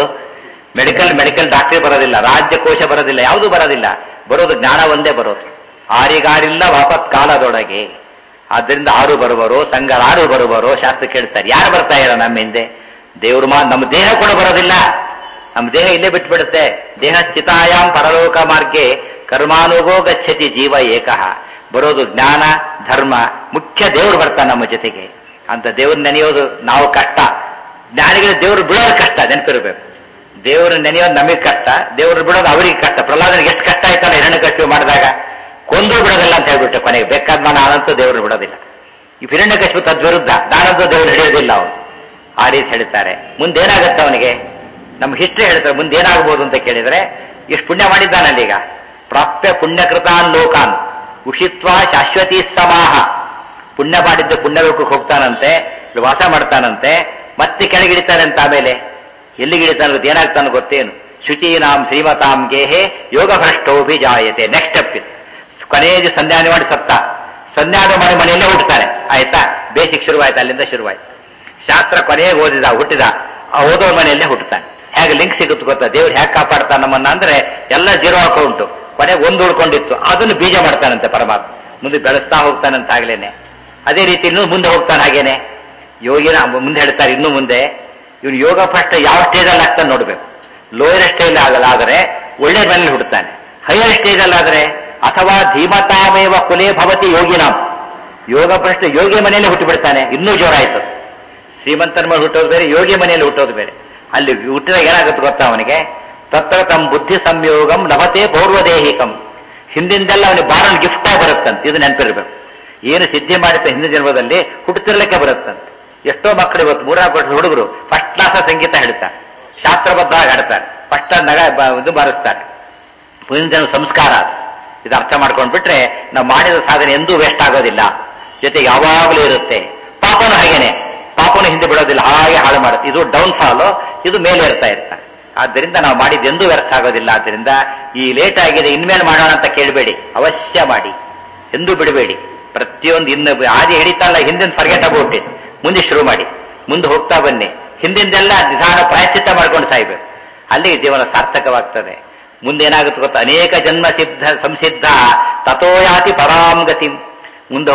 ಮೆಡಿಕಲ್ ಡಾಕ್ಟರಿಗೆ ಬರೋದಿಲ್ಲ, ರಾಜ್ಯಕೋಶ ಬರೋದಿಲ್ಲ, ಯಾವುದೂ ಬರೋದಿಲ್ಲ. ಬರೋದು ಜ್ಞಾನ ಒಂದೇ ಬರೋದು. ಆರಿಗಾರಿಲ್ಲ ವಾಪತ್ ಕಾಲದೊಳಗೆ. ಆದ್ದರಿಂದ ಆರು ಬರುವರೋ ಸಂಗರಾರು ಬರುವರೋ ಶಾಸ್ತ್ರ ಕೇಳ್ತಾರೆ. ಯಾರು ಬರ್ತಾ ಇರ ನಮ್ಮ ಹಿಂದೆ? ದೇವ್ರು ನಮ್ಮ ದೇಹ ಕೂಡ ಬರೋದಿಲ್ಲ. ನಮ್ಮ ದೇಹ ಇಲ್ಲೇ ಬಿಟ್ಬಿಡುತ್ತೆ. ದೇಹ ಸ್ಥಿತಾಯಾಮ್ ಪರಲೋಕ ಮಾರ್ಗೆ ಕರ್ಮಾನುಗೋ ಗಚ್ಚತಿ ಜೀವ ಏಕಃ. ಬರೋದು ಜ್ಞಾನ ಧರ್ಮ, ಮುಖ್ಯ ದೇವರು ಬರ್ತಾನೆ ನಮ್ಮ ಜೊತೆಗೆ. ಅಂತ ದೇವ್ರು ನೆನೆಯೋದು ನಾವು ಕಷ್ಟ, ಜ್ಞಾನಿಗಳ ದೇವರು ಬಿಡೋದು ಕಷ್ಟ. ನೆನಪಿರ್ಬೇಕು, ದೇವರು ನೆನೆಯೋದು ನಮಗೆ ಕಷ್ಟ, ದೇವರು ಬಿಡೋದು ಅವರಿಗೆ ಕಷ್ಟ. ಪ್ರಹ್ಲಾದನಿಗೆ ಎಷ್ಟು ಕಷ್ಟ ಆಯ್ತಲ್ಲ ಹಿರಣ್ಯಕಶಿಪು ಮಾಡಿದಾಗ, ಕೊಂದು ಬಿಡೋದಿಲ್ಲ ಅಂತ ಹೇಳ್ಬಿಟ್ಟು ಕೊನೆಗೆ ಬೇಕಾದ ನಾನಂತೂ ದೇವರು ಬಿಡೋದಿಲ್ಲ. ಈ ಹಿರಣ್ಯಕಶಿಪು ತದ್ವಿರುದ್ಧ, ನಾನಂತೂ ದೇವರು ಹಿಡಿಯೋದಿಲ್ಲ ಅವನು. ಆ ರೀತಿ ಹೇಳ್ತಾರೆ. ಮುಂದೇನಾಗುತ್ತೆ ಅವನಿಗೆ? ನಮ್ಮ ಹಿಸ್ಟ್ರಿ ಹೇಳ್ತಾರೆ ಮುಂದೇನಾಗ್ಬೋದು ಅಂತ ಕೇಳಿದ್ರೆ, ಎಷ್ಟು ಪುಣ್ಯ ಮಾಡಿದ್ದಾನಲ್ಲಿ ಈಗ. ಪ್ರಾಪ್ಯ ಪುಣ್ಯಕೃತಾನ್ ಲೋಕಾನ್ ಉಷಿತ್ವ ಶಾಶ್ವತೀ ಸಮಾಹ. ಪುಣ್ಯ ಮಾಡಿದ್ದು ಪುಣ್ಯಲೋಕಕ್ಕೆ ಹೋಗ್ತಾನಂತೆ, ವಾಸ ಮಾಡ್ತಾನಂತೆ, ಮತ್ತೆ ಕೆಳಗಿಡಿತಾನಂತೆ. ಆಮೇಲೆ ಎಲ್ಲಿಗಿಡಿತಾನ ಏನಾಗ್ತಾನೆ ಗೊತ್ತೇನು? ಶುಚೀನಾಂ ಶ್ರೀಮತಾಂ ಗೇಹೆ ಯೋಗ ಭ್ರಷ್ಟೋಭಿಜಾಯತೆ. ನೆಕ್ಸ್ಟ್ ಸ್ಟೆಪ್ ಇದು. ಕೊನೆಯ ಸಂಧ್ಯಾನ ಮಾಡಿ ಸತ್ತ, ಸಂಧ್ಯಾನ ಮಾಡಿ ಮನೆಯಲ್ಲೇ ಹುಟ್ಟುತ್ತಾನೆ. ಆಯ್ತಾ? ಬೇಸಿಕ್ ಶುರುವಾಯ್ತು, ಅಲ್ಲಿಂದ ಶುರುವಾಯ್ತು. ಶಾಸ್ತ್ರ ಕೊನೆಗೆ ಹುಟ್ಟಿದ ಓದೋ ಮನೆಯಲ್ಲೇ ಹುಟ್ಟುತ್ತಾನೆ. ಹೇಗೆ ಲಿಂಕ್ ಸಿಗುತ್ತೆ ಗೊತ್ತಾ? ದೇವ್ರು ಹೇಗೆ ಕಾಪಾಡ್ತಾನೆ ನಮ್ಮನ್ನ ಅಂದ್ರೆ, ಎಲ್ಲ ಜೀರೋ ಅಕೌಂಟು, ಕೊನೆಗೆ ಒಂದು ಉಳ್ಕೊಂಡಿತ್ತು, ಅದನ್ನು ಬೀಜ ಮಾಡ್ತಾನಂತೆ ಪರಮಾತ್ಮ. ಮುಂದೆ ಬೆಳೆಸ್ತಾ ಹೋಗ್ತಾನಂತ ಆಗ್ಲೇನೆ. ಅದೇ ರೀತಿ ಇನ್ನೂ ಮುಂದೆ ಹೋಗ್ತಾನೆ. ಹಾಗೇನೆ ಯೋಗಿನ ಮುಂದೆ ಹೇಳ್ತಾರೆ, ಇನ್ನು ಮುಂದೆ ಇವನು ಯೋಗ ಫಸ್ಟ್ ಯಾವ ಸ್ಟೇಜಲ್ಲಿ ಆಗ್ತಾನೆ ನೋಡ್ಬೇಕು. ಲೋಯರ್ ಸ್ಟೇಜ್ ಆದರೆ ಒಳ್ಳೆ ಮನೇಲಿ ಹುಡ್ತಾನೆ. ಹೈಯರ್ ಸ್ಟೇಜ್ ಅಲ್ಲಾದ್ರೆ ಅಥವಾ ಧೀಮತಾಮೇವ ಕುಲೇ ಭವತಿ ಯೋಗಿನಾಂ. ಯೋಗ ಫಸ್ಟ್ ಯೋಗಿ ಮನೆಯಲ್ಲೇ ಹುಟ್ಟು ಬಿಡ್ತಾನೆ, ಇನ್ನೂ ಜೋರ ಆಯ್ತು. ಶ್ರೀಮಂತನ ಮನೆ ಹುಟ್ಟೋದು ಬೇರೆ, ಯೋಗಿ ಮನೆಯಲ್ಲಿ ಹುಟ್ಟೋದು ಬೇರೆ. ಅಲ್ಲಿ ಹುಟ್ಟಿದಾಗ ಏನಾಗುತ್ತೆ ಗೊತ್ತಾ ಅವನಿಗೆ? ತತ್ರ ತಮ್ಮ ಬುದ್ಧಿ ಸಂಯೋಗಂ ಲಭತೆ ಪೌರ್ವದೇಹಿಕಂ. ಹಿಂದಿಂದೆಲ್ಲ ಅವನಿಗೆ ಬಾರನ್ ಗಿಫ್ಟ್ ಆಗಿ ಬರುತ್ತಂತೆ. ಇದು ನೆನಪಿರ್ಬೇಕು. ಏನು ಸಿದ್ಧಿ ಮಾಡುತ್ತೆ ಹಿಂದಿನ ಜನ್ಮದಲ್ಲಿ ಹುಟ್ಟುತ್ತಿರ್ಲಿಕ್ಕೆ ಬರುತ್ತಂತೆ. ಎಷ್ಟೋ ಮಕ್ಕಳು ಇವತ್ತು 3-4 ವರ್ಷದ ಹುಡುಗರು ಫಸ್ಟ್ ಕ್ಲಾಸ್ ಸಂಗೀತ ಹೇಳ್ತಾರೆ, ಶಾಸ್ತ್ರಬದ್ಧವಾಗಿ ಹಾಡ್ತಾರೆ, ಫಸ್ಟ್ ಇದು ಬಾರಿಸ್ತಾರೆ. ಮುಂದಿನ ಜನ ಸಂಸ್ಕಾರ. ಇದು ಅರ್ಥ ಮಾಡ್ಕೊಂಡು ಬಿಟ್ರೆ ನಾವು ಮಾಡಿದ ಸಾಧನೆ ಎಂದೂ ವೇಸ್ಟ್ ಆಗೋದಿಲ್ಲ, ಜೊತೆಗೆ ಯಾವಾಗಲೂ ಇರುತ್ತೆ. ಪಾಪನು ಹಾಗೇನೆ, ಪಾಪನು ಹಿಂದೆ ಬಿಡೋದಿಲ್ಲ, ಹಾಗೆ ಹಾಳು ಮಾಡುತ್ತೆ. ಇದು ಡೌನ್ ಫಾಲು, ಇದು ಮೇಲೆ ಇರ್ತಾ ಇರ್ತಾರೆ. ಆದ್ದರಿಂದ ನಾವು ಮಾಡಿದ್ದೆಂದೂ ವ್ಯರ್ಥ ಆಗೋದಿಲ್ಲ. ಆದ್ದರಿಂದ ಈ ಲೇಟ್ ಆಗಿದೆ ಇನ್ಮೇಲೆ ಮಾಡೋಣ ಅಂತ ಕೇಳಬೇಡಿ, ಅವಶ್ಯ ಮಾಡಿ, ಎಂದೂ ಬಿಡಬೇಡಿ. ಪ್ರತಿಯೊಂದು ಇನ್ನು ಆದಿ ಹಿಡಿತಲ್ಲ, ಹಿಂದಿನ ಫರ್ಗೆಟ್ ಅಬೌಟ್ ಇಟ್, ಮುಂದೆ ಶುರು ಮಾಡಿ, ಮುಂದೆ ಹೋಗ್ತಾ ಬನ್ನಿ. ಹಿಂದಿಂದೆಲ್ಲ ನಿಧಾನ ಪ್ರಾಯಶ್ಚಿತ್ತ ಮಾಡ್ಕೊಂಡು ಸಾಯ್ಬೇಕು, ಅಲ್ಲಿಗೆ ಜೀವನ ಸಾರ್ಥಕವಾಗ್ತದೆ. ಮುಂದೇನಾಗುತ್ತೆ ಗೊತ್ತಾ? ಅನೇಕ ಜನ್ಮ ಸಂಸಿದ್ಧ ತಥೋಯಾತಿ ಪರಾಂ ಗತಿಂ. ಮುಂದೆ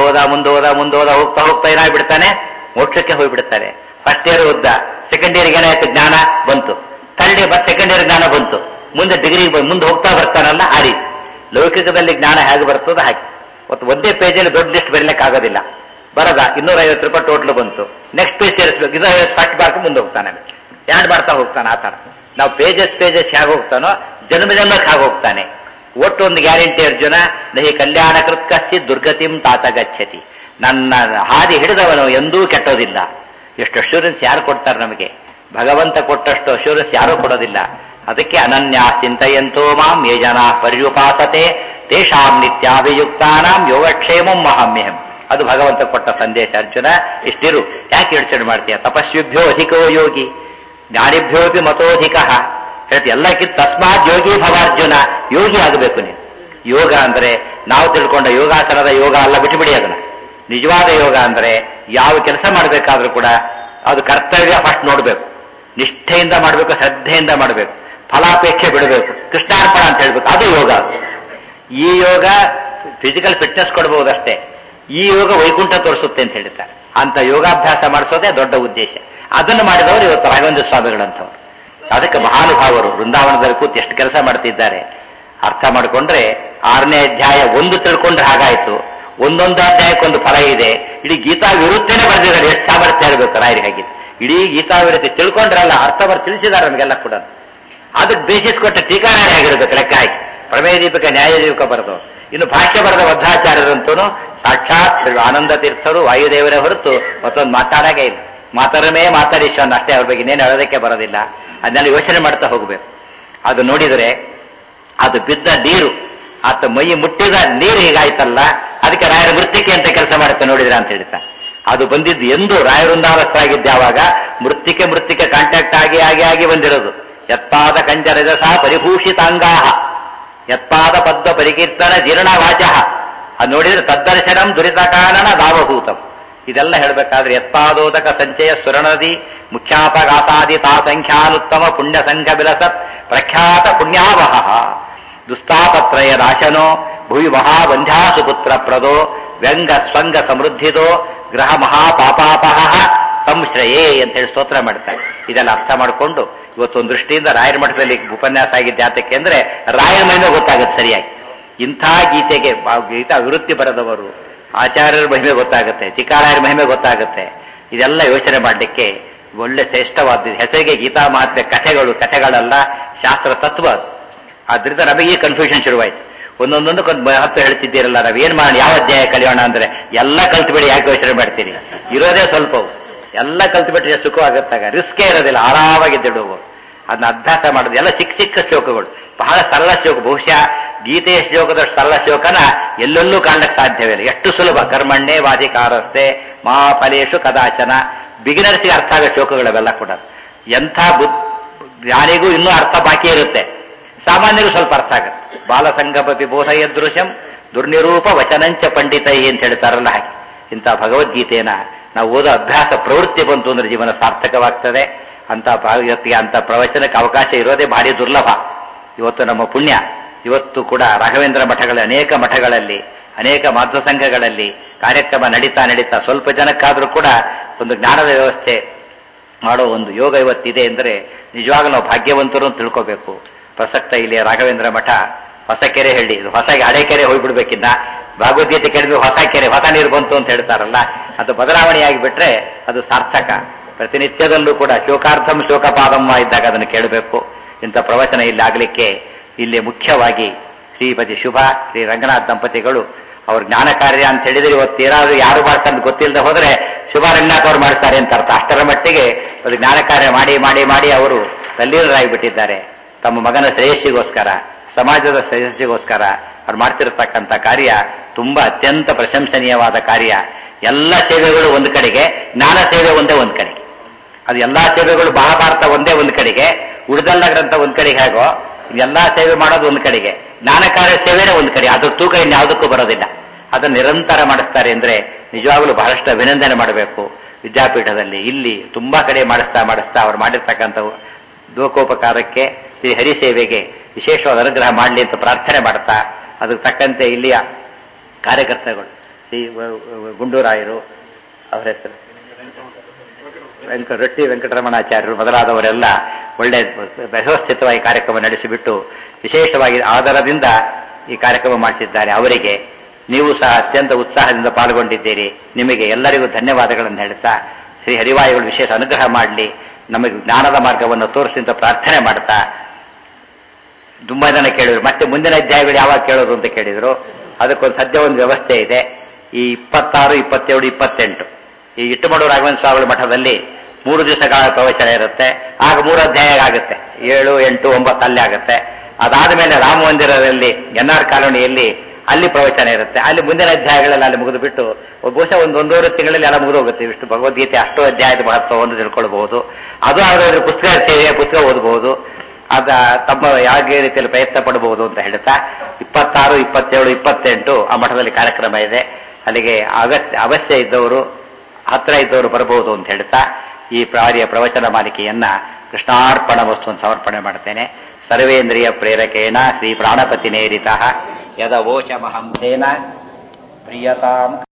ಹೋದ ಹೋಗ್ತಾ ಹೋಗ್ತಾ ಏನಾಗ್ಬಿಡ್ತಾನೆ? ಮೋಕ್ಷಕ್ಕೆ ಹೋಗ್ಬಿಡ್ತಾರೆ. ಫಸ್ಟ್ ಇಯರ್ ಓದ್ದ, ಸೆಕೆಂಡ್ ಇಯರ್ಗೆ ಏನಾಯ್ತು? ಜ್ಞಾನ ಬಂತು. ಥರ್ಡ್ ಇಯರ್ ಸೆಕೆಂಡ್ ಇಯರ್ ಜ್ಞಾನ ಬಂತು, ಮುಂದೆ ಡಿಗ್ರಿಗೆ ಮುಂದೆ ಹೋಗ್ತಾ ಬರ್ತಾನಲ್ಲ. ಆ ರೀತಿ ಲೌಕಿಕದಲ್ಲಿ ಜ್ಞಾನ ಹೇಗೆ ಬರ್ತದೋ ಹಾಗೆ. ಒಂದೇ ಪೇಜಲ್ಲಿ ದೊಡ್ಡ ಲಿಸ್ಟ್ ಬರೀಲಿಕ್ಕೆ ಆಗೋದಿಲ್ಲ. ಬರದ 250 ರೂಪಾಯಿ ಟೋಟ್ಲ್ ಬಂತು, ನೆಕ್ಸ್ಟ್ ಪೇಜ್ ಸೇರಿಸ್ಬೇಕು, ಇದು ಫಸ್ಟ್ ಬಾರ್ಕ್ ಮುಂದೆ ಹೋಗ್ತಾನೆ, ಯಾಡ್ ಮಾಡ್ತಾ ಹೋಗ್ತಾನೆ. ಆ ಥರ ನಾವು ಪೇಜಸ್ ಹೇಗೆ ಹೋಗ್ತಾನೋ ಜನ್ಮಕ್ಕೆ ಹಾಗೆ ಹೋಗ್ತಾನೆ. ಒಟ್ಟು ಒಂದು ಗ್ಯಾರಂಟಿ ಅರ್ಜುನ, ನಹಿ ಕಲ್ಯಾಣ ಕೃತ್ಕಸ್ತಿ ದುರ್ಗತಿಂ ತಾತ ಗಚ್ಚತಿ. ನನ್ನ ಹಾದಿ ಹಿಡಿದವನು ಎಂದೂ ಕೆಟ್ಟೋದಿಲ್ಲ. ಎಷ್ಟು ಅಶ್ಯೂರೆನ್ಸ್ ಯಾರು ಕೊಡ್ತಾರೆ ನಮಗೆ? ಭಗವಂತ ಕೊಟ್ಟಷ್ಟು ಅಶ್ಯೂರೆನ್ಸ್ ಯಾರೂ ಕೊಡೋದಿಲ್ಲ. ಅದಕ್ಕೆ ಅನನ್ಯ ಚಿಂತೆಯಂತೋ ಮಾಂ ಯೇ ಜನಾ ಪರ್ಯುಪಾಸತೆ ತೇಷಾಂ ನಿತ್ಯಾಭಿಯುಕ್ತಾನಾಂ ಯೋಗಕ್ಷೇಮಂ ಮಹಾಮ್ಯಹಂ. ಅದು ಭಗವಂತ ಕೊಟ್ಟ ಸಂದೇಶ. ಅರ್ಜುನ ಇಷ್ಟಿರು, ಯಾಕೆ ಯೋಚನೆ ಮಾಡ್ತೀಯ? ತಪಸ್ವಿಭ್ಯೋ ಅಧಿಕೋ ಯೋಗಿ ಜ್ಞಾನಿಭ್ಯೋಪಿ ಮತೋಧಿಕ ಹೇಳ್ತಿ. ಎಲ್ಲಕ್ಕಿಂತ ತಸ್ಮಾತ್ ಯೋಗಿ ಭವಾರ್ಜುನ, ಯೋಗಿ ಆಗಬೇಕು ನೀನು. ಯೋಗ ಅಂದ್ರೆ ನಾವು ತಿಳ್ಕೊಂಡ ಯೋಗಾಸನದ ಯೋಗ ಅಲ್ಲ, ಬಿಟ್ಟುಬಿಡಿ ಅದನ್ನ. ನಿಜವಾದ ಯೋಗ ಅಂದ್ರೆ ಯಾವ ಕೆಲಸ ಮಾಡಬೇಕಾದ್ರೂ ಕೂಡ ಅದು ಕರ್ತವ್ಯ ಫಸ್ಟ್ ನೋಡ್ಬೇಕು, ನಿಷ್ಠೆಯಿಂದ ಮಾಡಬೇಕು, ಶ್ರದ್ಧೆಯಿಂದ ಮಾಡಬೇಕು, ಫಲಾಪೇಕ್ಷೆ ಬಿಡಬೇಕು, ಕೃಷ್ಣಾರ್ಪಣ ಅಂತ ಹೇಳ್ಬೇಕು. ಅದು ಯೋಗ. ಈ ಯೋಗ ಫಿಸಿಕಲ್ ಫಿಟ್ನೆಸ್ ಕೊಡಬಹುದಷ್ಟೇ, ಈ ಯೋಗ ವೈಕುಂಠ ತೋರಿಸುತ್ತೆ ಅಂತ ಹೇಳ್ತಾರೆ. ಅಂತ ಯೋಗಾಭ್ಯಾಸ ಮಾಡಿಸೋದೇ ದೊಡ್ಡ ಉದ್ದೇಶ. ಅದನ್ನು ಮಾಡಿದವರು ಇವತ್ತು ರಾಘವೇಂದ್ರ ಸ್ವಾಮಿಗಳಂಥವ್ರು. ಅದಕ್ಕೆ ಮಹಾನುಭಾವರು ವೃಂದಾವನದಲ್ಲಿ ಕೂತು ಎಷ್ಟು ಕೆಲಸ ಮಾಡ್ತಿದ್ದಾರೆ ಅರ್ಥ ಮಾಡಿಕೊಂಡ್ರೆ. 6ನೇ ಅಧ್ಯಾಯ ಒಂದು ತಿಳ್ಕೊಂಡ್ರೆ ಹಾಗಾಯ್ತು. ಒಂದೊಂದು ಅಧ್ಯಾಯಕ್ಕೊಂದು ಫಲ ಇದೆ. ಇಡೀ ಗೀತಾ ವಿರುದ್ಧನೇ ಬರೆದಿದ್ದಾರೆ. ಎಷ್ಟು ಸಾಮರ್ಥ್ಯ ಇರಬೇಕು ರಾಯರಿಗೆ ಹಾಗಿದೆ. ಇಡೀ ಗೀತಾ ವಿರುದ್ಧ ತಿಳ್ಕೊಂಡ್ರಲ್ಲ, ಅರ್ಥ ತಿಳಿಸಿದ್ದಾರೆ ನಮಗೆಲ್ಲ ಕೂಡ. ಅದಕ್ಕೆ ಬೇಸಿಸ್ ಕೊಟ್ಟ ಟೀಕಾರಾಯಣ ಆಗಿರ್ಬೇಕು ಲೆಕ್ಕ ಹಾಕಿ. ಪ್ರಮೇಯ ದೀಪಿಕ ನ್ಯಾಯ ದೀಪಿಕ ಬರೆದು, ಇನ್ನು ಭಾಷ್ಯ ಬರೆದ ಮಧ್ವಾಚಾರ್ಯರಂತೂ ಸಾಕ್ಷಾತ್ ಆನಂದ ತೀರ್ಥರು ವಾಯುದೇವರೇ ಹೊರತು ಮತ್ತೊಂದು ಮಾತಾಡಾಗೆ ಇಲ್ಲ. ಮಾತರಮೇ ಮಾತಾಡೀಶ್ವರನ್ ಅಷ್ಟೇ, ಅವ್ರ ಬಗ್ಗೆ ಇನ್ನೇನು ಹೇಳೋದಕ್ಕೆ ಬರೋದಿಲ್ಲ. ಅದನ್ನೆಲ್ಲ ಯೋಚನೆ ಮಾಡ್ತಾ ಹೋಗ್ಬೇಕು. ಅದು ನೋಡಿದರೆ ಅದು ಬಿದ್ದ ನೀರು, ಆತ ಮೈ ಮುಟ್ಟಿದ ನೀರು ಹೀಗಾಯ್ತಲ್ಲ, ಅದಕ್ಕೆ ರಾಯರ ಮೃತ್ತಿಕೆ ಅಂತ ಕೆಲಸ ಮಾಡುತ್ತೆ ನೋಡಿದ್ರೆ ಅಂತ ಹೇಳ್ತಾ. ಅದು ಬಂದಿದ್ದು ಎಂದು ರಾಯವೃಂದಾವಸ್ಥರಾಗಿದ್ದ ಯಾವಾಗ ಮೃತ್ತಿಕೆ ಕಾಂಟ್ಯಾಕ್ಟ್ ಆಗಿ ಬಂದಿರೋದು. ಯತ್ಪಾದ ಕಂಜರಜಸ ಪರಿಭೂಷಿತಾಂಗಾಹ ಯತ್ಪಾದ ಪದ್ಮ ಪರಿಕೀರ್ತನ ಜೀರ್ಣವಾಚ. ಅದು ನೋಡಿದ್ರೆ ತದ್ದರ್ಶನಂ ದುರಿತ ಕಾರಣ ದಾವಭೂತಂ. ಇದೆಲ್ಲ ಹೇಳಬೇಕಾದ್ರೆ ಯತ್ಪಾದೋದಕ ಸಂಚಯ ಸುರಣದಿ ಮುಖ್ಯಾಪಗಾಸಾದಿ ತಾ ಸಂಖ್ಯಾನುತ್ತಮ ಪುಣ್ಯ ಸಂಘ ಬಿಲಸತ್ ಪ್ರಖ್ಯಾತ ಪುಣ್ಯಾವಹ ದುಸ್ತಾಪತ್ರಯ ನಾಶನೋ ಭುವಿ ಮಹಾವಂಧ್ಯಾಸು ಪುತ್ರ ಪ್ರದೋ ವ್ಯಂಗ ಸ್ವಂಗ ಸಮೃದ್ಧಿದೋ ಗ್ರಹ ಮಹಾಪಾಪಾಪಹ ಸಂಶ್ರಯೇ ಅಂತೇಳಿ ಸ್ತೋತ್ರ ಮಾಡ್ತಾರೆ. ಇದೆಲ್ಲ ಅರ್ಥ ಮಾಡಿಕೊಂಡು ಇವತ್ತೊಂದು ದೃಷ್ಟಿಯಿಂದ ರಾಯರ ಮಠದಲ್ಲಿ ಉಪನ್ಯಾಸ ಆಗಿದ್ದೆ ಯಾತಕ್ಕೆ ಅಂದ್ರೆ ರಾಯರ ಮಹಿಮೆ ಗೊತ್ತಾಗುತ್ತೆ ಸರಿಯಾಗಿ. ಇಂಥ ಗೀತೆಗೆ ಗೀತಾ ವಿವೃತ್ತಿ ಬರೆದವರು ಆಚಾರ್ಯರ ಮಹಿಮೆ ಗೊತ್ತಾಗುತ್ತೆ, ಚಿಕ್ಕಾರಾಯರ ಮಹಿಮೆ ಗೊತ್ತಾಗುತ್ತೆ. ಇದೆಲ್ಲ ಯೋಚನೆ ಮಾಡಲಿಕ್ಕೆ ಒಳ್ಳೆ ಶ್ರೇಷ್ಠವಾದ ಹೆಸರಿಗೆ ಗೀತಾ ಮಹಾತ್ಮೆ ಕಥೆಗಳಲ್ಲ ಶಾಸ್ತ್ರ ತತ್ವ. ಆದ್ರಿಂದ ನಮಗೆ ಈ ಕನ್ಫ್ಯೂಷನ್ ಶುರುವಾಯಿತು. ಒಂದೊಂದೊಂದು ಮಹತ್ವ ಹೇಳ್ತಿದ್ದೀರಲ್ಲ, ನಾವೇನ್ ಮಾಡೋಣ, ಯಾವ ಅಧ್ಯಾಯ ಕಲಿಯೋಣ ಅಂದ್ರೆ ಎಲ್ಲ ಕಲ್ತ್ಬಿಡಿ, ಯಾಕೆ ಯೋಚನೆ ಮಾಡ್ತೀರಿ, ಇರೋದೇ ಸ್ವಲ್ಪವು, ಎಲ್ಲ ಕಲ್ತ್ಬಿಟ್ರೆ ಸುಖವಾಗುತ್ತಾಗ, ರಿಸ್ಕೇ ಇರೋದಿಲ್ಲ, ಆರಾಮಾಗಿದ್ದಿಡುವು. ಅದನ್ನ ಅಭ್ಯಾಸ ಮಾಡೋದು. ಎಲ್ಲ ಚಿಕ್ಕ ಚಿಕ್ಕ ಶ್ಲೋಕಗಳು, ಬಹಳ ಸರಳ ಶ್ಲೋಕ. ಬಹುಶಃ ಗೀತೆಯ ಶ್ಲೋಕದಷ್ಟು ಸರಳ ಶ್ಲೋಕನ ಎಲ್ಲೆಲ್ಲೂ ಕಾಣಕ್ಕೆ ಸಾಧ್ಯವಿಲ್ಲ. ಎಷ್ಟು ಸುಲಭ. ಕರ್ಮಣ್ಣೆ ವಾಧಿಕಾರಸ್ತೆ ಮಾ ಫಲೇಶು ಕದಾಚನ. ಬಿಗಿನರ್ಸ್ಗೆ ಅರ್ಥ ಆಗೋ ಶ್ಲೋಕಗಳವೆಲ್ಲ ಕೂಡ. ಎಂಥ ಜ್ಞಾನಿಗೂ ಇನ್ನೂ ಅರ್ಥ ಬಾಕಿ ಇರುತ್ತೆ, ಸಾಮಾನ್ಯರು ಸ್ವಲ್ಪ ಅರ್ಥ ಆಗುತ್ತೆ. ಬಾಲಸಂಗಪತಿ ಬೋಧಯದೃಶಂ ದುರ್ನಿರೂಪ ವಚನಂಚ ಪಂಡಿತೈ ಅಂತ ಹೇಳ್ತಾರಲ್ಲ ಹಾಗೆ. ಇಂಥ ಭಗವದ್ಗೀತೆಯನ್ನ ನಾವು ಓದೋ ಅಭ್ಯಾಸ ಪ್ರವೃತ್ತಿ ಬಂತು ಅಂದ್ರೆ ಜೀವನ ಸಾರ್ಥಕವಾಗ್ತದೆ. ಅಂತ ಇವತ್ತಿಗೆ ಅಂತ ಪ್ರವಚನಕ್ಕೆ ಅವಕಾಶ ಇರೋದೇ ಭಾರಿ ದುರ್ಲಭ. ಇವತ್ತು ನಮ್ಮ ಪುಣ್ಯ. ಇವತ್ತು ಕೂಡ ರಾಘವೇಂದ್ರ ಅನೇಕ ಮಠಗಳಲ್ಲಿ ಅನೇಕ ಮಾಧ್ವ ಸಂಘಗಳಲ್ಲಿ ಕಾರ್ಯಕ್ರಮ ನಡೀತಾ ಸ್ವಲ್ಪ ಜನಕ್ಕಾದ್ರೂ ಕೂಡ ಒಂದು ಜ್ಞಾನದ ವ್ಯವಸ್ಥೆ ಮಾಡೋ ಒಂದು ಯೋಗ ಇವತ್ತಿದೆ ಅಂದರೆ ನಿಜವಾಗ್ಲೂ ನಾವು ಭಾಗ್ಯವಂತರು ಅಂತ ತಿಳ್ಕೋಬೇಕು. ಪ್ರಸಕ್ತ ಇಲ್ಲಿ ರಾಘವೇಂದ್ರ ಮಠ ಹೊಸ ಕೆರೆ ಹೇಳಿ, ಹೊಸ ಹಳೆ ಕೆರೆ ಹೋಗ್ಬಿಡ್ಬೇಕಿನ್ನ. ಭಗವದ್ಗೀತೆ ಕೇಳಿದ್ರೆ ಹೊಸ ಕೆರೆ, ಹೊಸ ನೀರು ಬಂತು ಅಂತ ಹೇಳ್ತಾರಲ್ಲ, ಅದು ಬದಲಾವಣೆಯಾಗಿ ಬಿಟ್ರೆ ಅದು ಸಾರ್ಥಕ. ಪ್ರತಿನಿತ್ಯದಲ್ಲೂ ಕೂಡ ಶೋಕಾರ್ಥಂ ಶೋಕಪಾದಮ್ಮ ಇದ್ದಾಗ ಅದನ್ನು ಕೇಳಬೇಕು. ಇಂಥ ಪ್ರವಚನ ಇಲ್ಲಿ ಆಗ್ಲಿಕ್ಕೆ ಇಲ್ಲಿ ಮುಖ್ಯವಾಗಿ ಶ್ರೀಪತಿ ಶುಭ ಶ್ರೀ ರಂಗನಾಥ್ ದಂಪತಿಗಳು ಅವ್ರ ಜ್ಞಾನ ಕಾರ್ಯ ಅಂತ ಹೇಳಿದ್ರೆ ಇವತ್ತೇನಾದ್ರು ಯಾರು ಮಾಡ್ತಾರೆ ಗೊತ್ತಿಲ್ಲದೆ ಹೋದ್ರೆ ಶುಭ ರಂಗನಾಥ್ ಅವ್ರು ಮಾಡ್ತಾರೆ ಅಂತ ಅರ್ಥ. ಅಷ್ಟರ ಮಟ್ಟಿಗೆ ಅದು ಜ್ಞಾನ ಕಾರ್ಯ ಮಾಡಿ ಮಾಡಿ ಮಾಡಿ ಅವರು ತಲ್ಲೀನರಾಗಿಬಿಟ್ಟಿದ್ದಾರೆ. ತಮ್ಮ ಮಗನ ಶ್ರೇಯಸ್ಸಿಗೋಸ್ಕರ, ಸಮಾಜದ ಶ್ರೇಯಸ್ಸಿಗೋಸ್ಕರ ಅವ್ರು ಮಾಡ್ತಿರತಕ್ಕಂಥ ಕಾರ್ಯ ತುಂಬಾ ಅತ್ಯಂತ ಪ್ರಶಂಸನೀಯವಾದ ಕಾರ್ಯ. ಎಲ್ಲ ಸೇವೆಗಳು ಒಂದು ಕಡೆಗೆ, ಜ್ಞಾನ ಸೇವೆ ಒಂದೇ ಒಂದು ಕಡೆಗೆ. ಅದು ಎಲ್ಲಾ ಸೇವೆಗಳು ಮಹಾಭಾರತ ಒಂದೇ ಒಂದು ಕಡೆಗೆ, ಉಳಿದಲ್ಲ ಗ್ರಂಥ ಒಂದ್ ಕಡೆಗೆ ಹೇಗೋ ಎಲ್ಲಾ ಸೇವೆ ಮಾಡೋದು ಒಂದು ಕಡೆಗೆ, ಜ್ಞಾನ ಕಾರ್ಯ ಸೇವೆನೇ ಒಂದು ಕಡೆ. ಅದ್ರ ತೂಕ ಇನ್ಯಾವುದಕ್ಕೂ ಬರೋದಿಲ್ಲ. ಅದನ್ನು ನಿರಂತರ ಮಾಡಿಸ್ತಾರೆ ಅಂದ್ರೆ ನಿಜವಾಗ್ಲೂ ಬಹಳಷ್ಟು ಅಭಿನಂದನೆ ಮಾಡಬೇಕು. ವಿದ್ಯಾಪೀಠದಲ್ಲಿ ಇಲ್ಲಿ ತುಂಬಾ ಕಡೆ ಮಾಡಿಸ್ತಾ ಅವ್ರು ಮಾಡಿರ್ತಕ್ಕಂಥ ಲೋಕೋಪಕಾರಕ್ಕೆ ಶ್ರೀ ಹರಿಸೇವೆಗೆ ವಿಶೇಷವಾದ ಅನುಗ್ರಹ ಮಾಡಲಿ ಅಂತ ಪ್ರಾರ್ಥನೆ ಮಾಡ್ತಾ, ಅದಕ್ಕೆ ತಕ್ಕಂತೆ ಇಲ್ಲಿಯ ಕಾರ್ಯಕರ್ತಗಳು ಶ್ರೀ ಗುಂಡೂರಾಯರು, ಅವರ ಹೆಸರು ರೊಟ್ಟಿ ವೆಂಕಟರಮಣಾಚಾರ್ಯರು ಮೊದಲಾದವರೆಲ್ಲ ಒಳ್ಳೆ ವ್ಯವಸ್ಥಿತವಾಗಿ ಕಾರ್ಯಕ್ರಮ ನಡೆಸಿಬಿಟ್ಟು ವಿಶೇಷವಾಗಿ ಆಧಾರದಿಂದ ಈ ಕಾರ್ಯಕ್ರಮ ಮಾಡಿಸಿದ್ದಾರೆ. ಅವರಿಗೆ ನೀವು ಸಹ ಅತ್ಯಂತ ಉತ್ಸಾಹದಿಂದ ಪಾಲ್ಗೊಂಡಿದ್ದೀರಿ. ನಿಮಗೆ ಎಲ್ಲರಿಗೂ ಧನ್ಯವಾದಗಳನ್ನು ಹೇಳ್ತಾ ಶ್ರೀ ಹರಿವಾಯುಗಳು ವಿಶೇಷ ಅನುಗ್ರಹ ಮಾಡಲಿ, ನಮಗೆ ಜ್ಞಾನದ ಮಾರ್ಗವನ್ನು ತೋರಿಸಿ ಅಂತ ಪ್ರಾರ್ಥನೆ ಮಾಡ್ತಾ, ತುಂಬಾ ಜನ ಕೇಳಿದ್ರು ಮತ್ತೆ ಮುಂದಿನ ಅಧ್ಯಾಯಗಳು ಯಾವಾಗ ಕೇಳೋದು ಅಂತ ಕೇಳಿದ್ರು. ಅದಕ್ಕೊಂದು ಸದ್ಯ ಒಂದು ವ್ಯವಸ್ಥೆ ಇದೆ. ಈ 26, 27, 28 ಈ ಇಟ್ಟುಮಡು ರಾಘವೇಂದ್ರ ಸ್ವಾಮಿಗಳ ಮಠದಲ್ಲಿ 3 ದಿವಸಗಳ ಪ್ರವಚನ ಇರುತ್ತೆ. ಆಗ 3 ಅಧ್ಯಾಯ ಆಗುತ್ತೆ. 7, 8, 9 ಅಲ್ಲಿ ಆಗುತ್ತೆ. ಅದಾದ ಮೇಲೆ ರಾಮ ಮಂದಿರದಲ್ಲಿ ಎನ್ಆರ್ ಕಾಲೋನಿಯಲ್ಲಿ ಅಲ್ಲಿ ಪ್ರವಚನ ಇರುತ್ತೆ. ಅಲ್ಲಿ ಮುಂದಿನ ಅಧ್ಯಾಯಗಳೆಲ್ಲ ಅಲ್ಲಿ ಮುಗಿದು ಬಿಟ್ಟು ಬಹುಶಃ ಒಂದೂವರೆ ತಿಂಗಳಲ್ಲಿ ಎಲ್ಲ ಮುಗಿದು ಹೋಗುತ್ತೆ. ಇಷ್ಟು ಭಗವದ್ಗೀತೆ ಅಷ್ಟೋ ಅಧ್ಯಾಯದ ಮಹತ್ವವನ್ನು ತಿಳ್ಕೊಳ್ಬಹುದು. ಅದು ಆಗೋದ್ರ ಪುಸ್ತಕ ಸೇರಿಯ ಪುಸ್ತಕ ಓದಬಹುದು. ತಮ್ಮ ಯಾವ ರೀತಿಯಲ್ಲಿ ಪ್ರಯತ್ನ ಪಡಬಹುದು ಅಂತ ಹೇಳ್ತಾ 26, 27, 28 ಆ ಮಠದಲ್ಲಿ ಕಾರ್ಯಕ್ರಮ ಇದೆ. ಅಲ್ಲಿಗೆ ಅವಶ್ಯ ಇದ್ದವರು, ಹತ್ರ ಇದ್ದವರು ಬರಬಹುದು ಅಂತ ಹೇಳ್ತಾ ಈ ಪ್ರವಚನ ಮಾಲಿಕೆಯನ್ನ ಕೃಷ್ಣಾರ್ಪಣ ವಸ್ತುವನ್ನು ಸಮರ್ಪಣೆ ಮಾಡ್ತೇನೆ. ಸರ್ವೇಂದ್ರಿಯ ಪ್ರೇರಕೇಣ ಶ್ರೀ ಪ್ರಾಣಪತಿ ನೇರಿತ ಯದವೋಚಮಹಂಸೇನ ಪ್ರಿಯತಾಂ